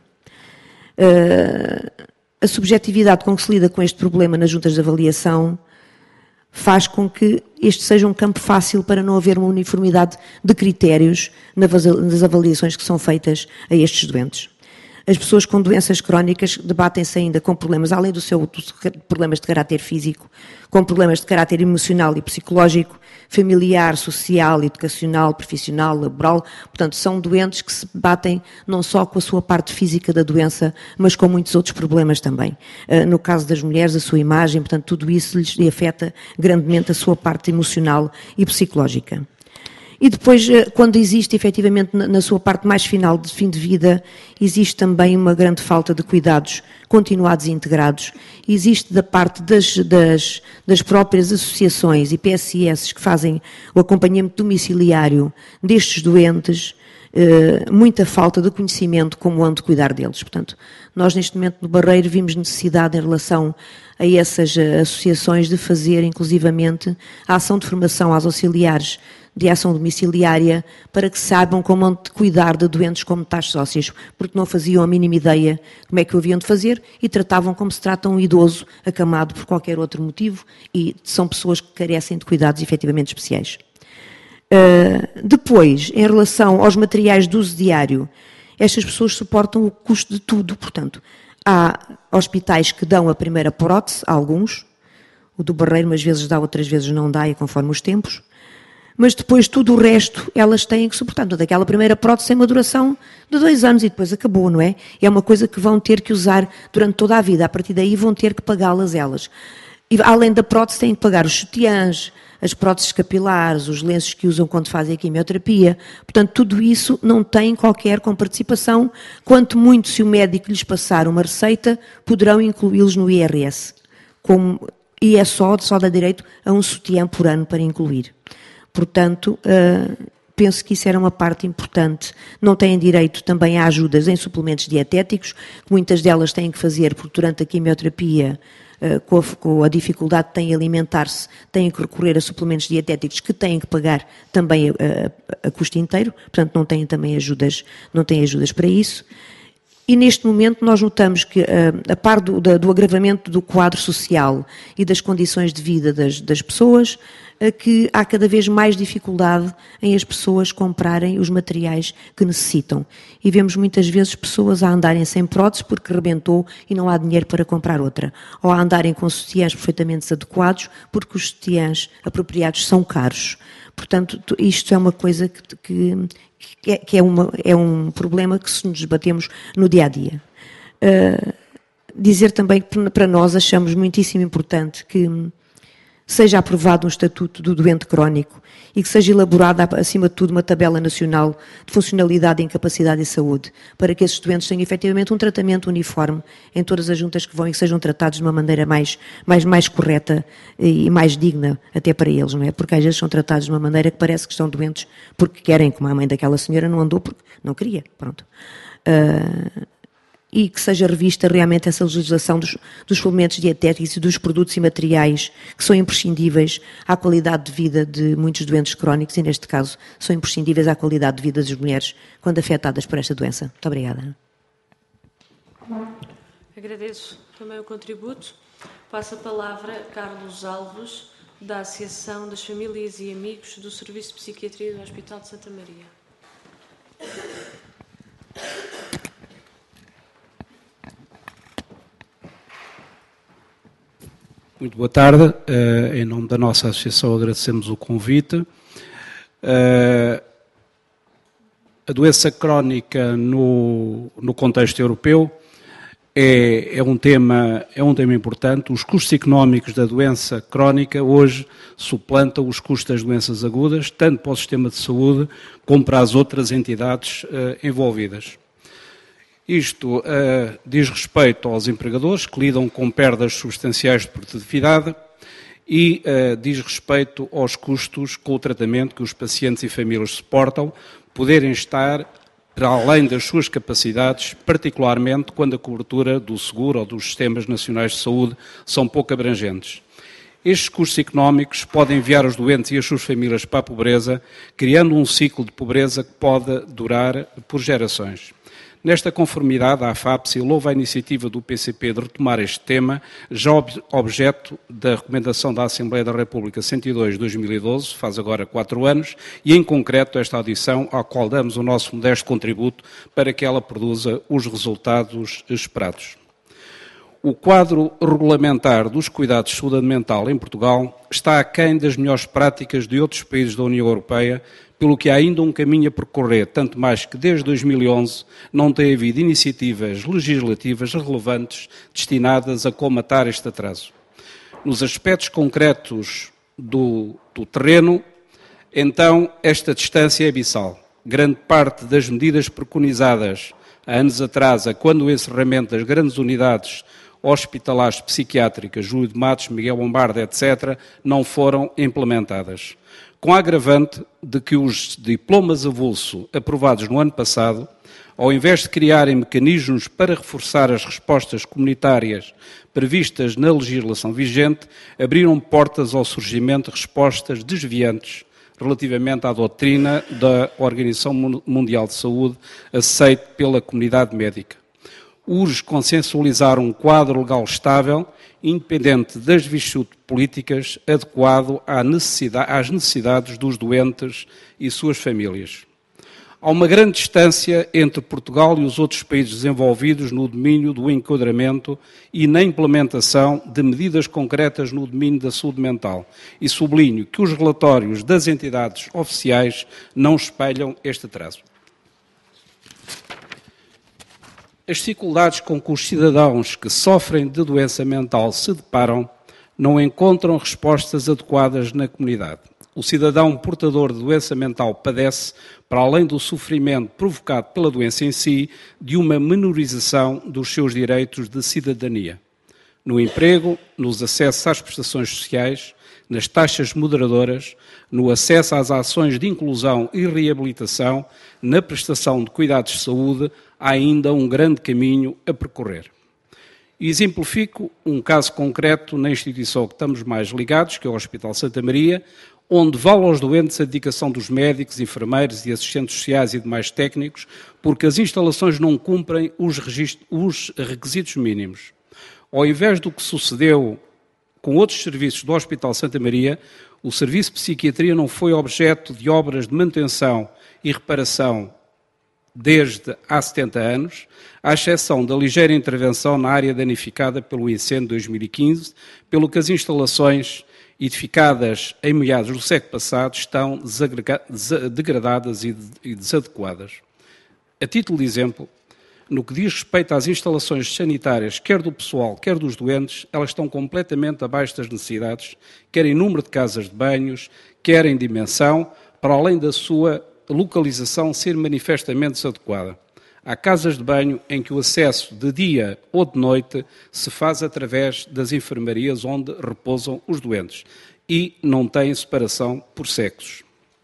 S11: Uh, A subjetividade com que se lida com este problema nas juntas de avaliação faz com que este seja um campo fácil para não haver uma uniformidade de critérios nas avaliações que são feitas a estes doentes. As pessoas com doenças crónicas debatem-se ainda com problemas, além do seu, dos problemas de caráter físico, com problemas de caráter emocional e psicológico, familiar, social, educacional, profissional, laboral. Portanto, são doentes que se batem não só com a sua parte física da doença, mas com muitos outros problemas também. No caso das mulheres, a sua imagem, portanto, tudo isso lhes afeta grandemente a sua parte emocional e psicológica. E depois, quando existe efetivamente na sua parte mais final de fim de vida, existe também uma grande falta de cuidados continuados e integrados. Existe da parte das, das, das próprias associações e P S S que fazem o acompanhamento domiciliário destes doentes, eh, muita falta de conhecimento como onde cuidar deles. Portanto, nós neste momento no Barreiro vimos necessidade em relação a essas associações de fazer inclusivamente a ação de formação aos auxiliares de ação domiciliária para que saibam como cuidar de doentes com metástases ósseas, porque não faziam a mínima ideia como é que o haviam de fazer e tratavam como se trata um idoso acamado por qualquer outro motivo e são pessoas que carecem de cuidados efetivamente especiais. Uh, depois, em relação aos materiais de uso diário, estas pessoas suportam o custo de tudo, portanto, há hospitais que dão a primeira prótese, alguns, o do Barreiro umas vezes dá, outras vezes não dá, e conforme os tempos, mas depois tudo o resto elas têm que suportar. Portanto, aquela primeira prótese tem uma duração de dois anos e depois acabou, não é? É uma coisa que vão ter que usar durante toda a vida. A partir daí vão ter que pagá-las elas. E além da prótese têm que pagar os sutiãs, as próteses capilares, os lenços que usam quando fazem a quimioterapia. Portanto, tudo isso não tem qualquer comparticipação. Quanto muito, se o médico lhes passar uma receita, poderão incluí-los no I R S. Como, e é só, só dá direito a um sutiã por ano para incluir. Portanto, uh, penso que isso era uma parte importante. Não têm direito também a ajudas em suplementos dietéticos, que muitas delas têm que fazer, porque durante a quimioterapia, uh, com, a, com a dificuldade que têm em alimentar-se, têm que recorrer a suplementos dietéticos que têm que pagar também a, a, a custo inteiro, portanto não têm também ajudas, não têm ajudas para isso. E neste momento nós notamos que, uh, a par do, da, do agravamento do quadro social e das condições de vida das, das pessoas, uh, que há cada vez mais dificuldade em as pessoas comprarem os materiais que necessitam. E vemos muitas vezes pessoas a andarem sem prótese porque rebentou e não há dinheiro para comprar outra. Ou a andarem com sutiãs perfeitamente adequados porque os sutiãs apropriados são caros. Portanto, isto é uma coisa que... que que é, uma, é um problema que se nos debatemos no dia-a-dia. Uh, dizer também que para nós achamos muitíssimo importante que seja aprovado um estatuto do doente crónico e que seja elaborada, acima de tudo, uma tabela nacional de funcionalidade, incapacidade e saúde, para que esses doentes tenham efetivamente um tratamento uniforme em todas as juntas que vão e que sejam tratados de uma maneira mais, mais, mais correta e mais digna até para eles, não é? Porque às vezes são tratados de uma maneira que parece que estão doentes porque querem, como a mãe daquela senhora não andou porque não queria, pronto. Uh, e que seja revista realmente essa legislação dos, dos suplementos dietéticos e dos produtos e materiais que são imprescindíveis à qualidade de vida de muitos doentes crónicos e, neste caso, são imprescindíveis à qualidade de vida das mulheres quando afetadas por esta doença. Muito obrigada.
S1: Agradeço também o contributo. Passo a palavra a Carlos Alves, da Associação das Famílias e Amigos do Serviço de Psiquiatria do Hospital de Santa Maria.
S12: Muito boa tarde. Uh, em nome da nossa associação agradecemos o convite. Uh, a doença crónica no, no contexto europeu é, é, um tema, é um tema importante. Os custos económicos da doença crónica hoje suplantam os custos das doenças agudas, tanto para o sistema de saúde como para as outras entidades uh, envolvidas. Isto uh, diz respeito aos empregadores que lidam com perdas substanciais de produtividade e uh, diz respeito aos custos com o tratamento que os pacientes e famílias suportam, poderem estar para além das suas capacidades, particularmente quando a cobertura do seguro ou dos sistemas nacionais de saúde são pouco abrangentes. Estes custos económicos podem enviar os doentes e as suas famílias para a pobreza, criando um ciclo de pobreza que pode durar por gerações. Nesta conformidade, a AFAPSI louva a iniciativa do P C P de retomar este tema, já ob- objeto da recomendação da Assembleia da República cento e dois de dois mil e doze, faz agora quatro anos, e em concreto esta audição, à qual damos o nosso modesto contributo para que ela produza os resultados esperados. O quadro regulamentar dos cuidados de saúde mental em Portugal está aquém das melhores práticas de outros países da União Europeia, pelo que há ainda um caminho a percorrer, tanto mais que desde dois mil e onze não tem havido iniciativas legislativas relevantes destinadas a comatar este atraso. Nos aspectos concretos do, do terreno, então, esta distância é abissal. Grande parte das medidas preconizadas há anos atrás, quando o encerramento das grandes unidades hospitalares psiquiátricas, Júlio de Matos, Miguel Bombarda, etcétera, não foram implementadas. Com a agravante de que os diplomas avulso aprovados no ano passado, ao invés de criarem mecanismos para reforçar as respostas comunitárias previstas na legislação vigente, abriram portas ao surgimento de respostas desviantes relativamente à doutrina da Organização Mundial de Saúde, aceite pela comunidade médica. Urge consensualizar um quadro legal estável, independente das vicissitudes políticas, adequado à necessidade, às necessidades dos doentes e suas famílias. Há uma grande distância entre Portugal e os outros países desenvolvidos no domínio do enquadramento e na implementação de medidas concretas no domínio da saúde mental. E sublinho que os relatórios das entidades oficiais não espelham este atraso. As dificuldades com que os cidadãos que sofrem de doença mental se deparam não encontram respostas adequadas na comunidade. O cidadão portador de doença mental padece, para além do sofrimento provocado pela doença em si, de uma menorização dos seus direitos de cidadania. No emprego, nos acessos às prestações sociais, nas taxas moderadoras, no acesso às ações de inclusão e reabilitação, na prestação de cuidados de saúde, há ainda um grande caminho a percorrer. Exemplifico um caso concreto na instituição que estamos mais ligados, que é o Hospital Santa Maria, onde vale aos doentes a dedicação dos médicos, enfermeiros e assistentes sociais e demais técnicos, porque as instalações não cumprem os, os requisitos mínimos. Ao invés do que sucedeu com outros serviços do Hospital Santa Maria, o Serviço de Psiquiatria não foi objeto de obras de manutenção e reparação desde há setenta anos, à exceção da ligeira intervenção na área danificada pelo incêndio de dois mil e quinze, pelo que as instalações edificadas em meados do século passado estão degradadas e desadequadas. A título de exemplo, no que diz respeito às instalações sanitárias, quer do pessoal, quer dos doentes, elas estão completamente abaixo das necessidades, quer em número de casas de banhos, quer em dimensão, para além da sua localização ser manifestamente desadequada. Há casas de banho em que o acesso de dia ou de noite se faz através das enfermarias onde repousam os doentes e não tem separação por sexos.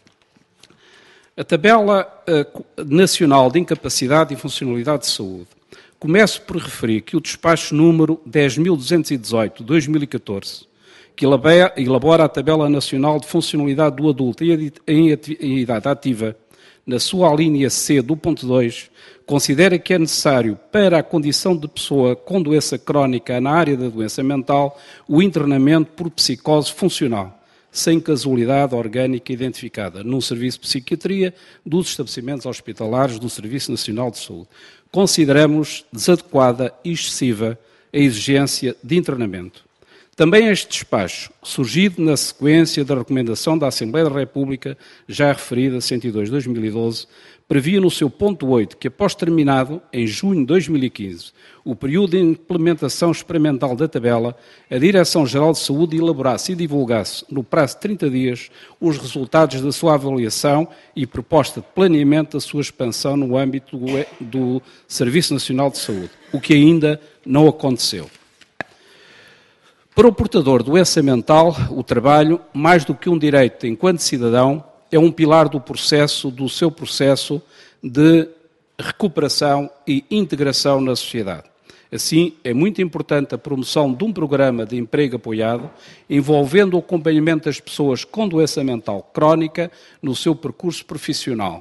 S12: A tabela uh, nacional de incapacidade e funcionalidade de saúde. Começo por referir que o despacho número dez mil duzentos e dezoito de dois mil e catorze, que elabora a tabela nacional de funcionalidade do adulto em idade ativa, na sua alínea C do ponto dois, considera que é necessário, para a condição de pessoa com doença crónica na área da doença mental, o internamento por psicose funcional, sem casualidade orgânica identificada, num serviço de psiquiatria dos estabelecimentos hospitalares do Serviço Nacional de Saúde. Consideramos desadequada e excessiva a exigência de internamento. Também este despacho, surgido na sequência da recomendação da Assembleia da República, já referida, cento e dois de dois mil e doze, previa no seu ponto oito que, após terminado, em junho de dois mil e quinze, o período de implementação experimental da tabela, a Direção-Geral de Saúde elaborasse e divulgasse, no prazo de trinta dias, os resultados da sua avaliação e proposta de planeamento da sua expansão no âmbito do, do Serviço Nacional de Saúde, o que ainda não aconteceu. Para o portador de doença mental, o trabalho, mais do que um direito enquanto cidadão, é um pilar do processo, do seu processo de recuperação e integração na sociedade. Assim, é muito importante a promoção de um programa de emprego apoiado, envolvendo o acompanhamento das pessoas com doença mental crónica no seu percurso profissional,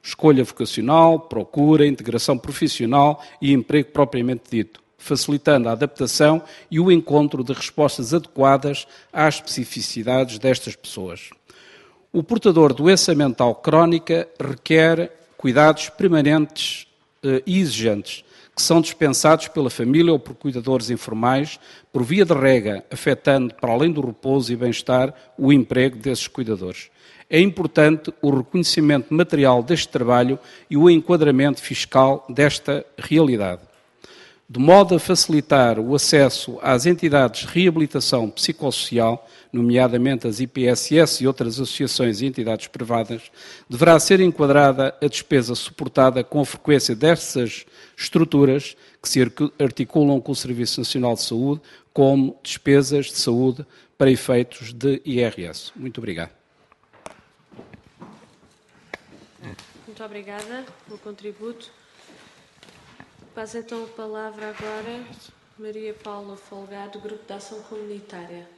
S12: escolha vocacional, procura, integração profissional e emprego propriamente dito, facilitando a adaptação e o encontro de respostas adequadas às especificidades destas pessoas. O portador de doença mental crónica requer cuidados permanentes eh, e exigentes, que são dispensados pela família ou por cuidadores informais, por via de regra, afetando, para além do repouso e bem-estar, o emprego desses cuidadores. É importante o reconhecimento material deste trabalho e o enquadramento fiscal desta realidade. De modo a facilitar o acesso às entidades de reabilitação psicossocial, nomeadamente as I P S S e outras associações e entidades privadas, deverá ser enquadrada a despesa suportada com a frequência dessas estruturas que se articulam com o Serviço Nacional de Saúde como despesas de saúde para efeitos de I R S. Muito obrigado.
S1: Muito obrigada pelo contributo. Passo então a palavra agora a Maria Paula Folgado, Grupo de Ação Comunitária.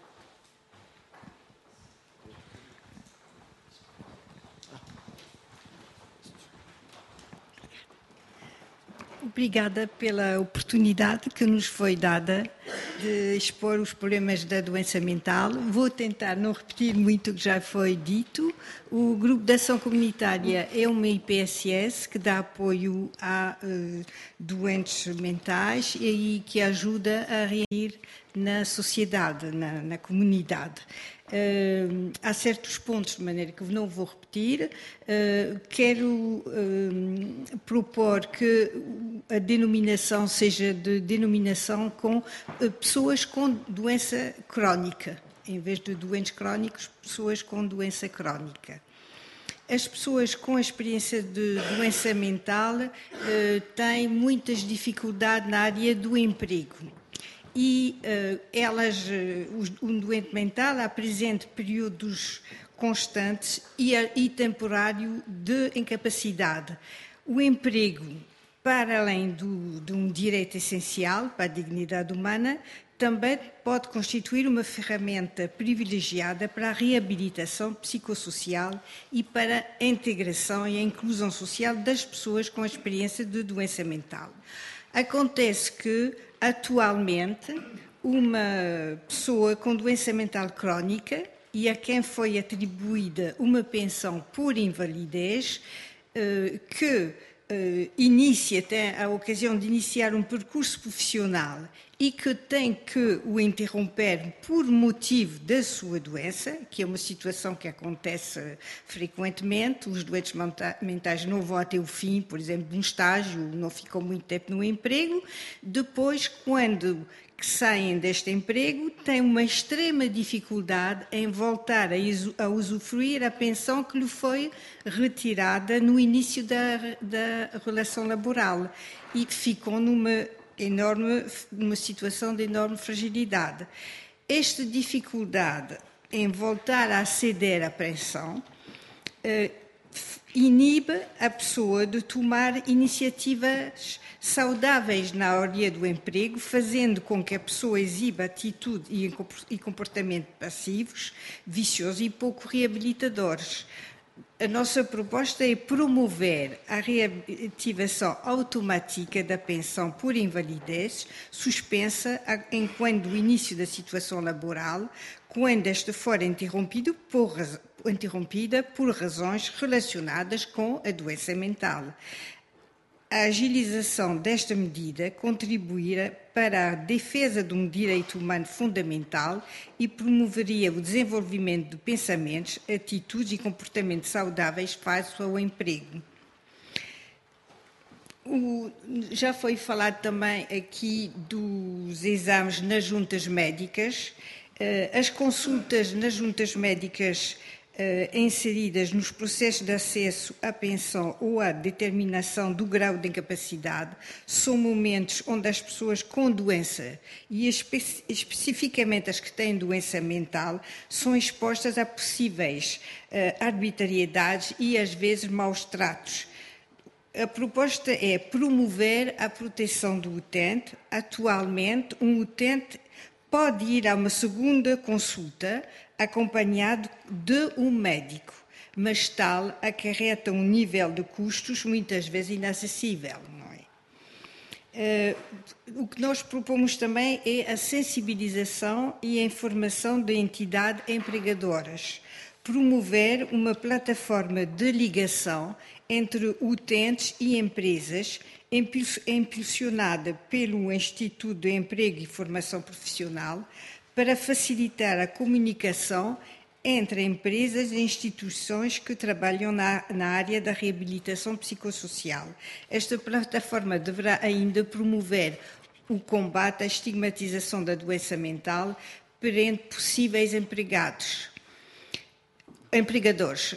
S13: Obrigada pela oportunidade que nos foi dada de expor os problemas da doença mental. Vou tentar não repetir muito o que já foi dito. O Grupo de Ação Comunitária é uma I P S S que dá apoio a uh, doentes mentais e que ajuda a reagir na sociedade, na, na comunidade. Uh, há certos pontos, de maneira que não vou repetir. Uh, quero uh, propor que a denominação seja de denominação com uh, pessoas com doença crónica, em vez de doentes crónicos, pessoas com doença crónica. As pessoas com a experiência de doença mental uh, têm muitas dificuldades na área do emprego. E uh, elas, uh, um doente mental apresenta períodos constantes e, e temporário de incapacidade. O emprego, para além do, de um direito essencial para a dignidade humana, também pode constituir uma ferramenta privilegiada para a reabilitação psicossocial e para a integração e a inclusão social das pessoas com a experiência de doença mental. Acontece que, atualmente, uma pessoa com doença mental crónica e a quem foi atribuída uma pensão por invalidez, que inicia, tem a ocasião de iniciar um percurso profissional e que tem que o interromper por motivo da sua doença, que é uma situação que acontece frequentemente, os doentes mentais não vão até o fim, por exemplo, de um estágio, não ficam muito tempo no emprego, depois, quando que saem deste emprego, têm uma extrema dificuldade em voltar a usufruir a pensão que lhe foi retirada no início da, da relação laboral e ficam numa enorme, numa situação de enorme fragilidade. Esta dificuldade em voltar a aceder à pensão eh, inibe a pessoa de tomar iniciativas saudáveis na área do emprego, fazendo com que a pessoa exiba atitude e comportamento passivos, viciosos e pouco reabilitadores. A nossa proposta é promover a reativação automática da pensão por invalidez, suspensa enquanto o início da situação laboral, quando esta for interrompida por, interrompida por razões relacionadas com a doença mental. A agilização desta medida contribuirá para a defesa de um direito humano fundamental e promoveria o desenvolvimento de pensamentos, atitudes e comportamentos saudáveis face ao emprego. O, já foi falado também aqui dos exames nas juntas médicas. As consultas nas juntas médicas Uh, inseridas nos processos de acesso à pensão ou à determinação do grau de incapacidade são momentos onde as pessoas com doença, e espe especificamente as que têm doença mental, são expostas a possíveis uh, arbitrariedades e, às vezes, maus tratos. A proposta é promover a proteção do utente. Atualmente, um utente pode ir a uma segunda consulta acompanhado de um médico, mas tal acarreta um nível de custos muitas vezes inacessível, não é? Uh, o que nós propomos também é a sensibilização e a informação de entidades empregadoras, promover uma plataforma de ligação entre utentes e empresas, impulsionada pelo Instituto de Emprego e Formação Profissional, para facilitar a comunicação entre empresas e instituições que trabalham na, na área da reabilitação psicossocial. Esta plataforma deverá ainda promover o combate à estigmatização da doença mental perante possíveis empregados, empregadores.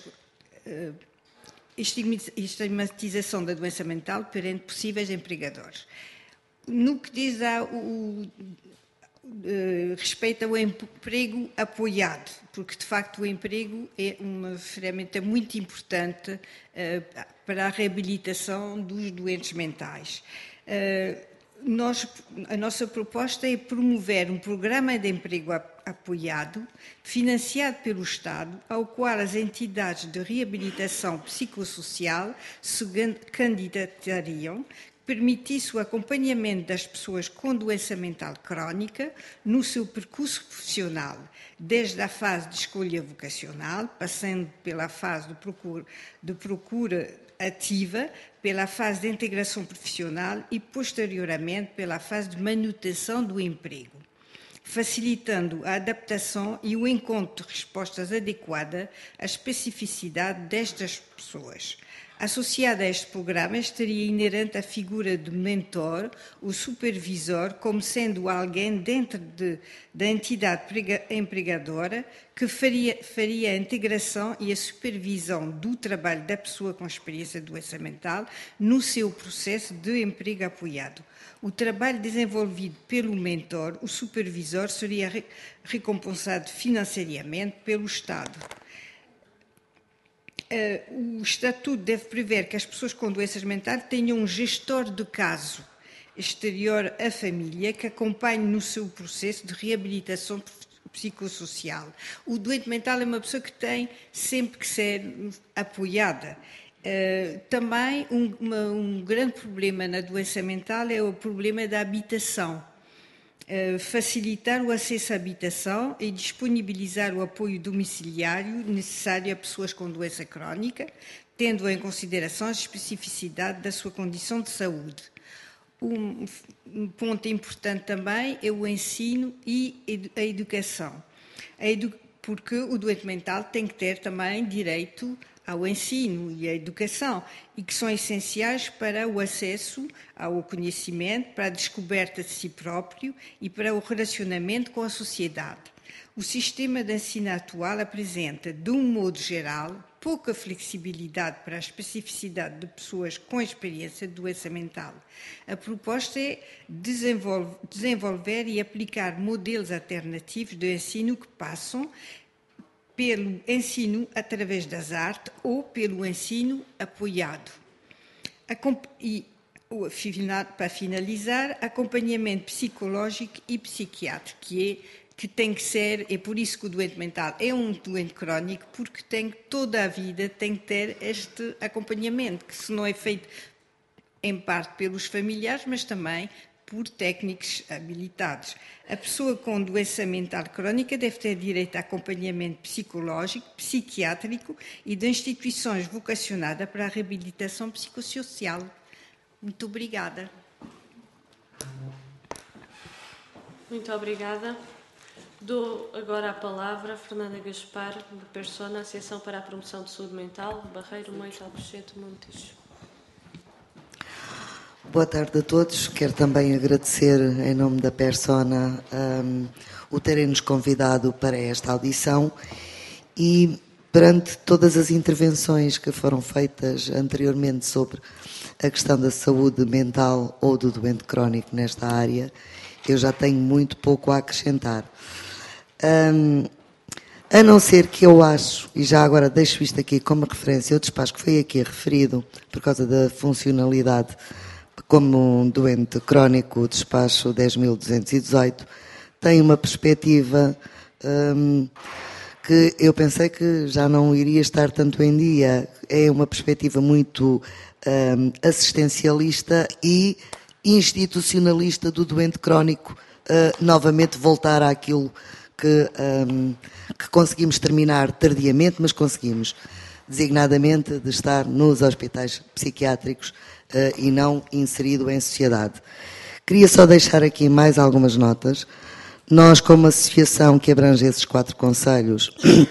S13: Estigmatização da doença mental perante possíveis empregadores. No que diz ao, o, Uh, respeito ao emprego apoiado, porque de facto o emprego é uma ferramenta muito importante uh, para a reabilitação dos doentes mentais. Uh, nós, a nossa proposta é promover um programa de emprego apoiado, financiado pelo Estado, ao qual as entidades de reabilitação psicossocial se candidatariam, permitisse o acompanhamento das pessoas com doença mental crónica no seu percurso profissional, desde a fase de escolha vocacional, passando pela fase de procura, de procura ativa, pela fase de integração profissional e, posteriormente, pela fase de manutenção do emprego, facilitando a adaptação e o encontro de respostas adequadas à especificidade destas pessoas. Associada a este programa, estaria inerente a figura de mentor, o supervisor, como sendo alguém dentro de, da entidade empregadora que faria, faria a integração e a supervisão do trabalho da pessoa com experiência de doença mental no seu processo de emprego apoiado. O trabalho desenvolvido pelo mentor, o supervisor, seria re, recompensado financeiramente pelo Estado. Uh, o Estatuto deve prever que as pessoas com doenças mentais tenham um gestor de caso exterior à família que acompanhe no seu processo de reabilitação psicossocial. O doente mental é uma pessoa que tem sempre que ser apoiada. Uh, também um, uma, um grande problema na doença mental é o problema da habitação. Uh, facilitar o acesso à habitação e disponibilizar o apoio domiciliário necessário a pessoas com doença crónica, tendo em consideração a especificidade da sua condição de saúde. Um, um ponto importante também é o ensino e a educação, a edu- porque o doente mental tem que ter também direito ao ensino e à educação, e que são essenciais para o acesso ao conhecimento, para a descoberta de si próprio e para o relacionamento com a sociedade. O sistema de ensino atual apresenta, de um modo geral, pouca flexibilidade para a especificidade de pessoas com experiência de doença mental. A proposta é desenvolver, desenvolver e aplicar modelos alternativos de ensino que passam pelo ensino através das artes ou pelo ensino apoiado. E, para finalizar, acompanhamento psicológico e psiquiátrico, que, é, que tem que ser, é por isso que o doente mental é um doente crónico, porque tem toda a vida tem que ter este acompanhamento, que se não é feito em parte pelos familiares, mas também por técnicos habilitados. A pessoa com doença mental crónica deve ter direito a acompanhamento psicológico, psiquiátrico e de instituições vocacionadas para a reabilitação psicossocial. Muito obrigada.
S1: Muito obrigada. Dou agora a palavra a Fernanda Gaspar, de Persona, Associação para a Promoção de Saúde Mental, Barreiro, Moita, Alcochete, Montijo.
S14: Boa tarde a todos. Quero também agradecer, em nome da Persona, um, o terem-nos convidado para esta audição e, perante todas as intervenções que foram feitas anteriormente sobre a questão da saúde mental ou do doente crónico nesta área, eu já tenho muito pouco a acrescentar. Um, a não ser que eu acho, e já agora deixo isto aqui como referência, o despacho que foi aqui referido, por causa da funcionalidade como um doente crónico, o despacho dez mil duzentos e dezoito, tem uma perspectiva hum, que eu pensei que já não iria estar tanto em dia. É uma perspectiva muito um, assistencialista e institucionalista do doente crónico, uh, novamente voltar àquilo que, um, que conseguimos terminar tardiamente, mas conseguimos, designadamente de estar nos hospitais psiquiátricos uh, e não inserido em sociedade. Queria só deixar aqui mais algumas notas. Nós, como associação que abrange esses quatro concelhos,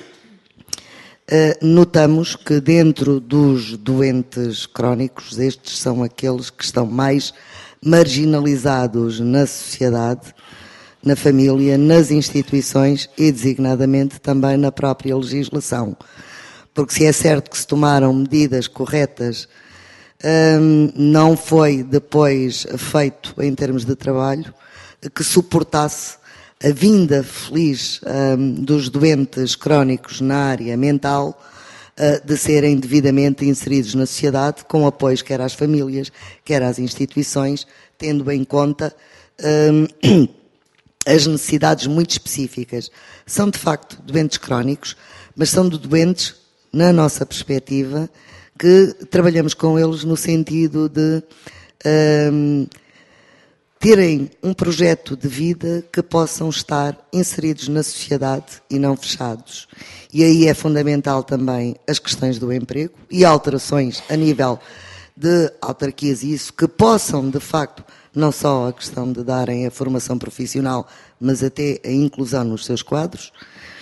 S14: notamos que dentro dos doentes crónicos, estes são aqueles que estão mais marginalizados na sociedade, na família, nas instituições e, designadamente, também na própria legislação. Porque se é certo que se tomaram medidas corretas, não foi depois feito em termos de trabalho que suportasse a vinda feliz um, dos doentes crónicos na área mental uh, de serem devidamente inseridos na sociedade, com apoios quer às famílias, quer às instituições, tendo em conta um, as necessidades muito específicas. São, de facto, doentes crónicos, mas são de doentes, na nossa perspectiva, que trabalhamos com eles no sentido de um, terem um projeto de vida que possam estar inseridos na sociedade e não fechados. E aí é fundamental também as questões do emprego e alterações a nível de autarquias e isso, que possam, de facto, não só a questão de darem a formação profissional, mas até a inclusão nos seus quadros.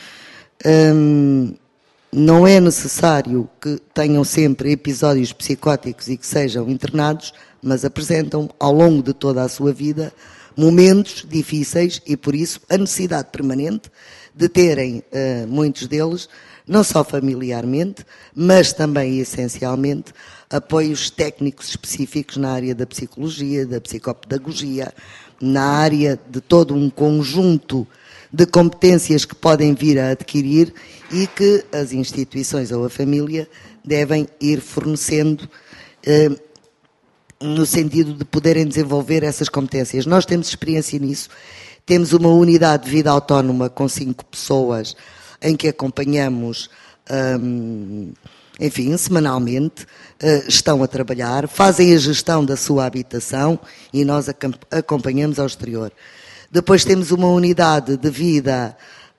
S14: Hum, não é necessário que tenham sempre episódios psicóticos e que sejam internados, mas apresentam ao longo de toda a sua vida momentos difíceis e, por isso, a necessidade permanente de terem, uh, muitos deles, não só familiarmente, mas também e essencialmente, apoios técnicos específicos na área da psicologia, da psicopedagogia, na área de todo um conjunto de competências que podem vir a adquirir e que as instituições ou a família devem ir fornecendo eh, no sentido de poderem desenvolver essas competências. Nós temos experiência nisso, temos uma unidade de vida autónoma com cinco pessoas em que acompanhamos, hum, enfim, semanalmente, uh, estão a trabalhar, fazem a gestão da sua habitação e nós acompanhamos ao exterior. Depois temos uma unidade de vida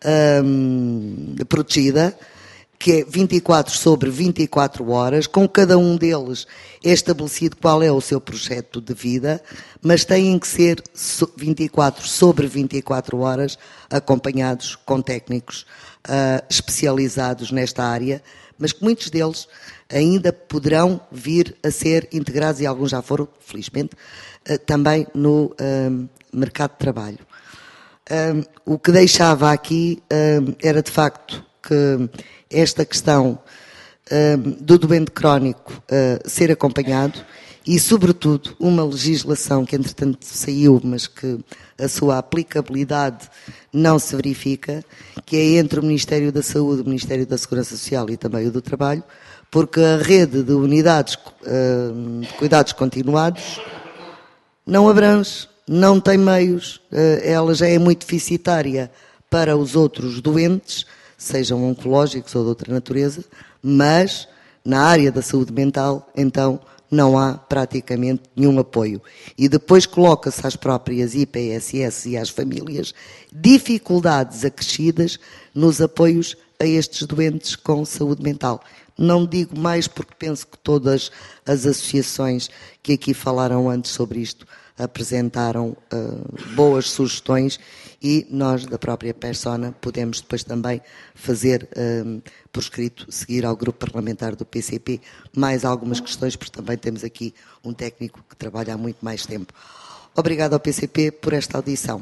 S14: hum, protegida, que é vinte e quatro sobre vinte e quatro horas, com cada um deles é estabelecido qual é o seu projeto de vida, mas têm que ser vinte e quatro sobre vinte e quatro horas, acompanhados com técnicos uh, especializados nesta área, mas que muitos deles ainda poderão vir a ser integrados, e alguns já foram, felizmente, uh, também no uh, mercado de trabalho. Uh, o que deixava aqui uh, era, de facto, que esta questão uh, do doente crónico uh, ser acompanhado e, sobretudo, uma legislação que, entretanto, saiu, mas que a sua aplicabilidade não se verifica, que é entre o Ministério da Saúde, o Ministério da Segurança Social e também o do Trabalho, porque a rede de unidades uh, de cuidados continuados não abrange, não tem meios, uh, ela já é muito deficitária para os outros doentes, sejam oncológicos ou de outra natureza, mas na área da saúde mental, então, não há praticamente nenhum apoio. E depois coloca-se às próprias I P S S e às famílias dificuldades acrescidas nos apoios a estes doentes com saúde mental. Não digo mais porque penso que todas as associações que aqui falaram antes sobre isto apresentaram uh, boas sugestões e nós, da própria persona, podemos depois também fazer, um, por escrito, seguir ao grupo parlamentar do P C P mais algumas questões, porque também temos aqui um técnico que trabalha há muito mais tempo. Obrigado ao P C P por esta audição.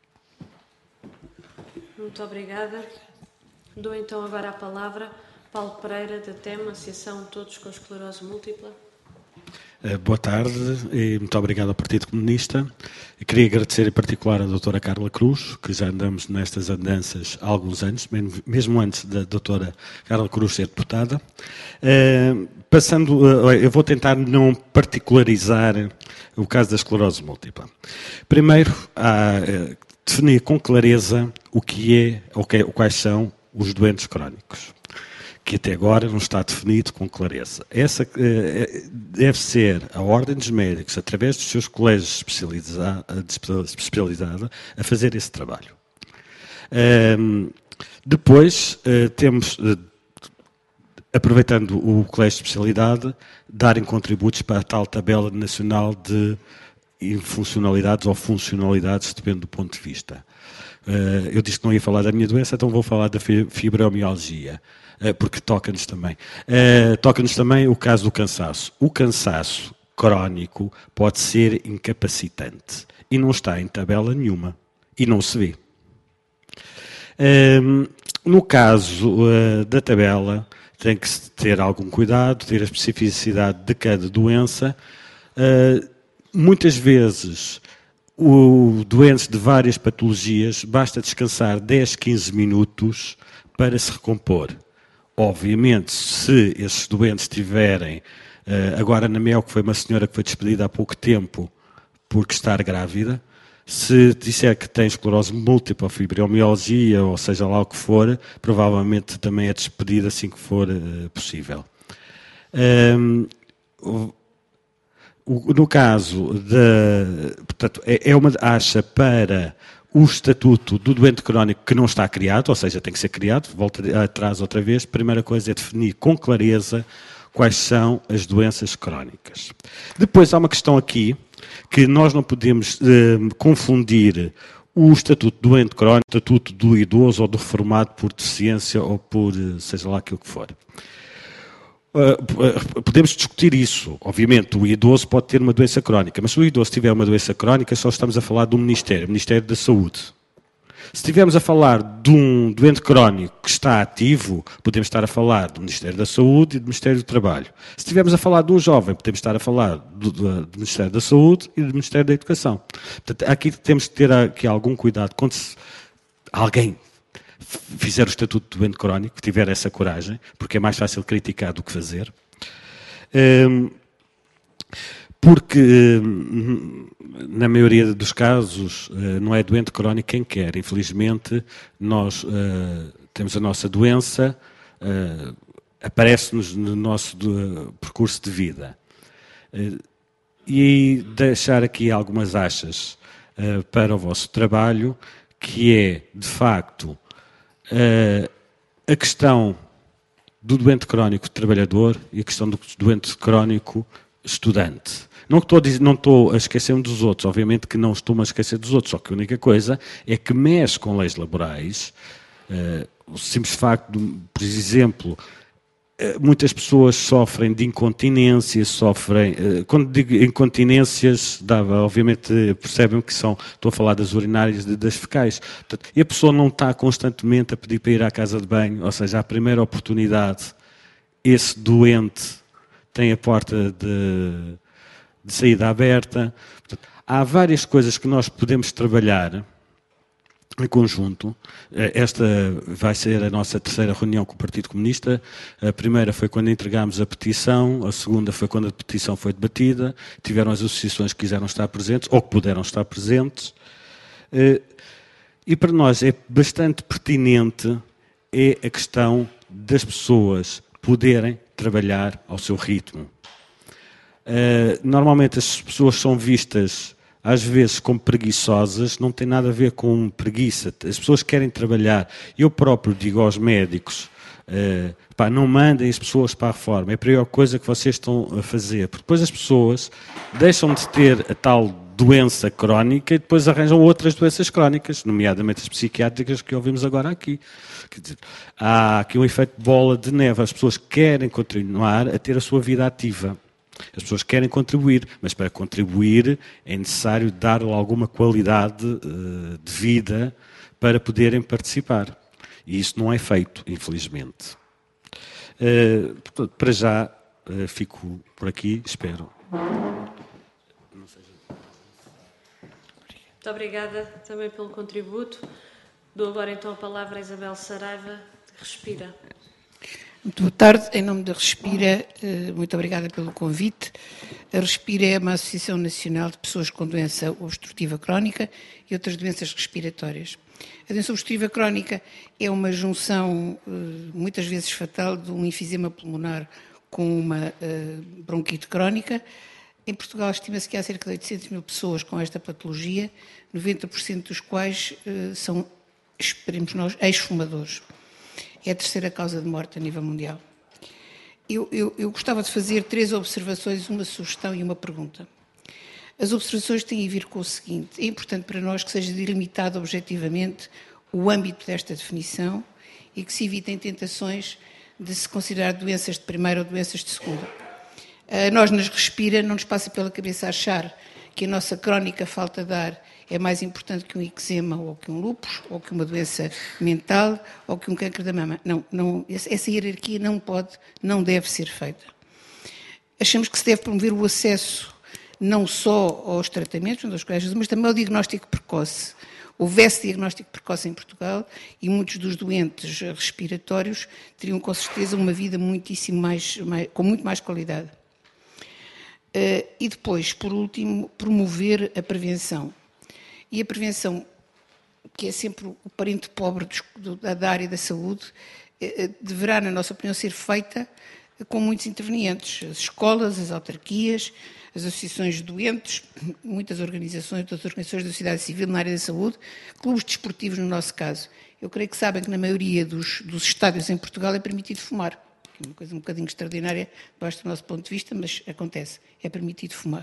S1: Muito obrigada. Dou então agora a palavra Paulo Pereira, da T E M, Associação Todos com Esclerose Múltipla.
S12: Boa tarde e muito obrigado ao Partido Comunista. Eu queria agradecer em particular à doutora Carla Cruz, que já andamos nestas andanças há alguns anos, mesmo antes da doutora Carla Cruz ser deputada. Passando, eu vou tentar não particularizar o caso da esclerose múltipla. Primeiro, há, definir com clareza o que é, ou quais são os doentes crónicos, que até agora não está definido com clareza. Essa eh, deve ser a Ordem dos Médicos, através dos seus colégios especializa especializados, a fazer esse trabalho. Um, depois, uh, temos, uh, aproveitando o colégio de especialidade, darem contributos para a tal tabela nacional de infuncionalidades ou funcionalidades, depende do ponto de vista. Uh, eu disse que não ia falar da minha doença, então vou falar da fibromialgia, uh, porque toca-nos também. Uh, toca-nos também o caso do cansaço. O cansaço crónico pode ser incapacitante e não está em tabela nenhuma e não se vê. Um, no caso uh, da tabela, tem que ter algum cuidado, ter a especificidade de cada doença. Uh, muitas vezes, o doentes de várias patologias, basta descansar dez, quinze minutos para se recompor. Obviamente, se esses doentes tiverem, uh, agora na Mel, que foi uma senhora que foi despedida há pouco tempo porque estar grávida, se disser que tem esclerose múltipla, fibromialgia, ou seja lá o que for, provavelmente também é despedida assim que for uh, possível. Um, o, o, no caso, de, portanto, é, é uma acha para o estatuto do doente crónico que não está criado, ou seja, tem que ser criado, volta atrás outra vez. Primeira coisa é definir com clareza quais são as doenças crónicas. Depois há uma questão aqui, que nós não podemos eh, confundir o estatuto do doente crónico, o estatuto do idoso ou do reformado por deficiência ou por seja lá aquilo que for. Uh, podemos discutir isso. Obviamente, o idoso pode ter uma doença crónica, mas se o idoso tiver uma doença crónica, só estamos a falar do Ministério, o Ministério da Saúde. Se estivermos a falar de um doente crónico que está ativo, podemos estar a falar do Ministério da Saúde e do Ministério do Trabalho. Se estivermos a falar de um jovem, podemos estar a falar do, do, do Ministério da Saúde e do Ministério da Educação. Portanto, aqui temos que ter aqui algum cuidado. Quando se, alguém fizer o estatuto de doente crónico, tiver essa coragem, porque é mais fácil criticar do que fazer. Um, Porque, na maioria dos casos, não é doente crónico quem quer. Infelizmente, nós uh, temos a nossa doença, uh, aparece-nos no nosso do, percurso de vida. Uh, e deixar aqui algumas achas uh, para o vosso trabalho, que é, de facto, uh, a questão do doente crónico trabalhador e a questão do doente crónico estudante. Não estou, a dizer, não estou a esquecer-me dos outros, obviamente que não estou-me a esquecer dos outros, só que a única coisa é que mexe com leis laborais. Uh, o simples facto, de, por exemplo, uh, muitas pessoas sofrem de incontinência, sofrem... Uh, quando digo incontinências, dava, obviamente percebem que são... Estou a falar das urinárias e das fecais. Portanto, e a pessoa não está constantemente a pedir para ir à casa de banho, ou seja, à primeira oportunidade, esse doente tem a porta de... de saída aberta. Portanto, há várias coisas que nós podemos trabalhar em conjunto. Esta vai ser a nossa terceira reunião com o Partido Comunista. A primeira foi quando entregámos a petição, a segunda foi quando a petição foi debatida, tiveram as associações que quiseram estar presentes, ou que puderam estar presentes. E para nós é bastante pertinente é a questão das pessoas poderem trabalhar ao seu ritmo. Uh, normalmente as pessoas são vistas às vezes como preguiçosas, não tem nada a ver com preguiça. As pessoas querem trabalhar. Eu próprio digo aos médicos, uh, pá, não mandem as pessoas para a reforma, é a pior coisa que vocês estão a fazer, porque depois as pessoas deixam de ter a tal doença crónica e depois arranjam outras doenças crónicas, nomeadamente as psiquiátricas que ouvimos agora aqui. Quer dizer, há aqui um efeito de bola de neve, as pessoas querem continuar a ter a sua vida ativa. As pessoas querem contribuir, mas para contribuir é necessário dar alguma qualidade uh, de vida para poderem participar. E isso não é feito, infelizmente. Uh, portanto, para já, uh, fico por aqui, espero.
S1: Muito obrigada também pelo contributo. Dou agora então a palavra a Isabel Saraiva, Respira.
S15: Muito boa tarde. Em nome da Respira, muito obrigada pelo convite. A Respira é uma Associação Nacional de Pessoas com Doença Obstrutiva Crónica e outras doenças respiratórias. A doença obstrutiva crónica é uma junção, muitas vezes fatal, de um enfisema pulmonar com uma bronquite crónica. Em Portugal estima-se que há cerca de oitocentas mil pessoas com esta patologia, noventa por cento dos quais são, esperemos nós, ex-fumadores. É a terceira causa de morte a nível mundial. Eu, eu, eu gostava de fazer três observações, uma sugestão e uma pergunta. As observações têm a ver com o seguinte: é importante para nós que seja delimitado objetivamente o âmbito desta definição e que se evitem tentações de se considerar doenças de primeira ou doenças de segunda. A nós nas Respira não nos passa pela cabeça achar que a nossa crónica falta de ar é mais importante que um eczema ou que um lúpus, ou que uma doença mental, ou que um câncer da mama. Não, não, essa hierarquia não pode, não deve ser feita. Achamos que se deve promover o acesso não só aos tratamentos, aos colégios, mas também ao diagnóstico precoce. Houvesse diagnóstico precoce em Portugal e muitos dos doentes respiratórios teriam com certeza uma vida muitíssimo mais, mais, com muito mais qualidade. Uh, e depois, por último, promover a prevenção. E a prevenção, que é sempre o parente pobre do, da área da saúde, uh, deverá, na nossa opinião, ser feita com muitos intervenientes. As escolas, as autarquias, as associações de doentes, muitas organizações, das organizações da sociedade civil na área da saúde, clubes desportivos no nosso caso. Eu creio que sabem que na maioria dos, dos estádios em Portugal é permitido fumar. É uma coisa um bocadinho extraordinária, baixo do nosso ponto de vista, mas acontece, é permitido fumar.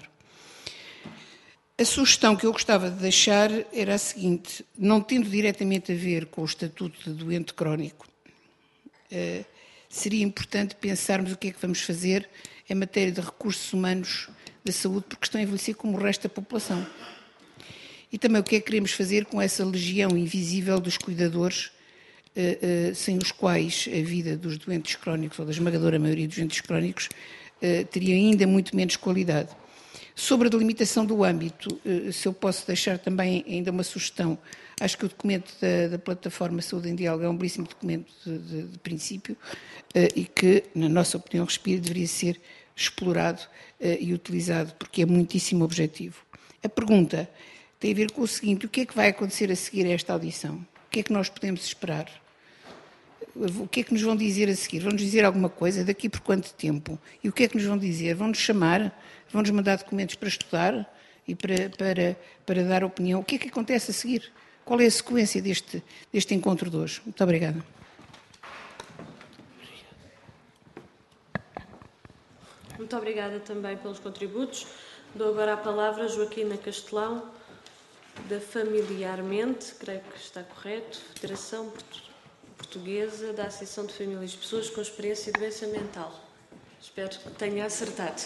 S15: A sugestão que eu gostava de deixar era a seguinte: não tendo diretamente a ver com o estatuto de doente crónico, eh, seria importante pensarmos o que é que vamos fazer em matéria de recursos humanos da saúde, porque estão a envelhecer como o resto da população. E também o que é que queremos fazer com essa legião invisível dos cuidadores, eh, eh, sem os quais a vida dos doentes crónicos, ou da esmagadora maioria dos doentes crónicos, eh, teria ainda muito menos qualidade. Sobre a delimitação do âmbito, se eu posso deixar também ainda uma sugestão, acho que o documento da, da plataforma Saúde em Diálogo é um belíssimo documento de, de, de princípio e que, na nossa opinião, Respira deveria ser explorado e utilizado, porque é muitíssimo objetivo. A pergunta tem a ver com o seguinte: o que é que vai acontecer a seguir a esta audição? O que é que nós podemos esperar? O que é que nos vão dizer a seguir? Vão-nos dizer alguma coisa? Daqui por quanto tempo? E o que é que nos vão dizer? Vão-nos chamar? Vão-nos mandar documentos para estudar e para, para, para dar opinião? O que é que acontece a seguir? Qual é a sequência deste, deste encontro de hoje? Muito obrigada.
S1: Muito obrigada também pelos contributos. Dou agora a palavra a Joaquina Castelão, da Familiarmente, creio que está correto, Federação Portuguesa da Associação de Famílias de Pessoas com Experiência de Doença Mental. Espero que tenha acertado.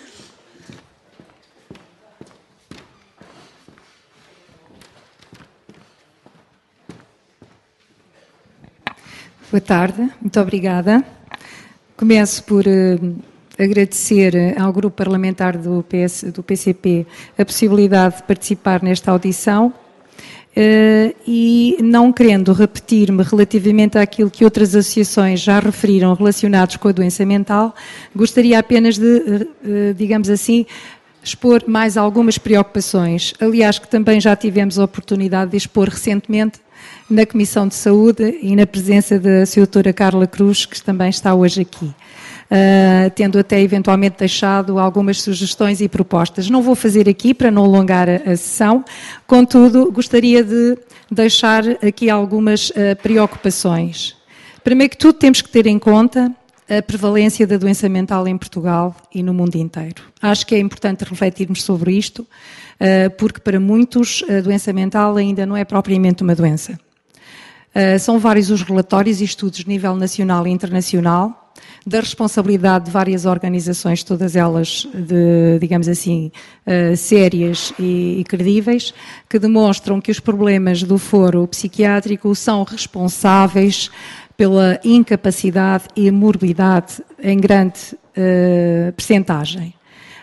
S16: Boa tarde, muito obrigada. Começo por uh, agradecer ao Grupo Parlamentar do, P S, do P C P a possibilidade de participar nesta audição uh, e, não querendo repetir-me relativamente àquilo que outras associações já referiram relacionados com a doença mental, gostaria apenas de, uh, digamos assim, expor mais algumas preocupações. Aliás, que também já tivemos a oportunidade de expor recentemente na Comissão de Saúde e na presença da senhora doutora Carla Cruz, que também está hoje aqui, uh, tendo até eventualmente deixado algumas sugestões e propostas. Não vou fazer aqui para não alongar a, a sessão, contudo, gostaria de deixar aqui algumas uh, preocupações. Primeiro que tudo, temos que ter em conta a prevalência da doença mental em Portugal e no mundo inteiro. Acho que é importante refletirmos sobre isto, porque para muitos a doença mental ainda não é propriamente uma doença. São vários os relatórios e estudos de nível nacional e internacional, da responsabilidade de várias organizações, todas elas, de, digamos assim, sérias e, e credíveis, que demonstram que os problemas do foro psiquiátrico são responsáveis pela incapacidade e morbidade em grande uh, percentagem.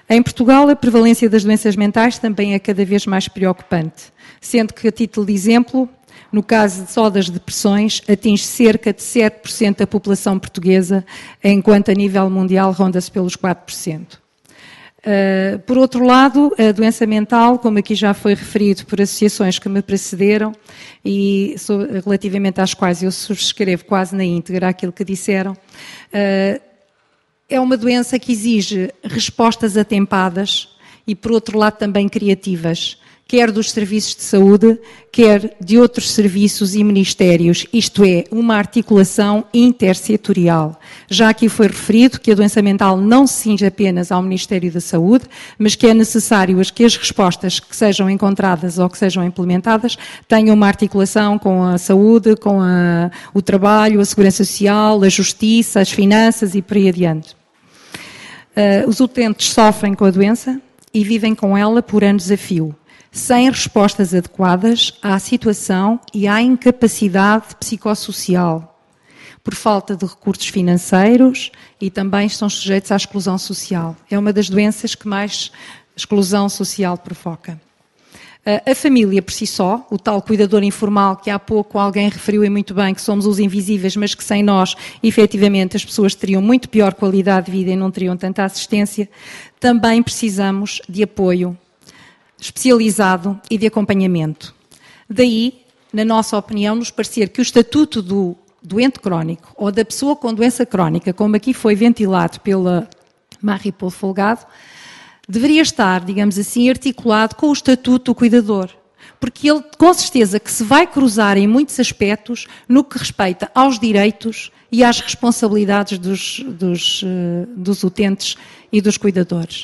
S16: Em Portugal, a prevalência das doenças mentais também é cada vez mais preocupante, sendo que, a título de exemplo, no caso só das depressões, atinge cerca de sete por cento da população portuguesa, enquanto a nível mundial ronda-se pelos quatro por cento. Uh, por outro lado, a doença mental, como aqui já foi referido por associações que me precederam e so, relativamente às quais eu subscrevo quase na íntegra aquilo que disseram, uh, é uma doença que exige respostas atempadas e, por outro lado, também criativas, quer dos serviços de saúde, quer de outros serviços e ministérios, isto é, uma articulação intersetorial. Já aqui foi referido que a doença mental não se cinge apenas ao Ministério da Saúde, mas que é necessário que as respostas que sejam encontradas ou que sejam implementadas tenham uma articulação com a saúde, com a, o trabalho, a segurança social, a justiça, as finanças e por aí adiante. Uh, os utentes sofrem com a doença e vivem com ela por anos a fio, sem respostas adequadas à situação e à incapacidade psicossocial, por falta de recursos financeiros e também estão sujeitos à exclusão social. É uma das doenças que mais exclusão social provoca. A família por si só, o tal cuidador informal que há pouco alguém referiu e muito bem que somos os invisíveis, mas que sem nós, efetivamente, as pessoas teriam muito pior qualidade de vida e não teriam tanta assistência, também precisamos de apoio especializado e de acompanhamento. Daí, na nossa opinião, nos parecer que o estatuto do doente crónico ou da pessoa com doença crónica, como aqui foi ventilado pela Marie-Paule Folgado, deveria estar, digamos assim, articulado com o estatuto do cuidador, porque ele, com certeza, que se vai cruzar em muitos aspectos no que respeita aos direitos e às responsabilidades dos, dos, dos utentes e dos cuidadores.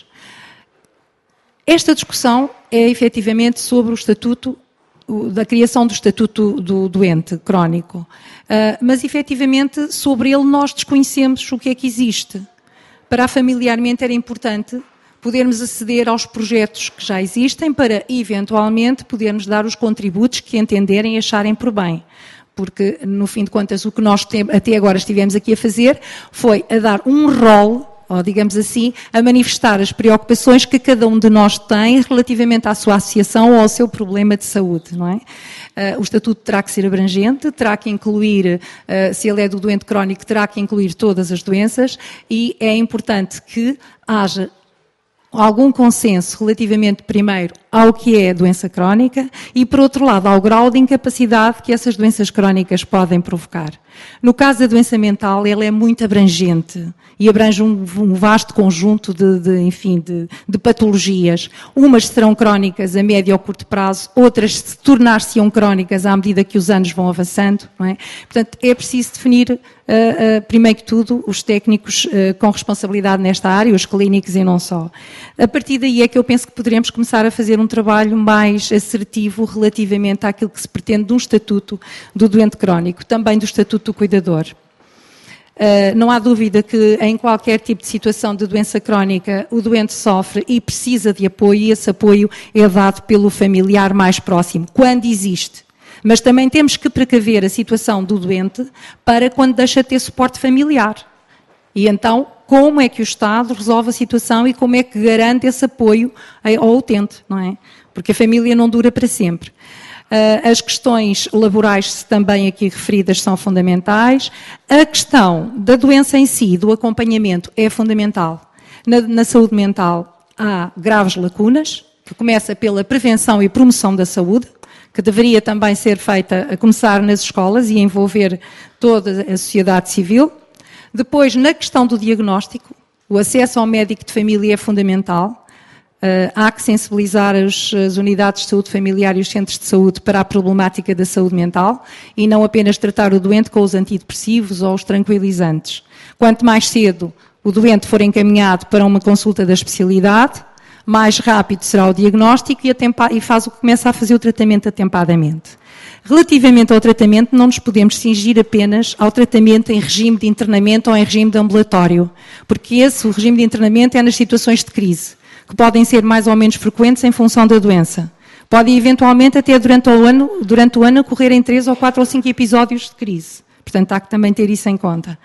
S16: Esta discussão é efetivamente sobre o estatuto, da criação do estatuto do doente crónico, mas efetivamente sobre ele nós desconhecemos o que é que existe. Para familiarmente era importante podermos aceder aos projetos que já existem para eventualmente podermos dar os contributos que entenderem e acharem por bem. Porque, no fim de contas, o que nós até agora estivemos aqui a fazer foi a dar um rol, ou digamos assim, a manifestar as preocupações que cada um de nós tem relativamente à sua associação ou ao seu problema de saúde, não é? Uh, o estatuto terá que ser abrangente, terá que incluir, uh, se ele é do doente crónico, terá que incluir todas as doenças e é importante que haja algum consenso relativamente, primeiro, ao que é a doença crónica e, por outro lado, ao grau de incapacidade que essas doenças crónicas podem provocar. No caso da doença mental, ela é muito abrangente e abrange um, um vasto conjunto de, de, enfim, de, de patologias. Umas serão crónicas a médio ou curto prazo, outras se tornar-se-ão crónicas à medida que os anos vão avançando, não é? Portanto, é preciso definir, uh, uh, primeiro que tudo, os técnicos uh, com responsabilidade nesta área, os clínicos e não só. A partir daí é que eu penso que poderemos começar a fazer um trabalho mais assertivo relativamente àquilo que se pretende de um estatuto do doente crónico, também do estatuto do cuidador. Uh, não há dúvida que em qualquer tipo de situação de doença crónica o doente sofre e precisa de apoio e esse apoio é dado pelo familiar mais próximo, quando existe. Mas também temos que precaver a situação do doente para quando deixa de ter suporte familiar. E então, como é que o Estado resolve a situação e como é que garante esse apoio ao utente, não é? Porque a família não dura para sempre. As questões laborais também aqui referidas são fundamentais. A questão da doença em si, do acompanhamento, é fundamental. Na, na saúde mental há graves lacunas, que começa pela prevenção e promoção da saúde, que deveria também ser feita a começar nas escolas e envolver toda a sociedade civil. Depois, na questão do diagnóstico, o acesso ao médico de família é fundamental. Uh, há que sensibilizar as, as unidades de saúde familiar e os centros de saúde para a problemática da saúde mental e não apenas tratar o doente com os antidepressivos ou os tranquilizantes. Quanto mais cedo o doente for encaminhado para uma consulta da especialidade, mais rápido será o diagnóstico e, atempa, e faz o que começa a fazer o tratamento atempadamente. Relativamente ao tratamento, não nos podemos cingir apenas ao tratamento em regime de internamento ou em regime de ambulatório, porque esse, o regime de internamento, é nas situações de crise, que podem ser mais ou menos frequentes em função da doença. Podem, eventualmente, até durante o ano, durante o ano ocorrerem três ou quatro ou cinco episódios de crise. Portanto, há que também ter isso em conta.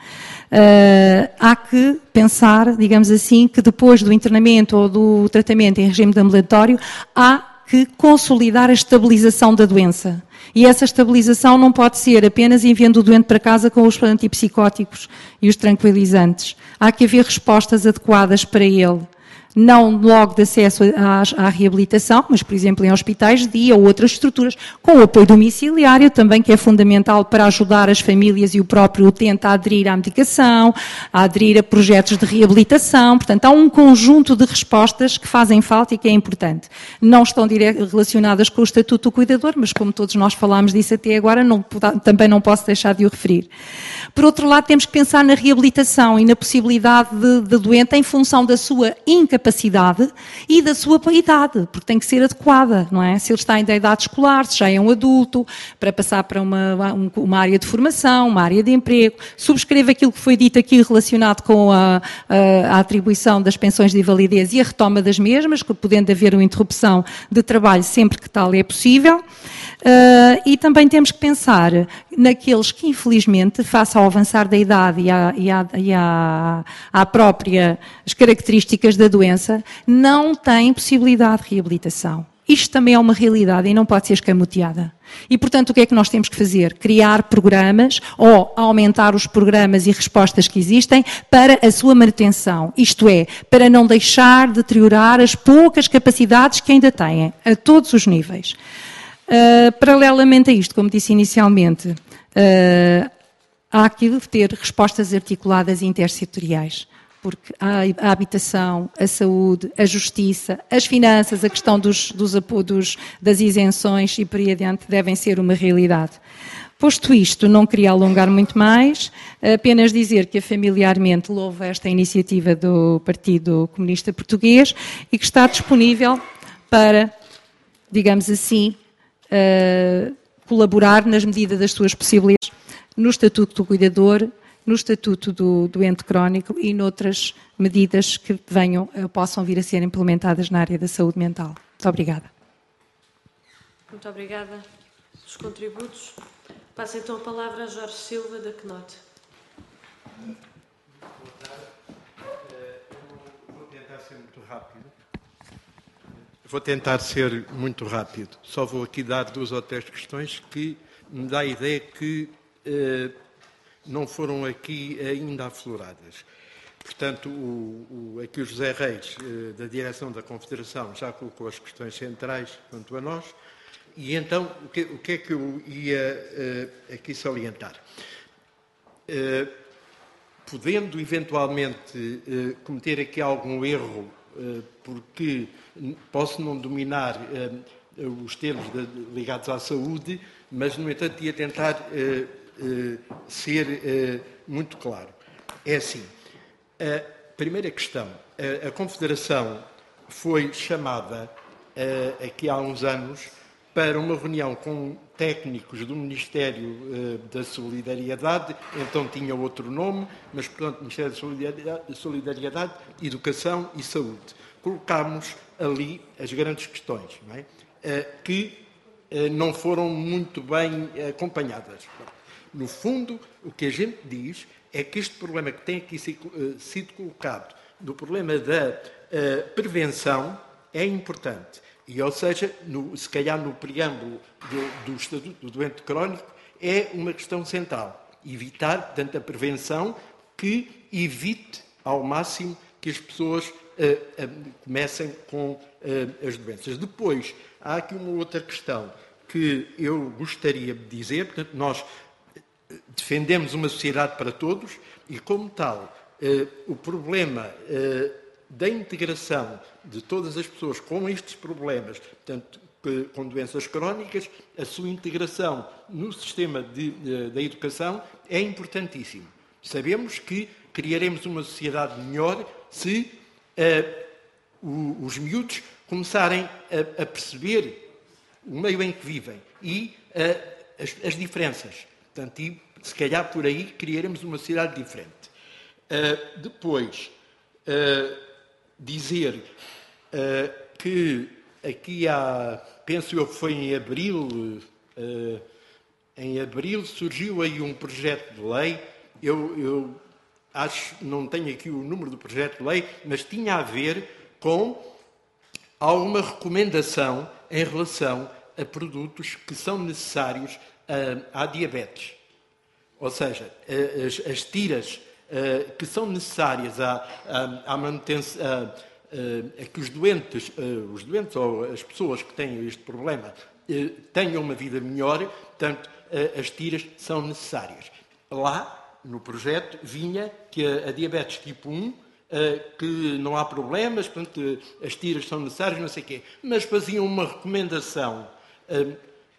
S16: Uh, há que pensar, digamos assim, que depois do internamento ou do tratamento em regime de ambulatório, há que consolidar a estabilização da doença. E essa estabilização não pode ser apenas enviando o doente para casa com os antipsicóticos e os tranquilizantes. Há que haver respostas adequadas para ele. Não logo de acesso à, à reabilitação, mas, por exemplo, em hospitais de dia ou outras estruturas, com o apoio domiciliário também, que é fundamental para ajudar as famílias e o próprio utente a aderir à medicação, a aderir a projetos de reabilitação. Portanto, há um conjunto de respostas que fazem falta e que é importante. Não estão relacionadas com o Estatuto do Cuidador, mas como todos nós falámos disso até agora, não, também não posso deixar de o referir. Por outro lado, temos que pensar na reabilitação e na possibilidade de, de doente em função da sua incapacidade capacidade e da sua idade, porque tem que ser adequada, não é? Se ele está ainda em idade escolar, se já é um adulto, para passar para uma, uma área de formação, uma área de emprego. Subscreve aquilo que foi dito aqui relacionado com a, a, a atribuição das pensões de invalidez e a retoma das mesmas, podendo haver uma interrupção de trabalho sempre que tal é possível. Uh, e também temos que pensar naqueles que, infelizmente, face ao avançar da idade e, à, e, à, e à, à própria as características da doença, não têm possibilidade de reabilitação. Isto também é uma realidade e não pode ser escamoteada. E, portanto, o que é que nós temos que fazer? Criar programas ou aumentar os programas e respostas que existem para a sua manutenção. Isto é, para não deixar deteriorar as poucas capacidades que ainda têm, a todos os níveis. Uh, paralelamente a isto, como disse inicialmente, uh, há que ter respostas articuladas e intersetoriais, porque a, a habitação, a saúde, a justiça, as finanças, a questão dos, dos, dos, das isenções e por aí adiante devem ser uma realidade. Posto isto, não queria alongar muito mais, apenas dizer que familiarmente louvo esta iniciativa do Partido Comunista Português e que está disponível para, digamos assim, Uh, colaborar nas medidas das suas possibilidades no Estatuto do Cuidador, no Estatuto do Doente Crónico e noutras medidas que venham, uh, possam vir a ser implementadas na área da saúde mental. Muito obrigada.
S1: Muito obrigada pelos contributos. Passo então a palavra a Jorge Silva, da C N O T.
S17: Vou tentar ser muito rápido. Vou tentar ser muito rápido. Só vou aqui dar duas ou três questões que me dá a ideia que eh, não foram aqui ainda afloradas. Portanto, o, o, aqui o José Reis, eh, da direção da Confederação, já colocou as questões centrais quanto a nós. E então, o que, o que é que eu ia eh, aqui salientar? Eh, podendo, eventualmente, eh, cometer aqui algum erro, eh, porque posso não dominar eh, os termos de, ligados à saúde, mas, no entanto, ia tentar eh, eh, ser eh, muito claro. É assim, a primeira questão, a, a Confederação foi chamada eh, aqui há uns anos para uma reunião com técnicos do Ministério eh, da Solidariedade, então tinha outro nome, mas, portanto, Ministério da Solidariedade, Solidariedade, Educação e Saúde. Colocámos ali as grandes questões, não é? eh, que eh, não foram muito bem acompanhadas. No fundo, o que a gente diz é que este problema que tem aqui sido colocado, do problema da eh, prevenção, é importante. E, ou seja, no, se calhar no preâmbulo do, do Estatuto do Doente Crónico, é uma questão central. Evitar, portanto, a prevenção que evite ao máximo que as pessoas uh, uh, comecem com uh, as doenças. Depois, há aqui uma outra questão que eu gostaria de dizer. Portanto, nós defendemos uma sociedade para todos e, como tal, uh, o problema uh, da integração de todas as pessoas com estes problemas, portanto, com doenças crónicas, a sua integração no sistema de, de, da educação é importantíssimo. Sabemos que criaremos uma sociedade melhor se uh, o, os miúdos começarem a, a perceber o meio em que vivem e uh, as, as diferenças. Portanto, e, se calhar por aí criaremos uma sociedade diferente. Uh, depois, uh, dizer uh, que aqui há, penso eu que foi em abril, uh, em abril surgiu aí um projeto de lei. Eu, eu acho, não tenho aqui o número do projeto de lei, mas tinha a ver com alguma recomendação em relação a produtos que são necessários uh, à diabetes. Ou seja, uh, as, as tiras uh, que são necessárias à, à, à manutenção, uh, uh, a que os doentes, uh, os doentes ou as pessoas que têm este problema uh, tenham uma vida melhor, portanto, uh, as tiras são necessárias. Lá, no projeto, vinha que a, a diabetes tipo um, Uh, que não há problemas, portanto, uh, as tiras são necessárias, não sei o quê. Mas faziam uma recomendação uh,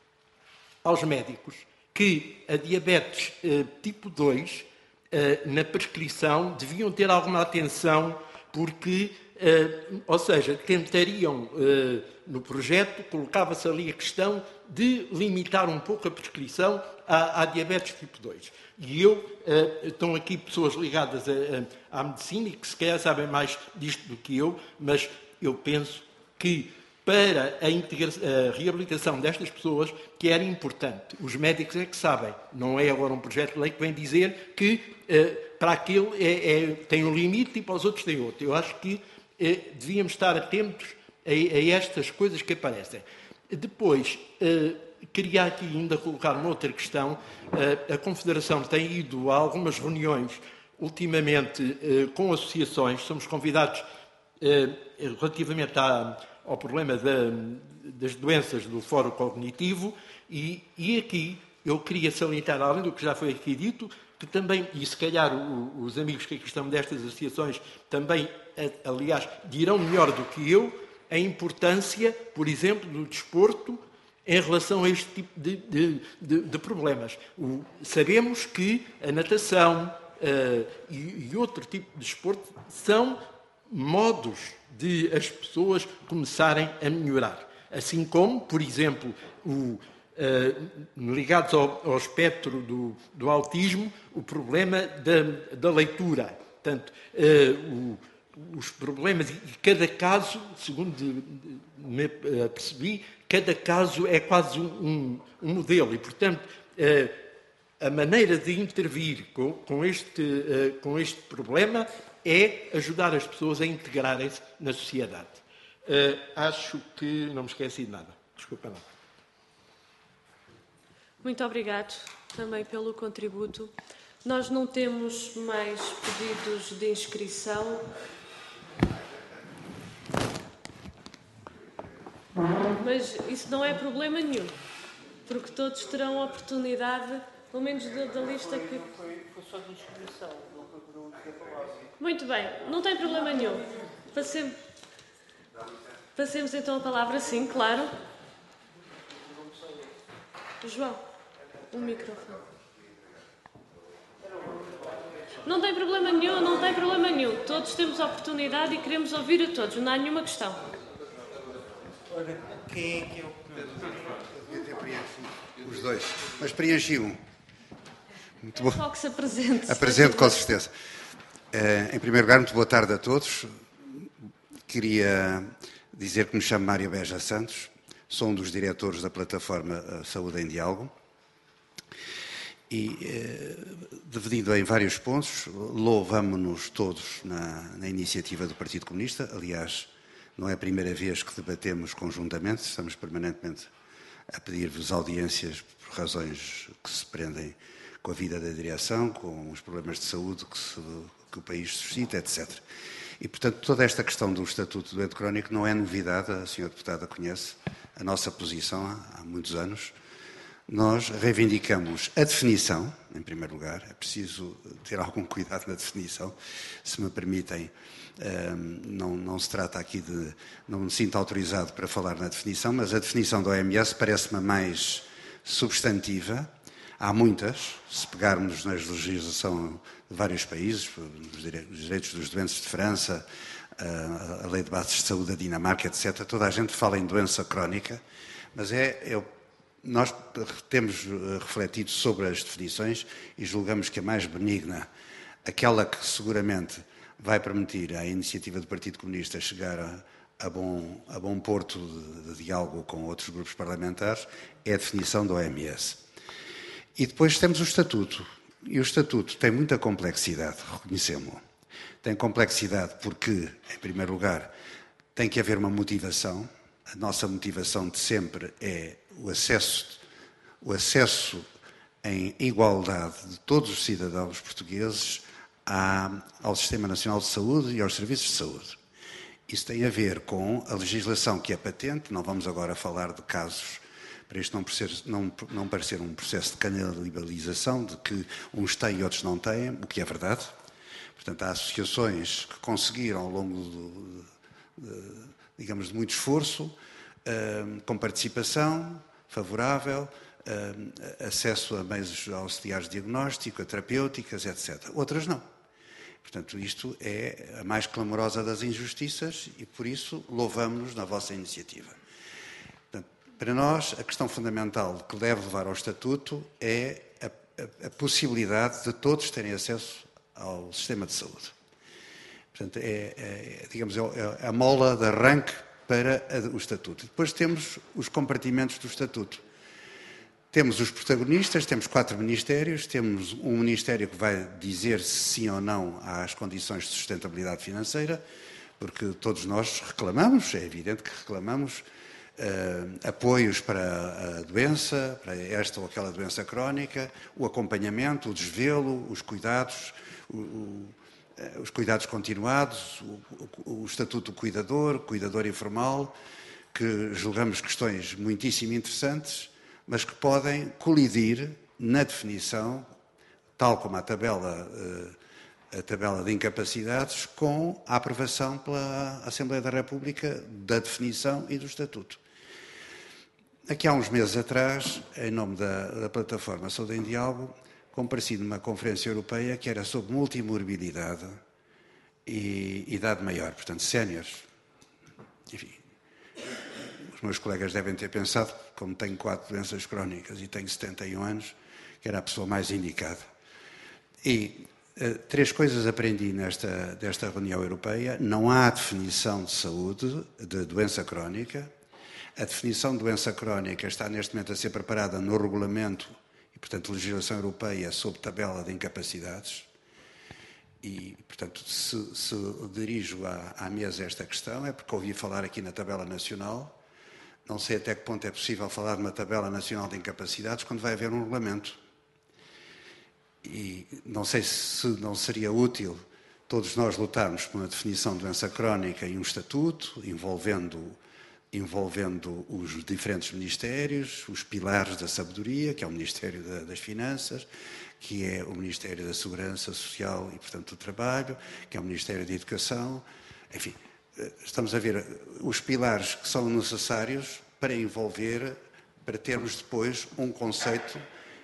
S17: aos médicos que a diabetes uh, tipo dois, uh, na prescrição, deviam ter alguma atenção, porque, uh, ou seja, tentariam, uh, no projeto, colocava-se ali a questão de limitar um pouco a prescrição à, à diabetes tipo dois. E eu, uh, estão aqui pessoas ligadas a, a, à medicina e que se calhar sabem mais disto do que eu, mas eu penso que para a, integra- a reabilitação destas pessoas, que era importante. Os médicos é que sabem. Não é agora um projeto de lei que vem dizer que uh, para aquele é, é, tem um limite e para os outros tem outro. Eu acho que uh, devíamos estar atentos a, a estas coisas que aparecem. Depois, uh, queria aqui ainda colocar uma outra questão. A Confederação tem ido a algumas reuniões, ultimamente, com associações. Somos convidados relativamente ao problema das doenças do foro cognitivo e, e aqui eu queria salientar, além do que já foi aqui dito, que também, e se calhar os amigos que aqui estão destas associações também, aliás, dirão melhor do que eu, a importância, por exemplo, do desporto em relação a este tipo de, de, de, de problemas. O, sabemos que a natação uh, e, e outro tipo de desporto são modos de as pessoas começarem a melhorar. Assim como, por exemplo, o, uh, ligados ao, ao espectro do, do autismo, o problema da, da leitura. Portanto, uh, o, os problemas, e cada caso, segundo me percebi, cada caso é quase um, um modelo e, portanto, a maneira de intervir com, com, este, com este problema é ajudar as pessoas a integrarem-se na sociedade. Acho que não me esqueci de nada. Desculpa lá.
S1: Muito obrigado também pelo contributo. Nós não temos mais pedidos de inscrição. Mas isso não é problema nenhum, porque todos terão oportunidade, pelo menos da, da lista que... Foi, foi só de inscrição, não foi por um dia falado. Muito bem, não tem problema nenhum. Passemos, passemos então a palavra, sim, claro. João, um microfone. Não tem problema nenhum, não tem problema nenhum. Todos temos oportunidade e queremos ouvir a todos, não há nenhuma questão.
S18: Olha, quem é que é o que... Eu devia ter preenchido os dois, mas preenchi um. Muito bom.
S1: Só que se apresente.
S18: Apresento com certeza. Uh, em primeiro lugar, muito boa tarde a todos. Queria dizer que me chamo Mário Beja Santos, sou um dos diretores da plataforma Saúde em Diálogo e, uh, dividido em vários pontos, louvamo-nos todos na, na iniciativa do Partido Comunista. Aliás, não é a primeira vez que debatemos conjuntamente, estamos permanentemente a pedir-vos audiências por razões que se prendem com a vida da direção, com os problemas de saúde que, se, que o país suscita, etcétera. E, portanto, toda esta questão do Estatuto do Doente Crónico não é novidade, a senhora Deputada conhece a nossa posição há, há muitos anos. Nós reivindicamos a definição, em primeiro lugar, é preciso ter algum cuidado na definição, se me permitem. Um, não, não se trata aqui de... Não me sinto autorizado para falar na definição, mas a definição da O M S parece-me mais substantiva. Há muitas, se pegarmos na legislação de vários países, os direitos dos doentes de França, a lei de bases de saúde da Dinamarca, etcétera. Toda a gente fala em doença crónica, mas é... é nós temos refletido sobre as definições e julgamos que a mais benigna, aquela que seguramente vai permitir à iniciativa do Partido Comunista chegar a, a, bom, a bom porto de, de diálogo com outros grupos parlamentares, é a definição da O M S. E depois temos o Estatuto. E o Estatuto tem muita complexidade, reconhecemos-lo. Tem complexidade porque, em primeiro lugar, tem que haver uma motivação. A nossa motivação de sempre é o acesso, o acesso em igualdade de todos os cidadãos portugueses à, ao Sistema Nacional de Saúde e aos serviços de saúde. Isso tem a ver com a legislação que é patente. Não vamos agora falar de casos, para isto não parecer, não, não parecer um processo de canibalização, de que uns têm e outros não têm, o que é verdade. Portanto, há associações que conseguiram, ao longo do, de, digamos, de muito esforço, uh, com participação favorável, uh, acesso a meios auxiliares de diagnóstico, a terapêuticas, etcétera. Outras não. Portanto, isto é a mais clamorosa das injustiças e, por isso, louvamos-nos na vossa iniciativa. Portanto, para nós, a questão fundamental que deve levar ao Estatuto é a, a, a possibilidade de todos terem acesso ao sistema de saúde. Portanto, é, é, digamos, é a mola de arranque para a, o Estatuto. Depois temos os compartimentos do Estatuto. Temos os protagonistas, temos quatro ministérios, temos um ministério que vai dizer se sim ou não às condições de sustentabilidade financeira, porque todos nós reclamamos, é evidente que reclamamos, uh, apoios para a doença, para esta ou aquela doença crónica, o acompanhamento, o desvelo, os cuidados, o, o, os cuidados continuados, o, o, o estatuto do cuidador, cuidador informal, que julgamos questões muitíssimo interessantes, mas que podem colidir na definição, tal como a tabela, a tabela de incapacidades, com a aprovação pela Assembleia da República da definição e do Estatuto. Aqui há uns meses atrás, em nome da, da plataforma Saúde em Diálogo, compareci numa conferência europeia que era sobre multimorbilidade e idade maior, portanto, séniores. Enfim, os meus colegas devem ter pensado, como tenho quatro doenças crónicas e tenho setenta e um anos, que era a pessoa mais indicada. E uh, três coisas aprendi nesta desta reunião europeia. Não há definição de saúde, de doença crónica. A definição de doença crónica está neste momento a ser preparada no regulamento e, portanto, legislação europeia sob tabela de incapacidades. E, portanto, se, se dirijo à, à mesa esta questão é porque ouvi falar aqui na tabela nacional. Não sei até que ponto é possível falar de uma tabela nacional de incapacidades quando vai haver um regulamento. E não sei se não seria útil todos nós lutarmos por uma definição de doença crónica e um estatuto, envolvendo, envolvendo os diferentes ministérios, os pilares da sabedoria, que é o Ministério da, das Finanças, que é o Ministério da Segurança Social e, portanto, do Trabalho, que é o Ministério da Educação, enfim. Estamos a ver os pilares que são necessários para envolver, para termos depois um conceito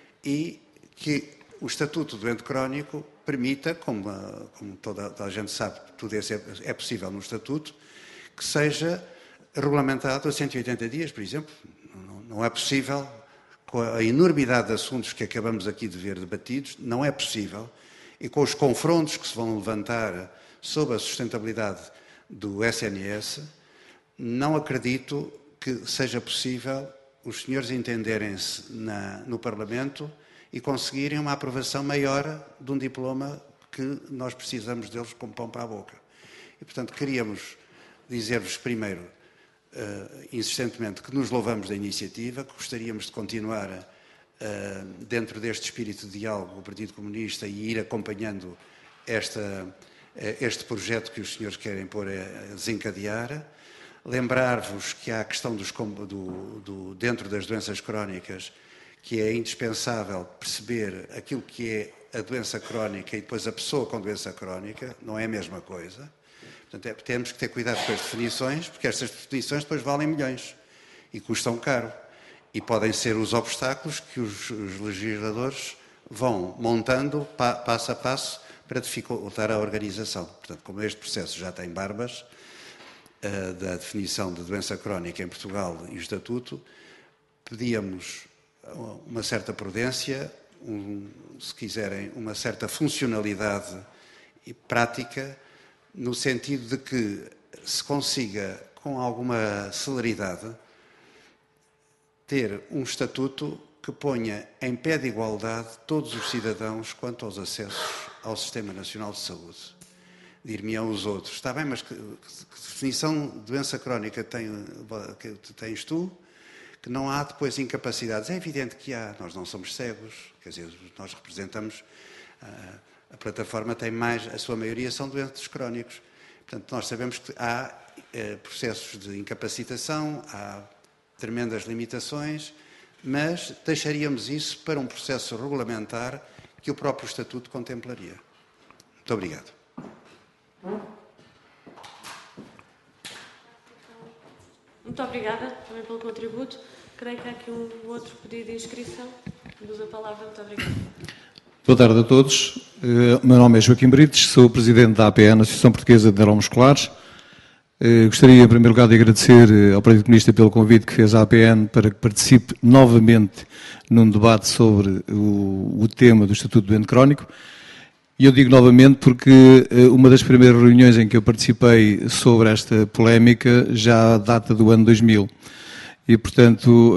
S18: e que o Estatuto do Doente Crónico permita, como, como toda, toda a gente sabe, tudo isso é, é possível no Estatuto, que seja regulamentado a cento e oitenta dias, por exemplo. Não, não é possível, com a enormidade de assuntos que acabamos aqui de ver debatidos, não é possível, e com os confrontos que se vão levantar sobre a sustentabilidade do S N S, não acredito que seja possível os senhores entenderem-se no Parlamento e conseguirem uma aprovação maior de um diploma que nós precisamos deles como pão para a boca. E, portanto, queríamos dizer-vos primeiro, uh, insistentemente, que nos louvamos da iniciativa, que gostaríamos de continuar uh, dentro deste espírito de diálogo com o Partido Comunista e ir acompanhando esta... este projeto que os senhores querem pôr a desencadear. Lembrar-vos que há a questão dos, do, do, dentro das doenças crónicas, que é indispensável perceber aquilo que é a doença crónica e depois a pessoa com doença crónica, não é a mesma coisa. Portanto, é, temos que ter cuidado com as definições, porque estas definições depois valem milhões e custam caro. E podem ser os obstáculos que os, os legisladores vão montando pa, passo a passo para dificultar a organização. Portanto, como este processo já tem barbas, uh, da definição de doença crónica em Portugal e o Estatuto, pedíamos uma certa prudência, um, se quiserem, uma certa funcionalidade e prática, no sentido de que se consiga, com alguma celeridade, ter um Estatuto que ponha em pé de igualdade todos os cidadãos quanto aos acessos ao Sistema Nacional de Saúde. Dir-me-ão os outros, está bem, mas que, que definição de doença crónica tem, que tens tu? Que não há depois incapacidades. É evidente que há, nós não somos cegos, quer dizer, nós representamos, a, a plataforma tem mais, a sua maioria são doentes crónicos. Portanto, nós sabemos que há eh, processos de incapacitação, há tremendas limitações, mas deixaríamos isso para um processo regulamentar que o próprio Estatuto contemplaria. Muito obrigado.
S1: Muito obrigada também pelo contributo. Creio que há aqui um outro pedido de inscrição. Uso a palavra. Muito obrigada.
S19: Boa tarde a todos. O meu nome é Joaquim Brites, sou presidente da A P N, Associação Portuguesa de Neuromusculares. Gostaria, em primeiro lugar, de agradecer ao Partido Comunista pelo convite que fez à A P N para que participe novamente num debate sobre o, o tema do Estatuto do Doente Crónico. E eu digo novamente porque uma das primeiras reuniões em que eu participei sobre esta polémica já data do ano dois mil. E, portanto,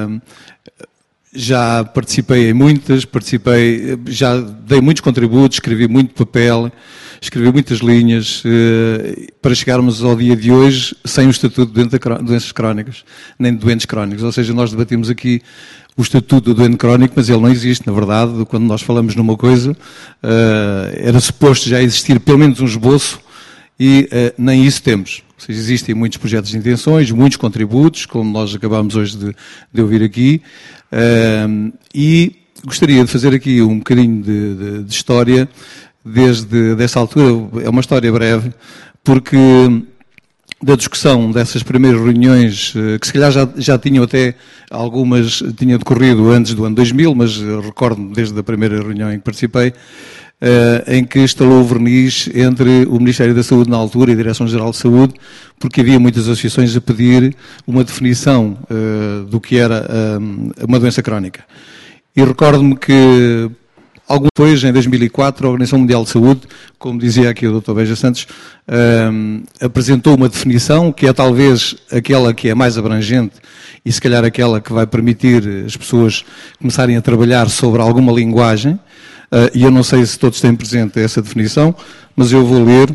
S19: já participei em muitas, participei, já dei muitos contributos, escrevi muito papel, escrevi muitas linhas para chegarmos ao dia de hoje sem o Estatuto de Doenças Crónicas, nem de doentes crónicos. Ou seja, nós debatimos aqui o Estatuto do Doente Crónico, mas ele não existe, na verdade. Quando nós falamos numa coisa, era suposto já existir pelo menos um esboço e nem isso temos. Ou seja, existem muitos projetos de intenções, muitos contributos, como nós acabámos hoje de, de ouvir aqui, e gostaria de fazer aqui um bocadinho de, de, de história desde dessa altura. É uma história breve, porque da discussão dessas primeiras reuniões, que se calhar já, já tinham até algumas, tinham decorrido antes do ano dois mil, mas recordo-me desde a primeira reunião em que participei, Uh, em que instalou o verniz entre o Ministério da Saúde na altura e a Direção-Geral de Saúde, porque havia muitas associações a pedir uma definição uh, do que era uh, uma doença crónica. E recordo-me que, algum depois, em dois mil e quatro, a Organização Mundial de Saúde, como dizia aqui o doutor Beja Santos, uh, apresentou uma definição que é talvez aquela que é mais abrangente e se calhar aquela que vai permitir as pessoas começarem a trabalhar sobre alguma linguagem. Uh, e eu não sei se todos têm presente essa definição, mas eu vou ler.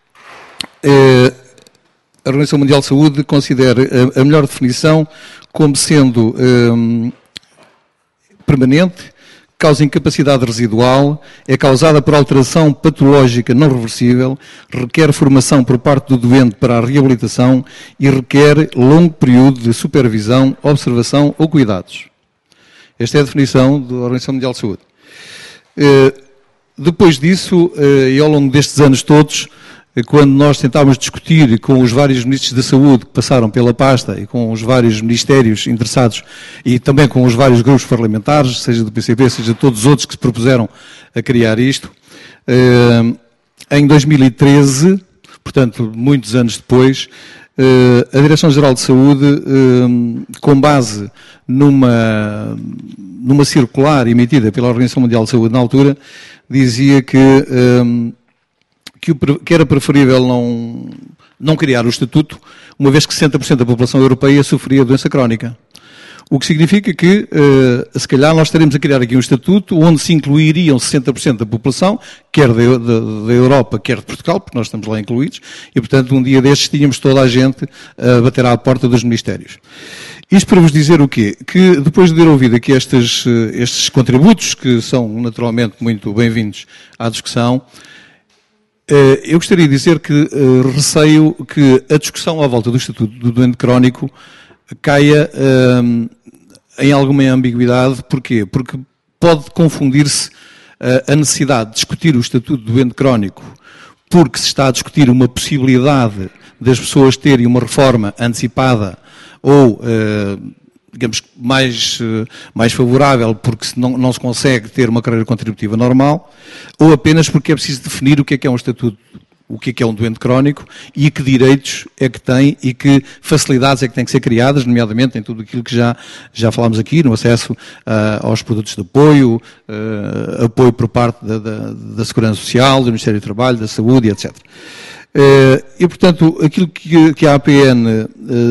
S19: Uh, a Organização Mundial de Saúde considera a, a melhor definição como sendo um, permanente, causa incapacidade residual, é causada por alteração patológica não reversível, requer formação por parte do doente para a reabilitação e requer longo período de supervisão, observação ou cuidados. Esta é a definição da Organização Mundial de Saúde. Uh, depois disso, uh, e ao longo destes anos todos, uh, quando nós tentávamos discutir com os vários ministros da Saúde que passaram pela pasta e com os vários ministérios interessados e também com os vários grupos parlamentares, seja do P C P, seja de todos os outros que se propuseram a criar isto, uh, em dois mil e treze, portanto, muitos anos depois, uh, a Direção-Geral de Saúde, uh, com base numa... numa circular emitida pela Organização Mundial de Saúde na altura, dizia que, um, que, o, que era preferível não, não criar o Estatuto, uma vez que sessenta por cento da população europeia sofria doença crónica. O que significa que, uh, se calhar, nós estaremos a criar aqui um Estatuto onde se incluiriam sessenta por cento da população, quer da, da, da Europa, quer de Portugal, porque nós estamos lá incluídos, e, portanto, um dia destes tínhamos toda a gente a bater à porta dos ministérios. Isto para vos dizer o quê? Que depois de ter ouvido aqui estes, estes contributos, que são naturalmente muito bem-vindos à discussão, eu gostaria de dizer que receio que a discussão à volta do Estatuto do Doente Crónico caia em alguma ambiguidade. Porquê? Porque pode confundir-se a necessidade de discutir o Estatuto do Doente Crónico porque se está a discutir uma possibilidade das pessoas terem uma reforma antecipada ou, digamos, mais, mais favorável porque não, não se consegue ter uma carreira contributiva normal, ou apenas porque é preciso definir o que é que é um estatuto, o que é que é um doente crónico e que direitos é que tem e que facilidades é que têm que ser criadas, nomeadamente em tudo aquilo que já, já falámos aqui, no acesso uh, aos produtos de apoio, uh, apoio por parte da, da, da Segurança Social, do Ministério do Trabalho, da Saúde, etcétera. E, portanto, aquilo que a A P N,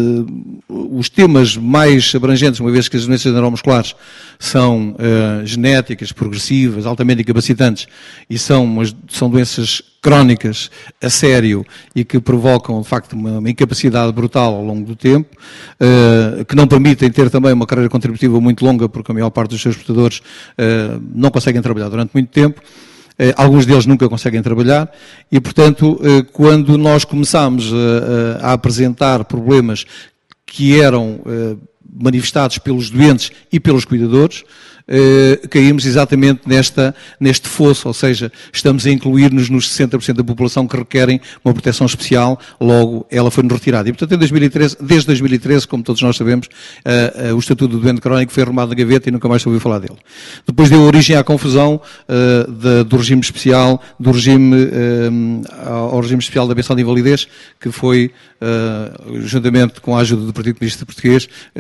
S19: os temas mais abrangentes, uma vez que as doenças neuromusculares são genéticas, progressivas, altamente incapacitantes e são, são doenças crónicas a sério e que provocam, de facto, uma, uma incapacidade brutal ao longo do tempo, uh, que não permitem ter também uma carreira contributiva muito longa, porque a maior parte dos seus portadores uh, não conseguem trabalhar durante muito tempo. Uh, alguns deles nunca conseguem trabalhar e, portanto, uh, quando nós começámos a, a apresentar problemas que eram uh, manifestados pelos doentes e pelos cuidadores, Uh, caímos exatamente nesta, neste fosso, ou seja, estamos a incluir-nos nos sessenta por cento da população que requerem uma proteção especial, logo ela foi-nos retirada. E, portanto, em dois mil e treze, desde dois mil e treze, como todos nós sabemos, uh, uh, o Estatuto do Doente Crónico foi arrumado na gaveta e nunca mais se ouviu falar dele. Depois deu origem à confusão uh, de, do regime especial, do regime, uh, ao regime especial da pensão de invalidez, que foi, uh, juntamente com a ajuda do Partido Comunista Português,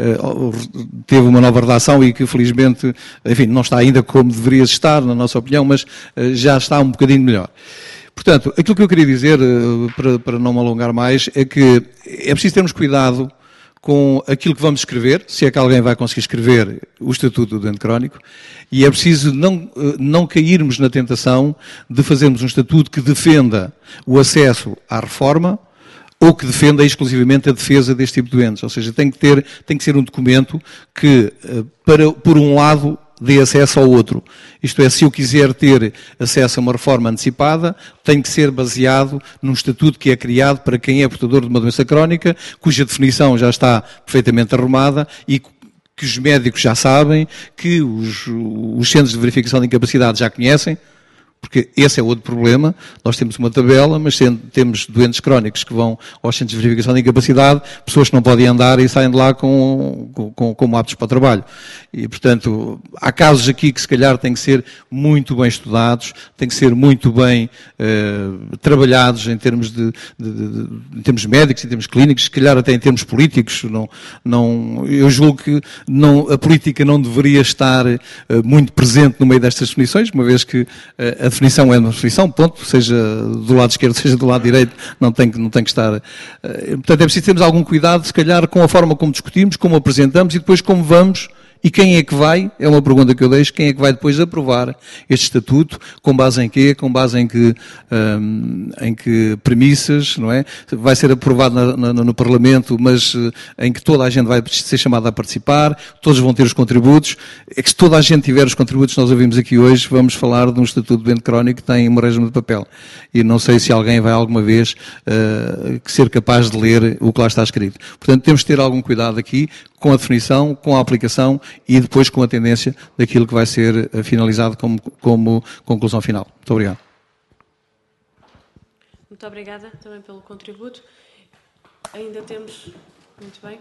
S19: uh, teve uma nova redação e que, felizmente, enfim, não está ainda como deveria estar, na nossa opinião, mas uh, já está um bocadinho melhor. Portanto, aquilo que eu queria dizer, uh, para, para não me alongar mais, é que é preciso termos cuidado com aquilo que vamos escrever, se é que alguém vai conseguir escrever o Estatuto do Doente Crónico, e é preciso não, uh, não cairmos na tentação de fazermos um Estatuto que defenda o acesso à reforma, ou que defenda exclusivamente a defesa deste tipo de doentes. Ou seja, tem que ter, tem que ser um documento que, para, por um lado, dê acesso ao outro. Isto é, se eu quiser ter acesso a uma reforma antecipada, tem que ser baseado num estatuto que é criado para quem é portador de uma doença crónica, cuja definição já está perfeitamente arrumada e que os médicos já sabem, que os, os centros de verificação de incapacidade já conhecem, porque esse é outro problema. Nós temos uma tabela, mas temos doentes crónicos que vão aos centros de verificação de incapacidade, pessoas que não podem andar e saem de lá com, com, com aptos para o trabalho. E, portanto, há casos aqui que se calhar têm que ser muito bem estudados, têm que ser muito bem eh, trabalhados em termos, de, de, de, de, em termos médicos, em termos clínicos, se calhar até em termos políticos. Não, não, eu julgo que não, a política não deveria estar eh, muito presente no meio destas definições, uma vez que eh, a definição é uma definição, ponto, seja do lado esquerdo, seja do lado direito, não tem que, não tem que estar... Portanto, é preciso termos algum cuidado, se calhar, com a forma como discutimos, como apresentamos e depois como vamos... E quem é que vai, é uma pergunta que eu deixo, quem é que vai depois aprovar este estatuto, com base em quê, com base em que, um, em que premissas, não é? Vai ser aprovado na, na, no Parlamento, mas uh, em que toda a gente vai ser chamada a participar, todos vão ter os contributos. É que se toda a gente tiver os contributos que nós ouvimos aqui hoje, vamos falar de um estatuto de doente crónico que tem um regime de papel. E não sei se alguém vai alguma vez uh, ser capaz de ler o que lá está escrito. Portanto, temos de ter algum cuidado aqui com a definição, com a aplicação e depois com a tendência daquilo que vai ser finalizado como, como conclusão final. Muito obrigado.
S1: Muito obrigada também pelo contributo. Ainda temos, muito bem,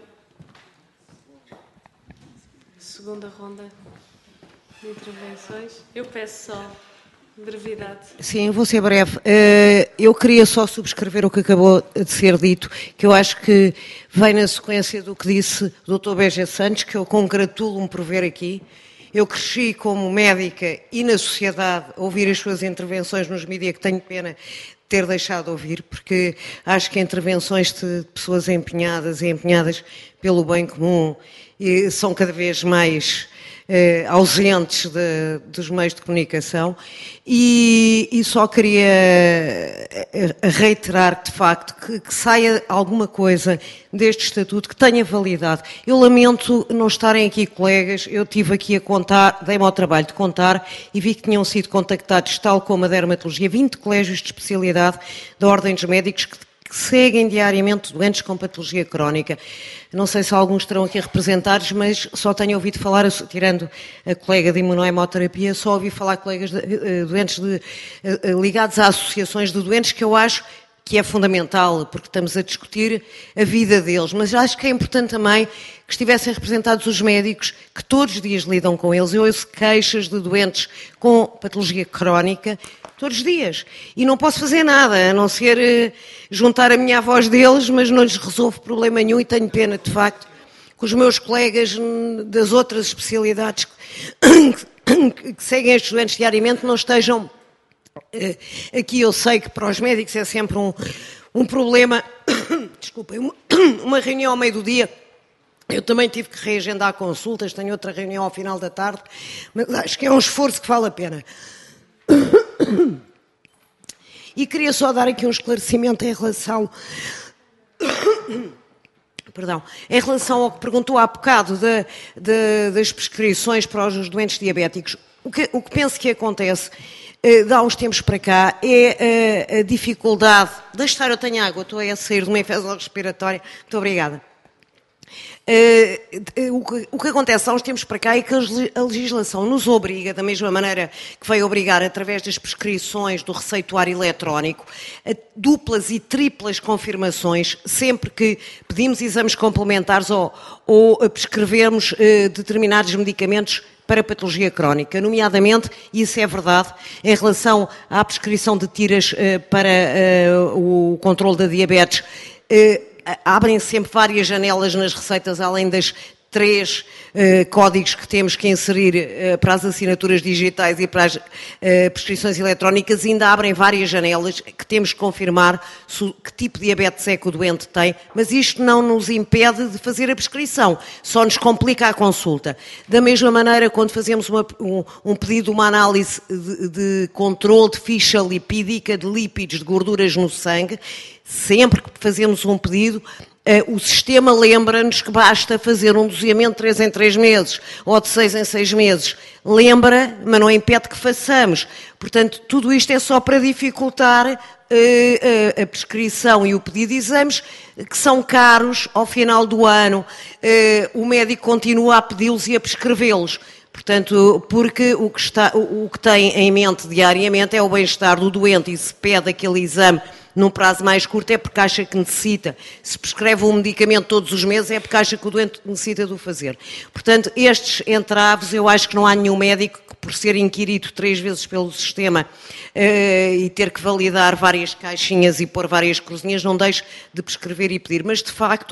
S1: segunda ronda de intervenções. Eu peço só brevidade.
S6: Sim, vou ser breve. Eu queria só subscrever o que acabou de ser dito, que eu acho que vem na sequência do que disse o doutor Beja Santos, que eu congratulo-me por ver aqui. Eu cresci como médica e na sociedade a ouvir as suas intervenções nos mídias, que tenho pena ter deixado de ouvir, porque acho que intervenções de pessoas empenhadas e empenhadas pelo bem comum são cada vez mais eh, ausentes de, dos meios de comunicação e, e só queria reiterar de facto que, que saia alguma coisa deste estatuto que tenha validade. Eu lamento não estarem aqui colegas, eu estive aqui a contar, dei-me ao trabalho de contar e vi que tinham sido contactados, tal como a dermatologia, vinte colégios de especialidade da Ordem dos Médicos que que seguem diariamente doentes com patologia crónica. Não sei se alguns estarão aqui representados, mas só tenho ouvido falar, tirando a colega de imunohemoterapia, só ouvi falar colegas de, doentes de, ligados a associações de doentes que eu acho que é fundamental, porque estamos a discutir a vida deles, mas acho que é importante também que estivessem representados os médicos que todos os dias lidam com eles. Eu ouço queixas de doentes com patologia crónica todos os dias. E não posso fazer nada, a não ser uh, juntar a minha voz deles, mas não lhes resolvo problema nenhum e tenho pena, de facto, que os meus colegas das outras especialidades que, que seguem estes doentes diariamente não estejam uh, aqui. Eu sei que para os médicos é sempre um, um problema, desculpem, uma, uma reunião ao meio do dia. Eu também tive que reagendar consultas, tenho outra reunião ao final da tarde, mas acho que é um esforço que vale a pena. E queria só dar aqui um esclarecimento em relação... Perdão, em relação ao que perguntou há bocado de, de, das prescrições para os doentes diabéticos. O que, o que penso que acontece eh, de há uns tempos para cá é a, a dificuldade... Deixe estar, eu tenho água, estou a sair de uma infecção respiratória. Muito obrigada. Uh, o, que, o que acontece há uns tempos para cá é que a legislação nos obriga, da mesma maneira que veio obrigar através das prescrições do receituário eletrónico, a duplas e triplas confirmações sempre que pedimos exames complementares ou, ou prescrevermos uh, determinados medicamentos para patologia crónica, nomeadamente, e isso é verdade, em relação à prescrição de tiras uh, para uh, o controle da diabetes, uh, abrem sempre várias janelas nas receitas, além das três uh, códigos que temos que inserir uh, para as assinaturas digitais e para as uh, prescrições eletrónicas, ainda abrem várias janelas que temos que confirmar que tipo de diabetes é que o doente tem, mas isto não nos impede de fazer a prescrição, só nos complica a consulta. Da mesma maneira, quando fazemos uma, um, um pedido, uma análise de, de controle de ficha lipídica, de lípidos, de gorduras no sangue, sempre que fazemos um pedido, uh, o sistema lembra-nos que basta fazer um doseamento de três em três meses ou de seis em seis meses. Lembra, mas não impede que façamos. Portanto, tudo isto é só para dificultar uh, uh, a prescrição e o pedido de exames, que são caros ao final do ano. Uh, o médico continua a pedi-los e a prescrevê-los. Portanto, porque o que, está, o, o que tem em mente diariamente é o bem-estar do doente e se pede aquele exame num prazo mais curto é porque acha que necessita. Se prescreve um medicamento todos os meses é porque acha que o doente necessita de o fazer. Portanto, estes entraves, eu acho que não há nenhum médico que, por ser inquirido três vezes pelo sistema uh, e ter que validar várias caixinhas e pôr várias cruzinhas, não deixe de prescrever e pedir. Mas, de facto,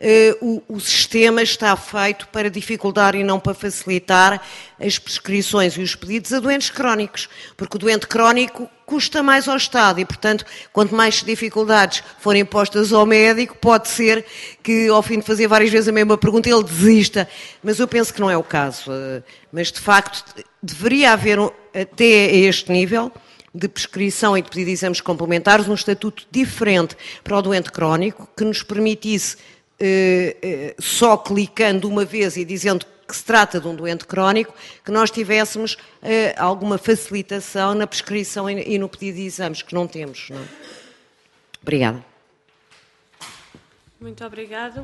S6: uh, o, o sistema está feito para dificultar e não para facilitar as prescrições e os pedidos a doentes crónicos, porque o doente crónico custa mais ao Estado e, portanto, quanto mais dificuldades forem postas ao médico, pode ser que, ao fim de fazer várias vezes a mesma pergunta, ele desista. Mas eu penso que não é o caso. Mas, de facto, deveria haver, até a este nível de prescrição e de pedido de exames complementares, um estatuto diferente para o doente crónico, que nos permitisse, eh, eh, só clicando uma vez e dizendo que se trata de um doente crónico, que nós tivéssemos uh, alguma facilitação na prescrição e, e no pedido de exames, que não temos. Não? Obrigada.
S1: Muito obrigado.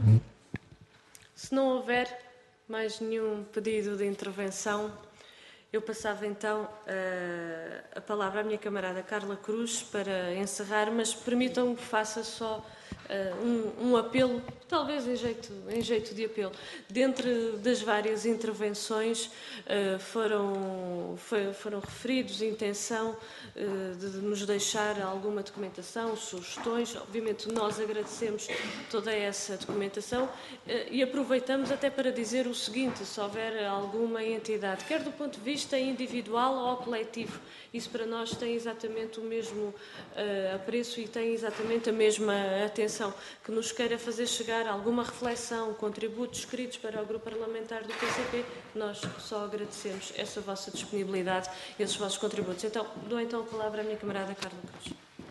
S1: Se não houver mais nenhum pedido de intervenção, eu passava então uh, a palavra à minha camarada Carla Cruz para encerrar, mas permitam-me que faça só Uh, um, um apelo, talvez em jeito, em jeito de apelo. Dentre das várias intervenções uh, foram, foi, foram referidos a intenção uh, de nos deixar alguma documentação, sugestões. Obviamente nós agradecemos toda essa documentação uh, e aproveitamos até para dizer o seguinte: se houver alguma entidade, quer do ponto de vista individual ou coletivo, isso para nós tem exatamente o mesmo uh, apreço e tem exatamente a mesma atenção, que nos queira fazer chegar alguma reflexão, contributos escritos para o Grupo Parlamentar do P C P, nós só agradecemos essa vossa disponibilidade, esses vossos contributos. Então, dou então a palavra à minha camarada Carla Cruz.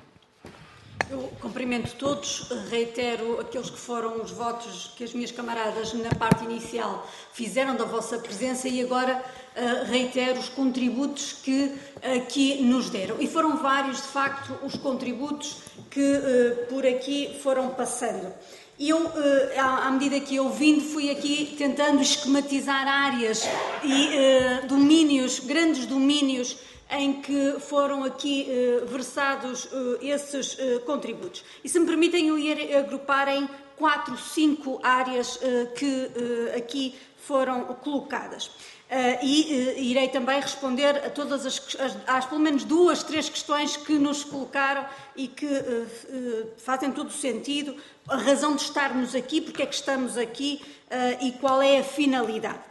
S20: Eu cumprimento todos, reitero aqueles que foram os votos que as minhas camaradas na parte inicial fizeram da vossa presença e agora uh, reitero os contributos que aqui nos deram. E foram vários, de facto, os contributos que uh, por aqui foram passando. E eu, uh, à, à medida que eu vindo, fui aqui tentando esquematizar áreas e uh, domínios, grandes domínios, em que foram aqui uh, versados uh, esses uh, contributos. E se me permitem, eu ir agrupar em quatro, cinco áreas uh, que uh, aqui foram colocadas. Uh, e uh, irei também responder a todas as, as, às pelo menos duas, três questões que nos colocaram e que uh, uh, fazem todo o sentido, a razão de estarmos aqui, porque é que estamos aqui uh, e qual é a finalidade.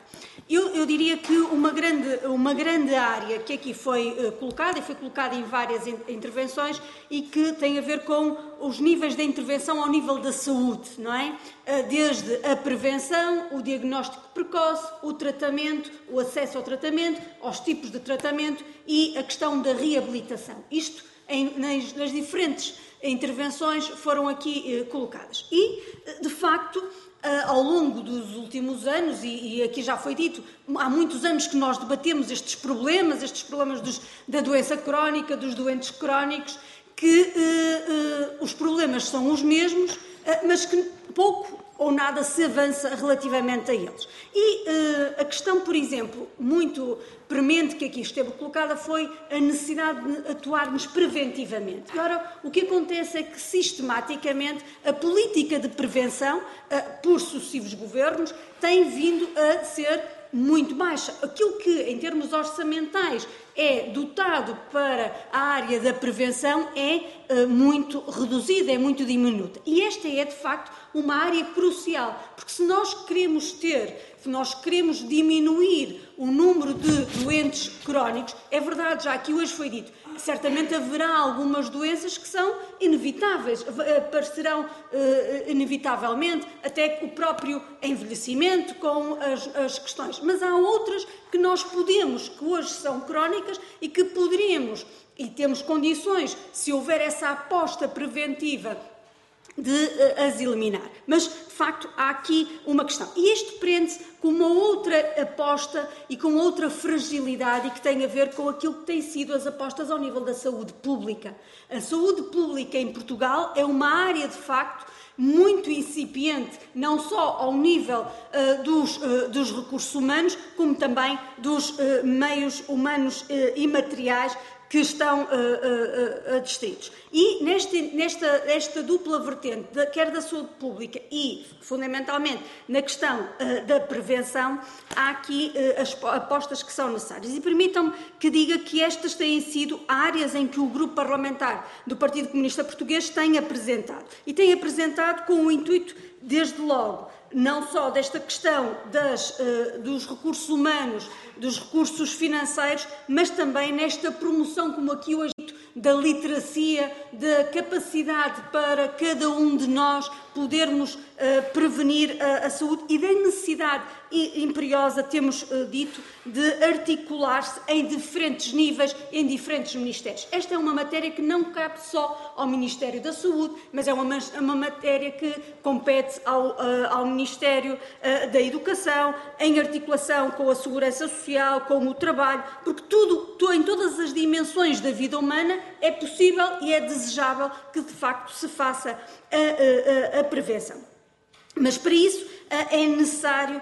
S20: Eu, eu diria que uma grande, uma grande área que aqui foi uh, colocada, e foi colocada em várias in intervenções, e que tem a ver com os níveis de intervenção ao nível da saúde, não é? Uh, desde a prevenção, o diagnóstico precoce, o tratamento, o acesso ao tratamento, aos tipos de tratamento e a questão da reabilitação. Isto em, nas, nas diferentes intervenções foram aqui uh, colocadas. E, uh, de facto, ao longo dos últimos anos, e, e aqui já foi dito, há muitos anos que nós debatemos estes problemas, estes problemas dos, da doença crónica, dos doentes crónicos, que uh, uh, os problemas são os mesmos, uh, mas que pouco ou nada se avança relativamente a eles. E uh, a questão, por exemplo, muito premente que aqui esteve colocada foi a necessidade de atuarmos preventivamente. E, ora, o que acontece é que, sistematicamente, a política de prevenção, uh, por sucessivos governos, tem vindo a ser muito baixa. Aquilo que, em termos orçamentais, é dotado para a área da prevenção é uh, muito reduzida, é muito diminuta. E esta é, de facto, uma área crucial, porque se nós queremos ter, se nós queremos diminuir o número de doentes crónicos, é verdade, já aqui hoje foi dito, certamente haverá algumas doenças que são inevitáveis, aparecerão uh, inevitavelmente, até o próprio envelhecimento com as, as questões. Mas há outras que nós podemos, que hoje são crónicas e que poderíamos, e temos condições, se houver essa aposta preventiva, de uh, as eliminar. Mas, de facto, há aqui uma questão. E isto prende-se com uma outra aposta e com outra fragilidade e que tem a ver com aquilo que têm sido as apostas ao nível da saúde pública. A saúde pública em Portugal é uma área, de facto, muito incipiente, não só ao nível uh, dos, uh, dos recursos humanos, como também dos uh, meios humanos uh, e materiais que estão uh, uh, uh, distritos. E neste, nesta esta dupla vertente, de, quer da saúde pública e, fundamentalmente, na questão uh, da prevenção, há aqui uh, as apostas que são necessárias. E permitam-me que diga que estas têm sido áreas em que o grupo parlamentar do Partido Comunista Português tem apresentado. E tem apresentado com o intuito, desde logo, não só desta questão das, uh, dos recursos humanos, dos recursos financeiros, mas também nesta promoção, como aqui hoje, da literacia, da capacidade para cada um de nós podermos uh, prevenir a, a saúde e da necessidade imperiosa, temos uh, dito, de articular-se em diferentes níveis, em diferentes ministérios. Esta é uma matéria que não cabe só ao Ministério da Saúde, mas é uma, uma matéria que compete ao, uh, ao Ministério uh, da Educação, em articulação com a Segurança Social, com o trabalho, porque tudo, em todas as dimensões da vida humana, é possível e é desejável que, de facto, se faça a, a, a prevenção. Mas, para isso, é necessário,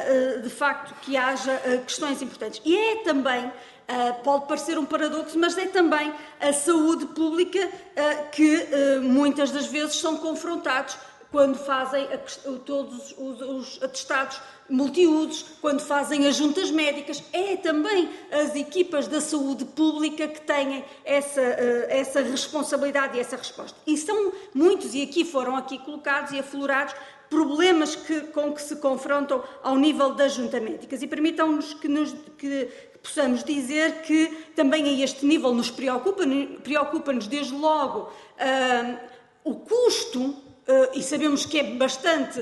S20: de facto, que haja questões importantes. E é também, pode parecer um paradoxo, mas é também a saúde pública que, muitas das vezes, são confrontados quando fazem a, todos os, os atestados multiusos, quando fazem as juntas médicas. É também as equipas da saúde pública que têm essa, essa responsabilidade e essa resposta. E são muitos, e aqui foram aqui colocados e aflorados, problemas que, com que se confrontam ao nível das juntas médicas. E permitam-nos que, nos, que, que possamos dizer que também a este nível nos preocupa, preocupa-nos desde logo uh, o custo. Uh, e sabemos que é bastante uh,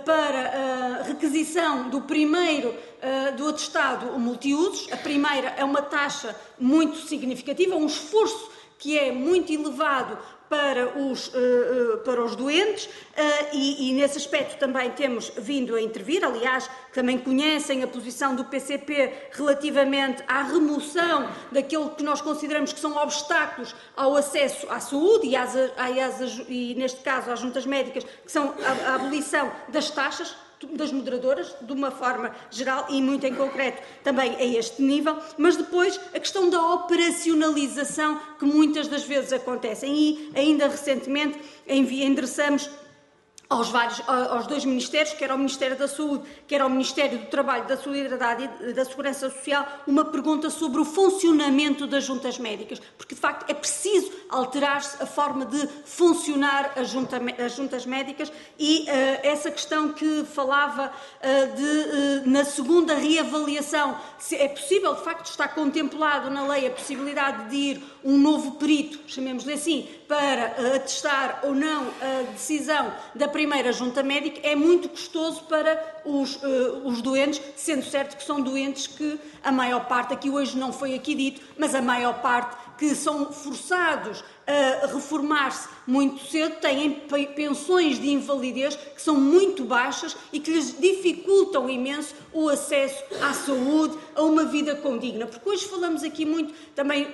S20: para a requisição do primeiro uh, do atestado multiusos. A primeira é uma taxa muito significativa, um esforço que é muito elevado para os, uh, uh, para os doentes uh, e, e nesse aspecto também temos vindo a intervir. Aliás, também conhecem a posição do P C P relativamente à remoção daquilo que nós consideramos que são obstáculos ao acesso à saúde e, às, às, e neste caso às juntas médicas, que são a, a abolição das taxas das moderadoras, de uma forma geral e muito em concreto também a este nível, mas depois a questão da operacionalização que muitas das vezes acontecem e ainda recentemente endereçamos aos, vários, aos dois ministérios, quer ao Ministério da Saúde, quer ao Ministério do Trabalho, da Solidariedade e da Segurança Social, uma pergunta sobre o funcionamento das juntas médicas, porque de facto é preciso alterar-se a forma de funcionar as, junta, as juntas médicas e uh, essa questão que falava uh, de, uh, na segunda reavaliação, se é possível, de facto está contemplado na lei a possibilidade de ir um novo perito, chamemos-lhe assim, para uh, atestar ou não a decisão da primeira junta médica, é muito custoso para os, uh, os doentes, sendo certo que são doentes que a maior parte, aqui hoje não foi aqui dito, mas a maior parte que são forçados a reformar-se muito cedo, têm pensões de invalidez que são muito baixas e que lhes dificultam imenso o acesso à saúde, a uma vida condigna. Porque hoje falamos aqui muito também...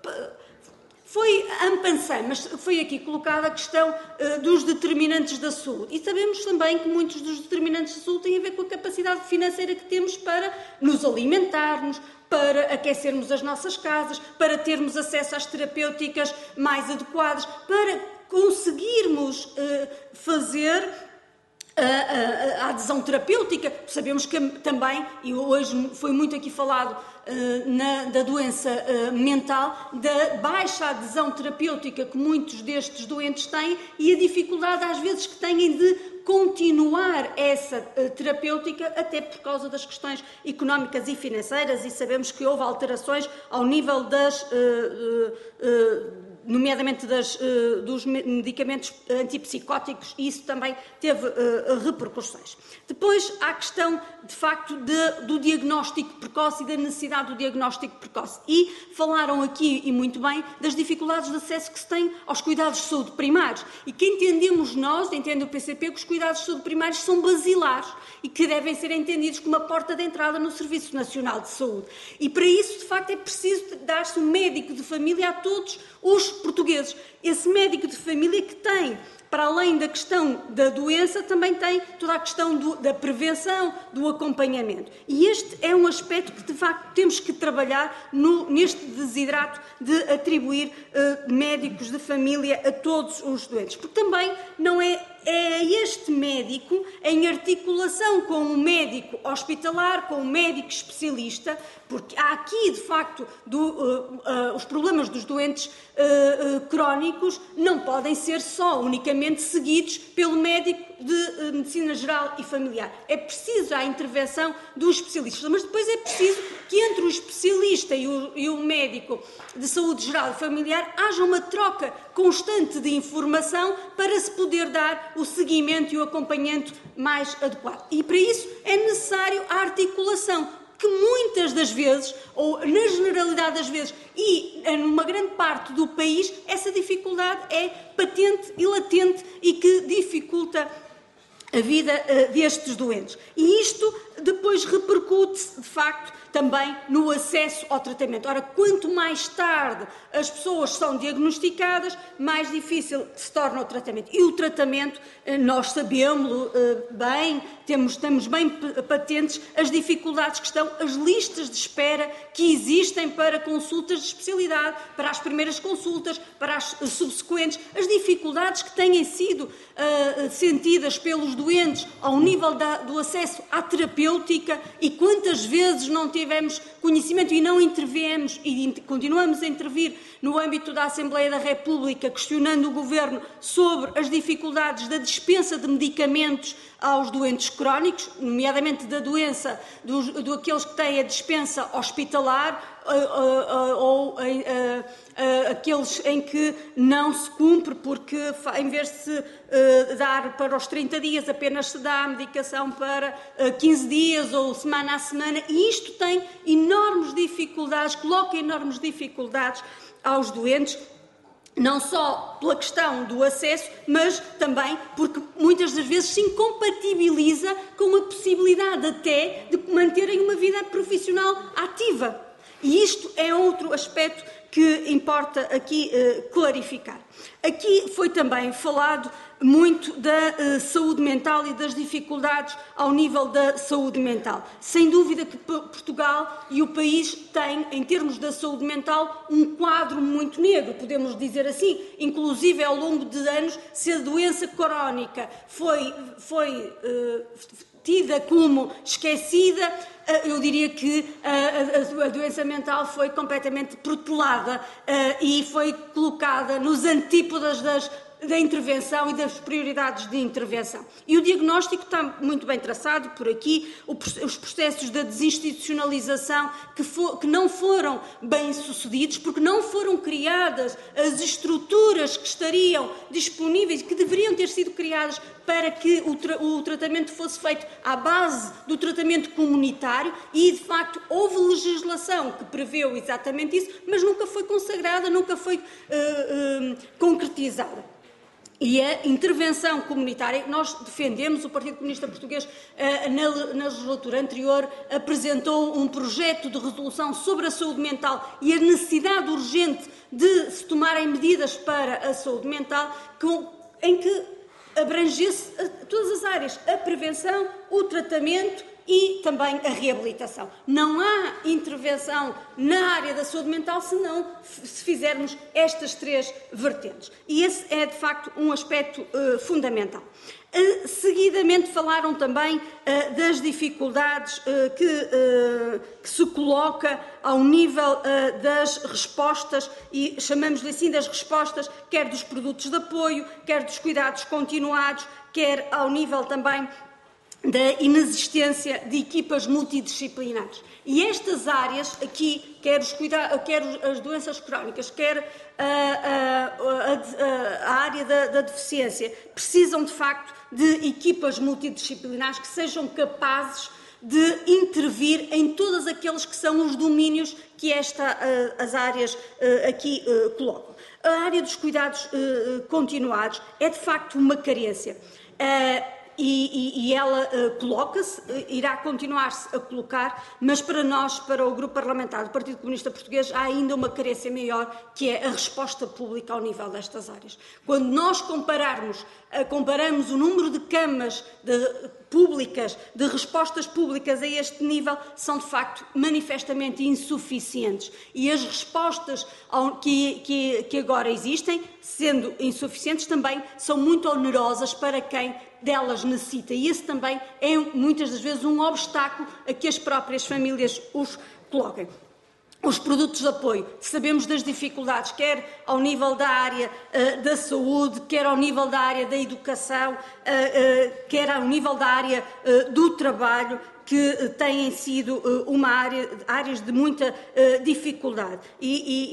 S20: Foi ampansã, mas foi aqui colocada a questão uh, dos determinantes da saúde. E sabemos também que muitos dos determinantes da saúde têm a ver com a capacidade financeira que temos para nos alimentarmos, para aquecermos as nossas casas, para termos acesso às terapêuticas mais adequadas, para conseguirmos uh, fazer a, a, a adesão terapêutica. Sabemos que também, e hoje foi muito aqui falado uh, na, da doença uh, mental, da baixa adesão terapêutica que muitos destes doentes têm e a dificuldade às vezes que têm de continuar essa uh, terapêutica até por causa das questões económicas e financeiras, e sabemos que houve alterações ao nível das... Uh, uh, uh, nomeadamente das, uh, dos medicamentos antipsicóticos, e isso também teve uh, repercussões. Depois há a questão, de facto, de, do diagnóstico precoce e da necessidade do diagnóstico precoce. E falaram aqui, e muito bem, das dificuldades de acesso que se tem aos cuidados de saúde primários. E que entendemos nós, entende o P C P, que os cuidados de saúde primários são basilares e que devem ser entendidos como uma porta de entrada no Serviço Nacional de Saúde. E para isso, de facto, é preciso dar-se um médico de família a todos os portugueses. Esse médico de família que tem, para além da questão da doença, também tem toda a questão do, da prevenção, do acompanhamento. E este é um aspecto que, de facto, temos que trabalhar no, neste desidrato de atribuir uh, médicos de família a todos os doentes. Porque também não é, é este médico, em articulação com o médico hospitalar, com o médico especialista, porque há aqui, de facto, do, uh, uh, os problemas dos doentes uh, uh, crónicos não podem ser só, unicamente, seguidos pelo médico de uh, medicina geral e familiar. É preciso a intervenção dos especialistas, mas depois é preciso que entre o especialista e o, e o médico de saúde geral e familiar haja uma troca constante de informação para se poder dar o seguimento e o acompanhamento mais adequado. E para isso é necessário a articulação, que muitas das vezes, ou na generalidade das vezes, e numa grande parte do país, essa dificuldade é patente e latente e que dificulta a vida uh, destes doentes. E isto depois repercute-se, de facto, também no acesso ao tratamento. Ora, quanto mais tarde as pessoas são diagnosticadas, mais difícil se torna o tratamento. E o tratamento, nós sabemos bem, temos, temos bem patentes as dificuldades que estão, as listas de espera que existem para consultas de especialidade, para as primeiras consultas, para as subsequentes, as dificuldades que têm sido uh, sentidas pelos doentes ao nível da, do acesso à terapêutica, e quantas vezes não tivemos conhecimento e não interviemos e continuamos a intervir no âmbito da Assembleia da República, questionando o Governo sobre as dificuldades da dispensa de medicamentos aos doentes crónicos, nomeadamente da doença dos, do aqueles que têm a dispensa hospitalar uh, uh, uh, ou uh, uh, uh, aqueles em que não se cumpre porque em vez de se uh, dar para os trinta dias apenas se dá a medicação para uh, quinze dias ou semana a semana, e isto tem enormes dificuldades, coloca enormes dificuldades aos doentes, não só pela questão do acesso, mas também porque muitas das vezes se incompatibiliza com a possibilidade até de manterem uma vida profissional ativa. E isto é outro aspecto que que importa aqui uh, clarificar. Aqui foi também falado muito da uh, saúde mental e das dificuldades ao nível da saúde mental. Sem dúvida que Portugal e o país têm, em termos da saúde mental, um quadro muito negro, podemos dizer assim. Inclusive, ao longo de anos, se a doença crónica foi, foi uh, tida como esquecida, eu diria que a, a, a doença mental foi completamente protelada uh, e foi colocada nos antípodas das, da intervenção e das prioridades de intervenção. E o diagnóstico está muito bem traçado por aqui, o, os processos da desinstitucionalização que, for, que não foram bem sucedidos, porque não foram criadas as estruturas que estariam disponíveis, que deveriam ter sido criadas para que o, tra o tratamento fosse feito à base do tratamento comunitário e, de facto, houve legislação que preveu exatamente isso, mas nunca foi consagrada, nunca foi uh, uh, concretizada. E a intervenção comunitária, nós defendemos, o Partido Comunista Português, na, na legislatura anterior, apresentou um projeto de resolução sobre a saúde mental e a necessidade urgente de se tomarem medidas para a saúde mental, com, em que abrangesse todas as áreas, a prevenção, o tratamento e também a reabilitação. Não há intervenção na área da saúde mental se não se fizermos estas três vertentes. E esse é, de facto, um aspecto uh, fundamental. Uh, seguidamente falaram também uh, das dificuldades uh, que, uh, que se coloca ao nível uh, das respostas, e chamamos-lhe assim das respostas, quer dos produtos de apoio, quer dos cuidados continuados, quer ao nível também da inexistência de equipas multidisciplinares. E estas áreas aqui, quer, os cuida quer as doenças crónicas, quer a, a, a, a área da, da deficiência, precisam de facto de equipas multidisciplinares que sejam capazes de intervir em todos aqueles que são os domínios que esta, as áreas aqui colocam. A área dos cuidados continuados é de facto uma carência. E, e, e ela uh, coloca-se, uh, irá continuar-se a colocar, mas para nós, para o Grupo Parlamentar do Partido Comunista Português, há ainda uma carência maior, que é a resposta pública ao nível destas áreas. Quando nós compararmos, uh, comparamos o número de camas de, uh, públicas, de respostas públicas a este nível, são de facto manifestamente insuficientes. E as respostas ao, que, que, que agora existem, sendo insuficientes, também são muito onerosas para quem delas necessita, e esse também é muitas das vezes um obstáculo a que as próprias famílias os coloquem. Os produtos de apoio, sabemos das dificuldades, quer ao nível da área uh, da saúde, quer ao nível da área da educação, uh, uh, quer ao nível da área uh, do trabalho, que uh, têm sido uh, uma área, áreas de muita uh, dificuldade. E,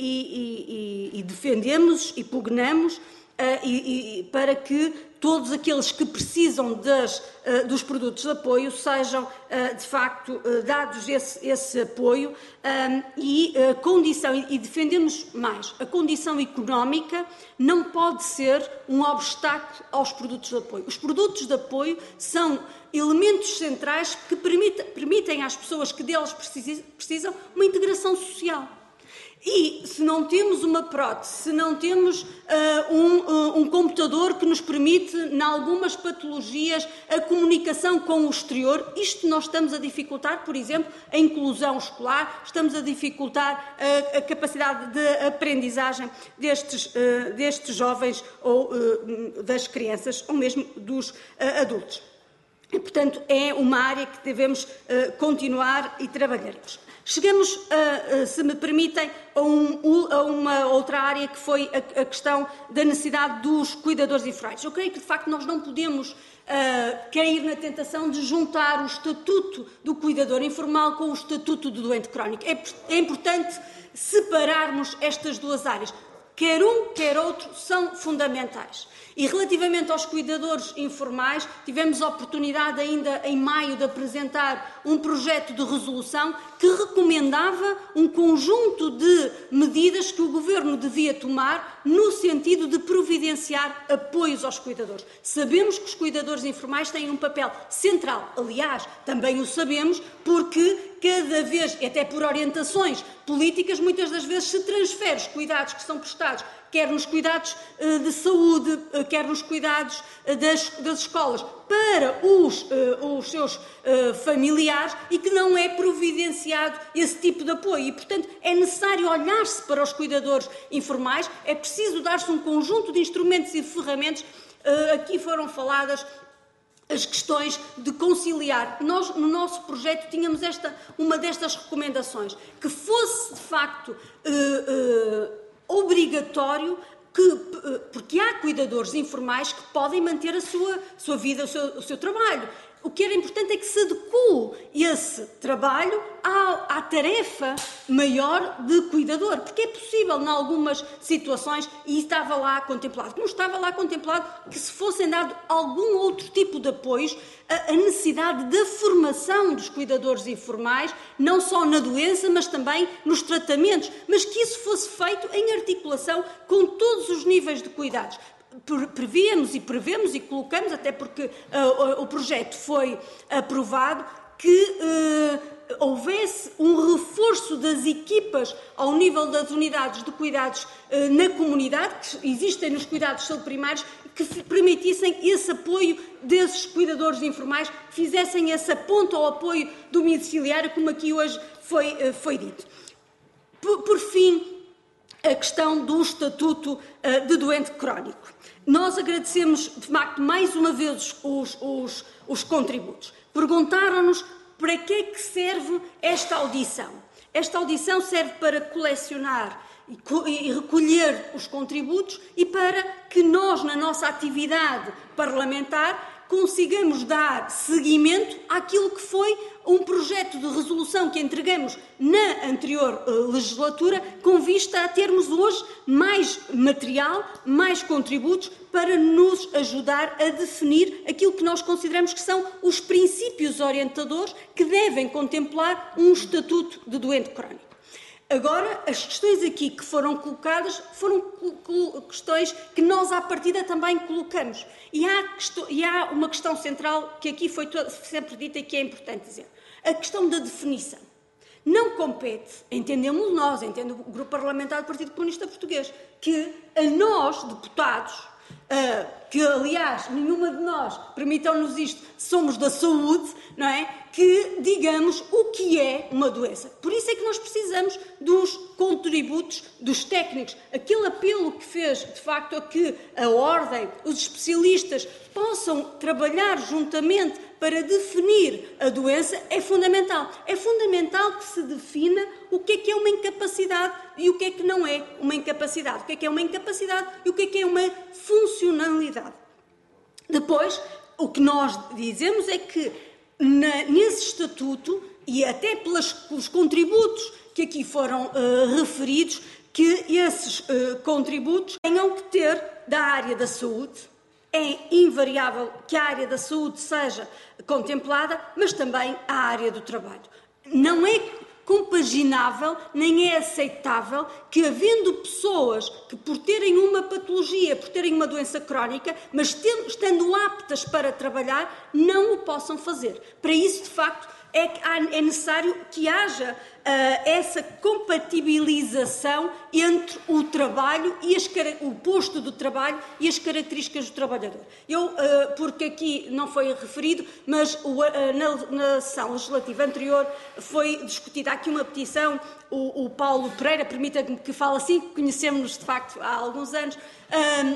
S20: e, e, e, e defendemos e pugnamos Uh, e, e, para que todos aqueles que precisam das, uh, dos produtos de apoio sejam, uh, de facto, uh, dados esse, esse apoio um, e uh, condição, e, e defendemos mais, a condição económica não pode ser um obstáculo aos produtos de apoio. Os produtos de apoio são elementos centrais que permitem, permitem às pessoas que deles precisam uma integração social. E se não temos uma prótese, se não temos uh, um, uh, um computador que nos permite, em algumas patologias, a comunicação com o exterior, isto nós estamos a dificultar, por exemplo, a inclusão escolar, estamos a dificultar a, a capacidade de aprendizagem destes, uh, destes jovens ou uh, das crianças, ou mesmo dos uh, adultos. E, portanto, é uma área que devemos uh, continuar e trabalharmos. Chegamos, a, se me permitem, a, um, a uma outra área que foi a, a questão da necessidade dos cuidadores informais. Eu creio que, de facto, nós não podemos uh, cair na tentação de juntar o estatuto do cuidador informal com o estatuto do doente crónico. É, é importante separarmos estas duas áreas. Quer um, quer outro, são fundamentais. E relativamente aos cuidadores informais, tivemos a oportunidade ainda em maio de apresentar um projeto de resolução que recomendava um conjunto de medidas que o Governo devia tomar no sentido de providenciar apoios aos cuidadores. Sabemos que os cuidadores informais têm um papel central, aliás, também o sabemos porque cada vez, até por orientações políticas, muitas das vezes se transfere os cuidados que são prestados, quer nos cuidados uh, de saúde, uh, quer nos cuidados uh, das, das escolas, para os, uh, os seus uh, familiares, e que não é providenciado esse tipo de apoio. E, portanto, é necessário olhar-se para os cuidadores informais, é preciso dar-se um conjunto de instrumentos e de ferramentas. Uh, aqui foram faladas as questões de conciliar. Nós, no nosso projeto, tínhamos esta, uma destas recomendações, que fosse, de facto, uh, uh, obrigatório, que, porque há cuidadores informais que podem manter a sua, sua vida, o seu, o seu trabalho. O que era importante é que se adeque esse trabalho à, à tarefa maior de cuidador, porque é possível, em algumas situações, e estava lá contemplado, como estava lá contemplado que se fossem dado algum outro tipo de apoios, a, a necessidade da formação dos cuidadores informais, não só na doença, mas também nos tratamentos, mas que isso fosse feito em articulação com todos os níveis de cuidados. Prevíamos e prevemos e colocamos, até porque uh, o projeto foi aprovado, que uh, houvesse um reforço das equipas ao nível das unidades de cuidados uh, na comunidade, que existem nos cuidados de saúde primários, que permitissem esse apoio desses cuidadores informais, que fizessem esse aponto ao apoio domiciliário, como aqui hoje foi, uh, foi dito. Por, por fim, a questão do estatuto uh, de doente crónico. Nós agradecemos, de facto, mais uma vez os, os, os contributos. Perguntaram-nos para que é que serve esta audição. Esta audição serve para colecionar e, e recolher os contributos e para que nós, na nossa atividade parlamentar, consigamos dar seguimento àquilo que foi um projeto de resolução que entregamos na anterior uh, legislatura, com vista a termos hoje mais material, mais contributos para nos ajudar a definir aquilo que nós consideramos que são os princípios orientadores que devem contemplar um estatuto de doente crónico. Agora, as questões aqui que foram colocadas foram questões que nós, à partida, também colocamos. E há, e há uma questão central que aqui foi sempre dita e que é importante dizer. A questão da definição. Não compete, entendemos nós, entende o Grupo Parlamentar do Partido Comunista Português, que a nós, deputados, uh, que, aliás, nenhuma de nós, permitam-nos isto, somos da saúde, não é? Que digamos o que é uma doença. Por isso é que nós precisamos dos contributos dos técnicos. Aquele apelo que fez, de facto, a que a Ordem, os especialistas, possam trabalhar juntamente para definir a doença é fundamental. É fundamental que se defina o que é que é uma incapacidade e o que é que não é uma incapacidade. O que é que é uma incapacidade e o que é que é uma funcionalidade. Depois, o que nós dizemos é que Na, nesse estatuto, e até pelas, pelos contributos que aqui foram uh, referidos, que esses uh, contributos tenham que ter da área da saúde. É invariável que a área da saúde seja contemplada, mas também a área do trabalho. Não é compaginável, nem é aceitável que, havendo pessoas que, por terem uma patologia, por terem uma doença crónica, mas tendo, estando aptas para trabalhar, não o possam fazer. Para isso, de facto, é, é necessário que haja uh, essa compatibilização entre o trabalho e as, o posto do trabalho e as características do trabalhador. Eu, uh, porque aqui não foi referido, mas o, uh, na, na sessão legislativa anterior foi discutida aqui uma petição, o, o Paulo Pereira, permita-me que fale assim, conhecemos-nos de facto há alguns anos, uh,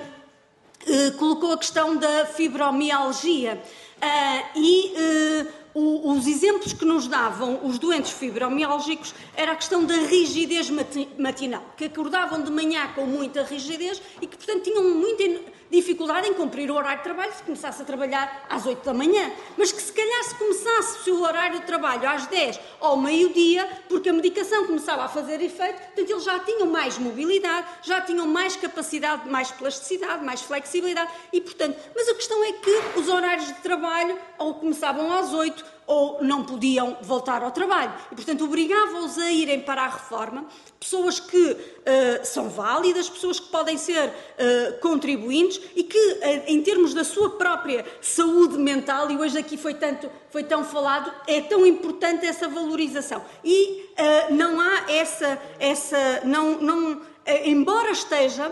S20: uh, colocou a questão da fibromialgia uh, e... Uh, O, os exemplos que nos davam os doentes fibromialgicos era a questão da rigidez matinal, que acordavam de manhã com muita rigidez e que, portanto, tinham muita dificuldade em cumprir o horário de trabalho se começasse a trabalhar às oito da manhã, mas que se calhar se começasse o seu horário de trabalho às dez ou ao meio-dia, porque a medicação começava a fazer efeito, portanto, eles já tinham mais mobilidade, já tinham mais capacidade, mais plasticidade, mais flexibilidade e, portanto, mas a questão é que os horários de trabalho ou começavam às oito oito ou não podiam voltar ao trabalho. E, portanto, obrigava-os a irem para a reforma pessoas que uh, são válidas, pessoas que podem ser uh, contribuintes e que, uh, em termos da sua própria saúde mental, e hoje aqui foi, tanto, foi tão falado, é tão importante essa valorização. E uh, não há essa... essa não, não, uh, embora esteja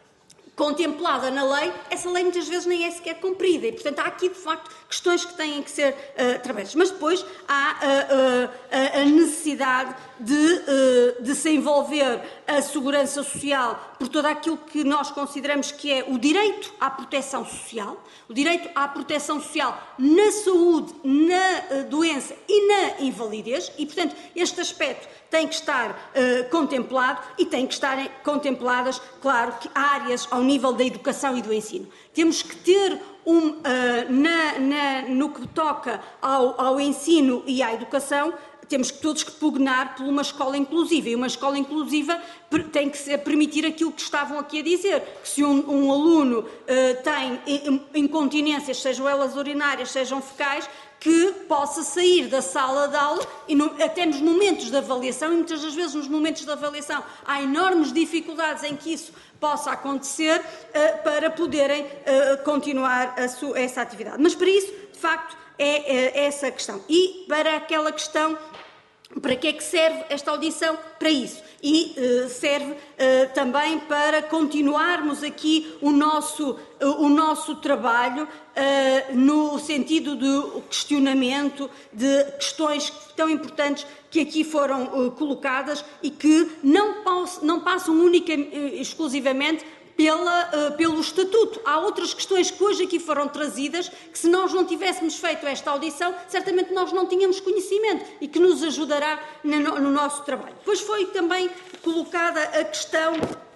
S20: contemplada na lei, essa lei muitas vezes nem é sequer cumprida e, portanto, há aqui, de facto, questões que têm que ser uh, trabalhadas. Mas depois há uh, uh, a necessidade de, uh, de se envolver a segurança social por todo aquilo que nós consideramos que é o direito à proteção social, o direito à proteção social na saúde, na uh, doença e na invalidez e, portanto, este aspecto tem que estar uh, contemplado e tem que estarem contempladas, claro, que áreas ao nível da educação e do ensino. Temos que ter, um, uh, na, na, no que toca ao, ao ensino e à educação, temos que todos que pugnar por uma escola inclusiva. E uma escola inclusiva tem que ser, permitir aquilo que estavam aqui a dizer, que se um, um aluno uh, tem incontinências, sejam elas urinárias, sejam fecais, que possa sair da sala de aula e no, até nos momentos de avaliação, e muitas das vezes nos momentos de avaliação há enormes dificuldades em que isso possa acontecer uh, para poderem uh, continuar a sua, essa atividade. Mas para isso, de facto, é, é essa a questão. E para aquela questão, para que é que serve esta audição? Para isso. E uh, serve uh, também para continuarmos aqui o nosso, uh, o nosso trabalho uh, no sentido do questionamento de questões tão importantes que aqui foram uh, colocadas e que não, não passam única e exclusivamente Pela, uh, pelo Estatuto. Há outras questões que hoje aqui foram trazidas que, se nós não tivéssemos feito esta audição, certamente nós não tínhamos conhecimento e que nos ajudará no, no nosso trabalho. Depois foi também colocada a questão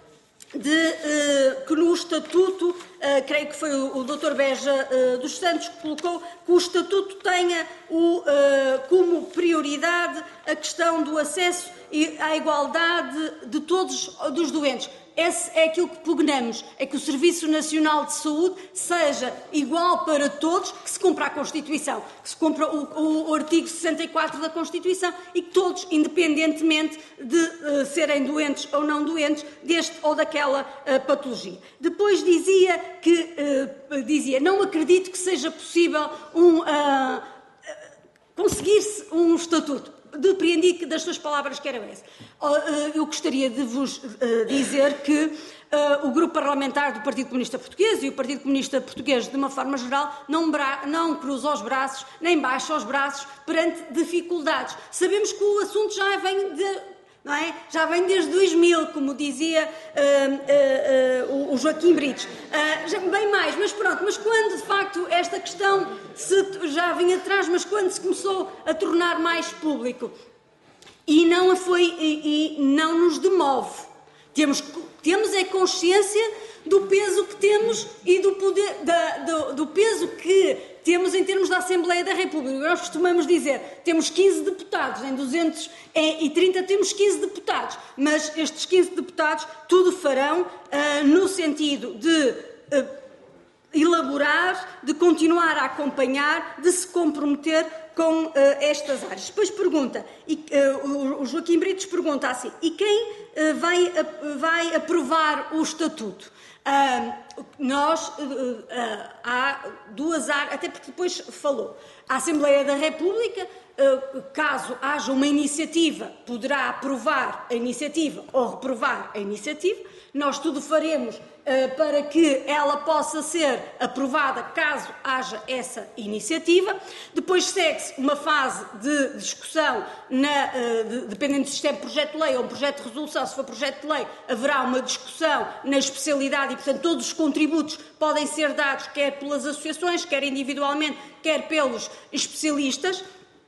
S20: de uh, que no Estatuto, uh, creio que foi o, o doutor Beja uh, dos Santos que colocou, que o Estatuto tenha o, uh, como prioridade a questão do acesso e à igualdade de todos os doentes. Esse é aquilo que pugnamos, é que o Serviço Nacional de Saúde seja igual para todos, que se cumpra a Constituição, que se cumpra o, o artigo sessenta e quatro da Constituição e que todos, independentemente de uh, serem doentes ou não doentes, deste ou daquela uh, patologia. Depois dizia que, uh, dizia, não acredito que seja possível um, uh, conseguir-se um estatuto. Depreendi que das suas palavras que era essa. Eu gostaria de vos dizer que uh, o Grupo Parlamentar do Partido Comunista Português e o Partido Comunista Português, de uma forma geral, não, bra não cruza os braços, nem baixa os braços perante dificuldades. Sabemos que o assunto já vem de... Não é? Já vem desde dois mil, como dizia uh, uh, uh, o Joaquim Brites. Uh, bem mais, mas pronto, mas quando de facto esta questão se, já vinha atrás, mas quando se começou a tornar mais público e não, foi, e, e não nos demove. Temos, temos é consciência do peso que temos e do, poder, da, do, do peso que temos em termos da Assembleia da República. Nós costumamos dizer, temos quinze deputados, em duzentos e trinta temos quinze deputados, mas estes quinze deputados tudo farão uh, no sentido de uh, elaborar, de continuar a acompanhar, de se comprometer com uh, estas áreas. Depois pergunta, e, uh, o, o Joaquim Brites pergunta assim, e quem uh, vai, uh, vai aprovar o Estatuto? Uh, nós, uh, uh, há duas áreas, até porque depois falou, a Assembleia da República, uh, caso haja uma iniciativa, poderá aprovar a iniciativa ou reprovar a iniciativa. Nós tudo faremos uh, para que ela possa ser aprovada caso haja essa iniciativa. Depois segue-se uma fase de discussão, na, uh, de, dependendo se isto é projeto de lei ou um projeto de resolução. Se for projeto de lei, haverá uma discussão na especialidade e, portanto, todos os contributos podem ser dados, quer pelas associações, quer individualmente, quer pelos especialistas.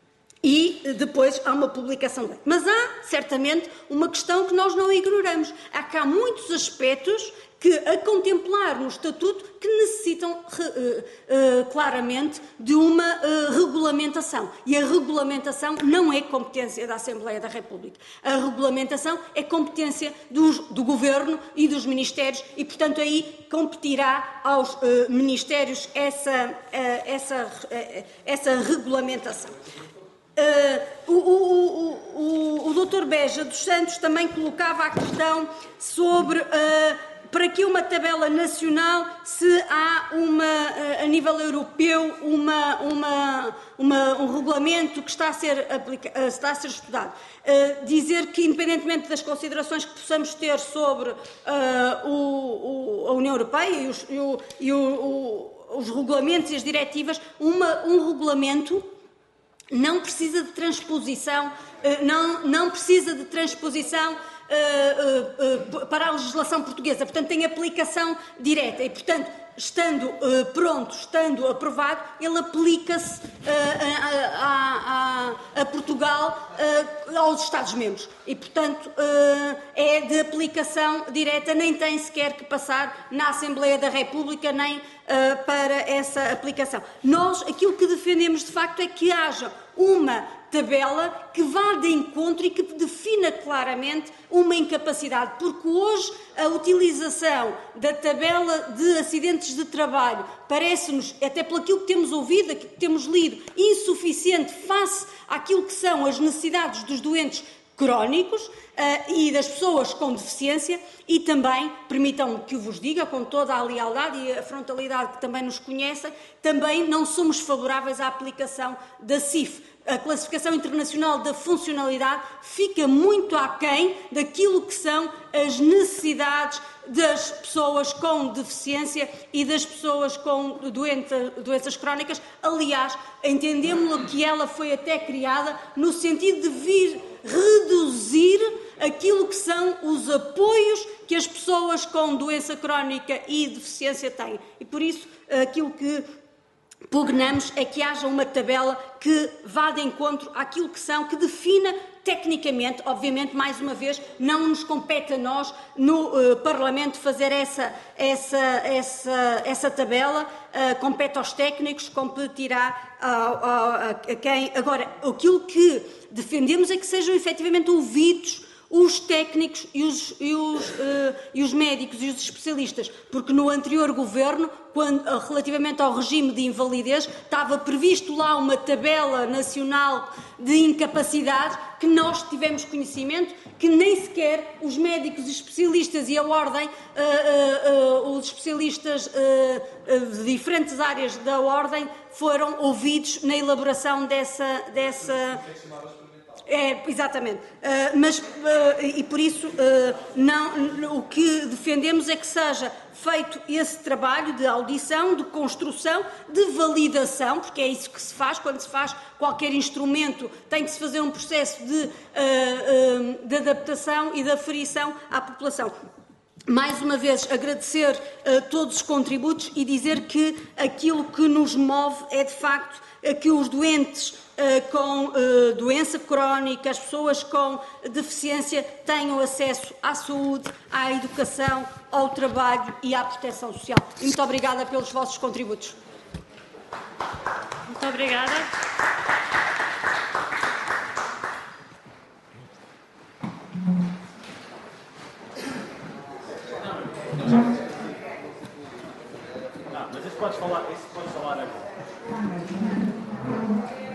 S20: E depois há uma publicação de lei. Mas há, certamente, uma questão que nós não ignoramos. Há cá muitos aspectos que a contemplar no Estatuto que necessitam uh, uh, claramente de uma uh, regulamentação. E a regulamentação não é competência da Assembleia da República. A regulamentação é competência dos, do Governo e dos Ministérios e, portanto, aí competirá aos uh, Ministérios essa, uh, essa, uh, essa regulamentação. Uh, o, o, o, o doutor Beja dos Santos também colocava a questão sobre uh, para que uma tabela nacional se há uma, uh, a nível europeu uma, uma, uma, um regulamento que está a ser, aplica, uh, está a ser estudado. Uh, dizer que, independentemente das considerações que possamos ter sobre uh, o, o, a União Europeia e, os, e, o, e o, o, os regulamentos e as diretivas, uma, um regulamento não precisa de transposição, não, não precisa de transposição uh, uh, uh, para a legislação portuguesa, portanto tem aplicação direta e, portanto, estando uh, pronto, estando aprovado, ele aplica-se uh, a, a, a, a Portugal, uh, aos Estados-membros e, portanto, uh, é de aplicação direta, nem tem sequer que passar na Assembleia da República, nem uh, para essa aplicação. Nós, aquilo que defendemos, de facto, é que haja uma tabela que vá de encontro e que defina claramente uma incapacidade, porque hoje a utilização da tabela de acidentes de trabalho parece-nos, até pelo aquilo que temos ouvido, aquilo que temos lido, insuficiente face àquilo que são as necessidades dos doentes crónicos uh, e das pessoas com deficiência e também, permitam-me que vos diga, com toda a lealdade e a frontalidade que também nos conhecem, também não somos favoráveis à aplicação da C I F. A classificação internacional da funcionalidade fica muito aquém daquilo que são as necessidades das pessoas com deficiência e das pessoas com doença, doenças crónicas. Aliás, entendemos que ela foi até criada no sentido de vir reduzir aquilo que são os apoios que as pessoas com doença crónica e deficiência têm. E por isso, aquilo que pugnamos é que haja uma tabela que vá de encontro àquilo que são, que defina tecnicamente, obviamente, mais uma vez, não nos compete a nós, no uh, Parlamento, fazer essa, essa, essa, essa tabela, uh, compete aos técnicos, competirá a, a, a quem... Agora, aquilo que defendemos é que sejam efetivamente ouvidos os técnicos e os, e, os, uh, e os médicos e os especialistas, porque no anterior governo, quando, uh, relativamente ao regime de invalidez, estava previsto lá uma tabela nacional de incapacidade que nós tivemos conhecimento, que nem sequer os médicos especialistas e a ordem, uh, uh, uh, os especialistas uh, uh, de diferentes áreas da ordem foram ouvidos na elaboração dessa... dessa É, exatamente. Uh, mas, uh, e por isso, uh, não, o que defendemos é que seja feito esse trabalho de audição, de construção, de validação, porque é isso que se faz, quando se faz qualquer instrumento, tem que se fazer um processo de, uh, uh, de adaptação e de aferição à população. Mais uma vez, agradecer uh, todos os contributos e dizer que aquilo que nos move é, de facto, uh, que os doentes Uh, com uh, doença crónica, as pessoas com deficiência tenham acesso à saúde, à educação, ao trabalho e à proteção social. Muito obrigada pelos vossos contributos.
S1: Muito obrigada.
S21: Não, mas isso pode falar, isso pode falar agora.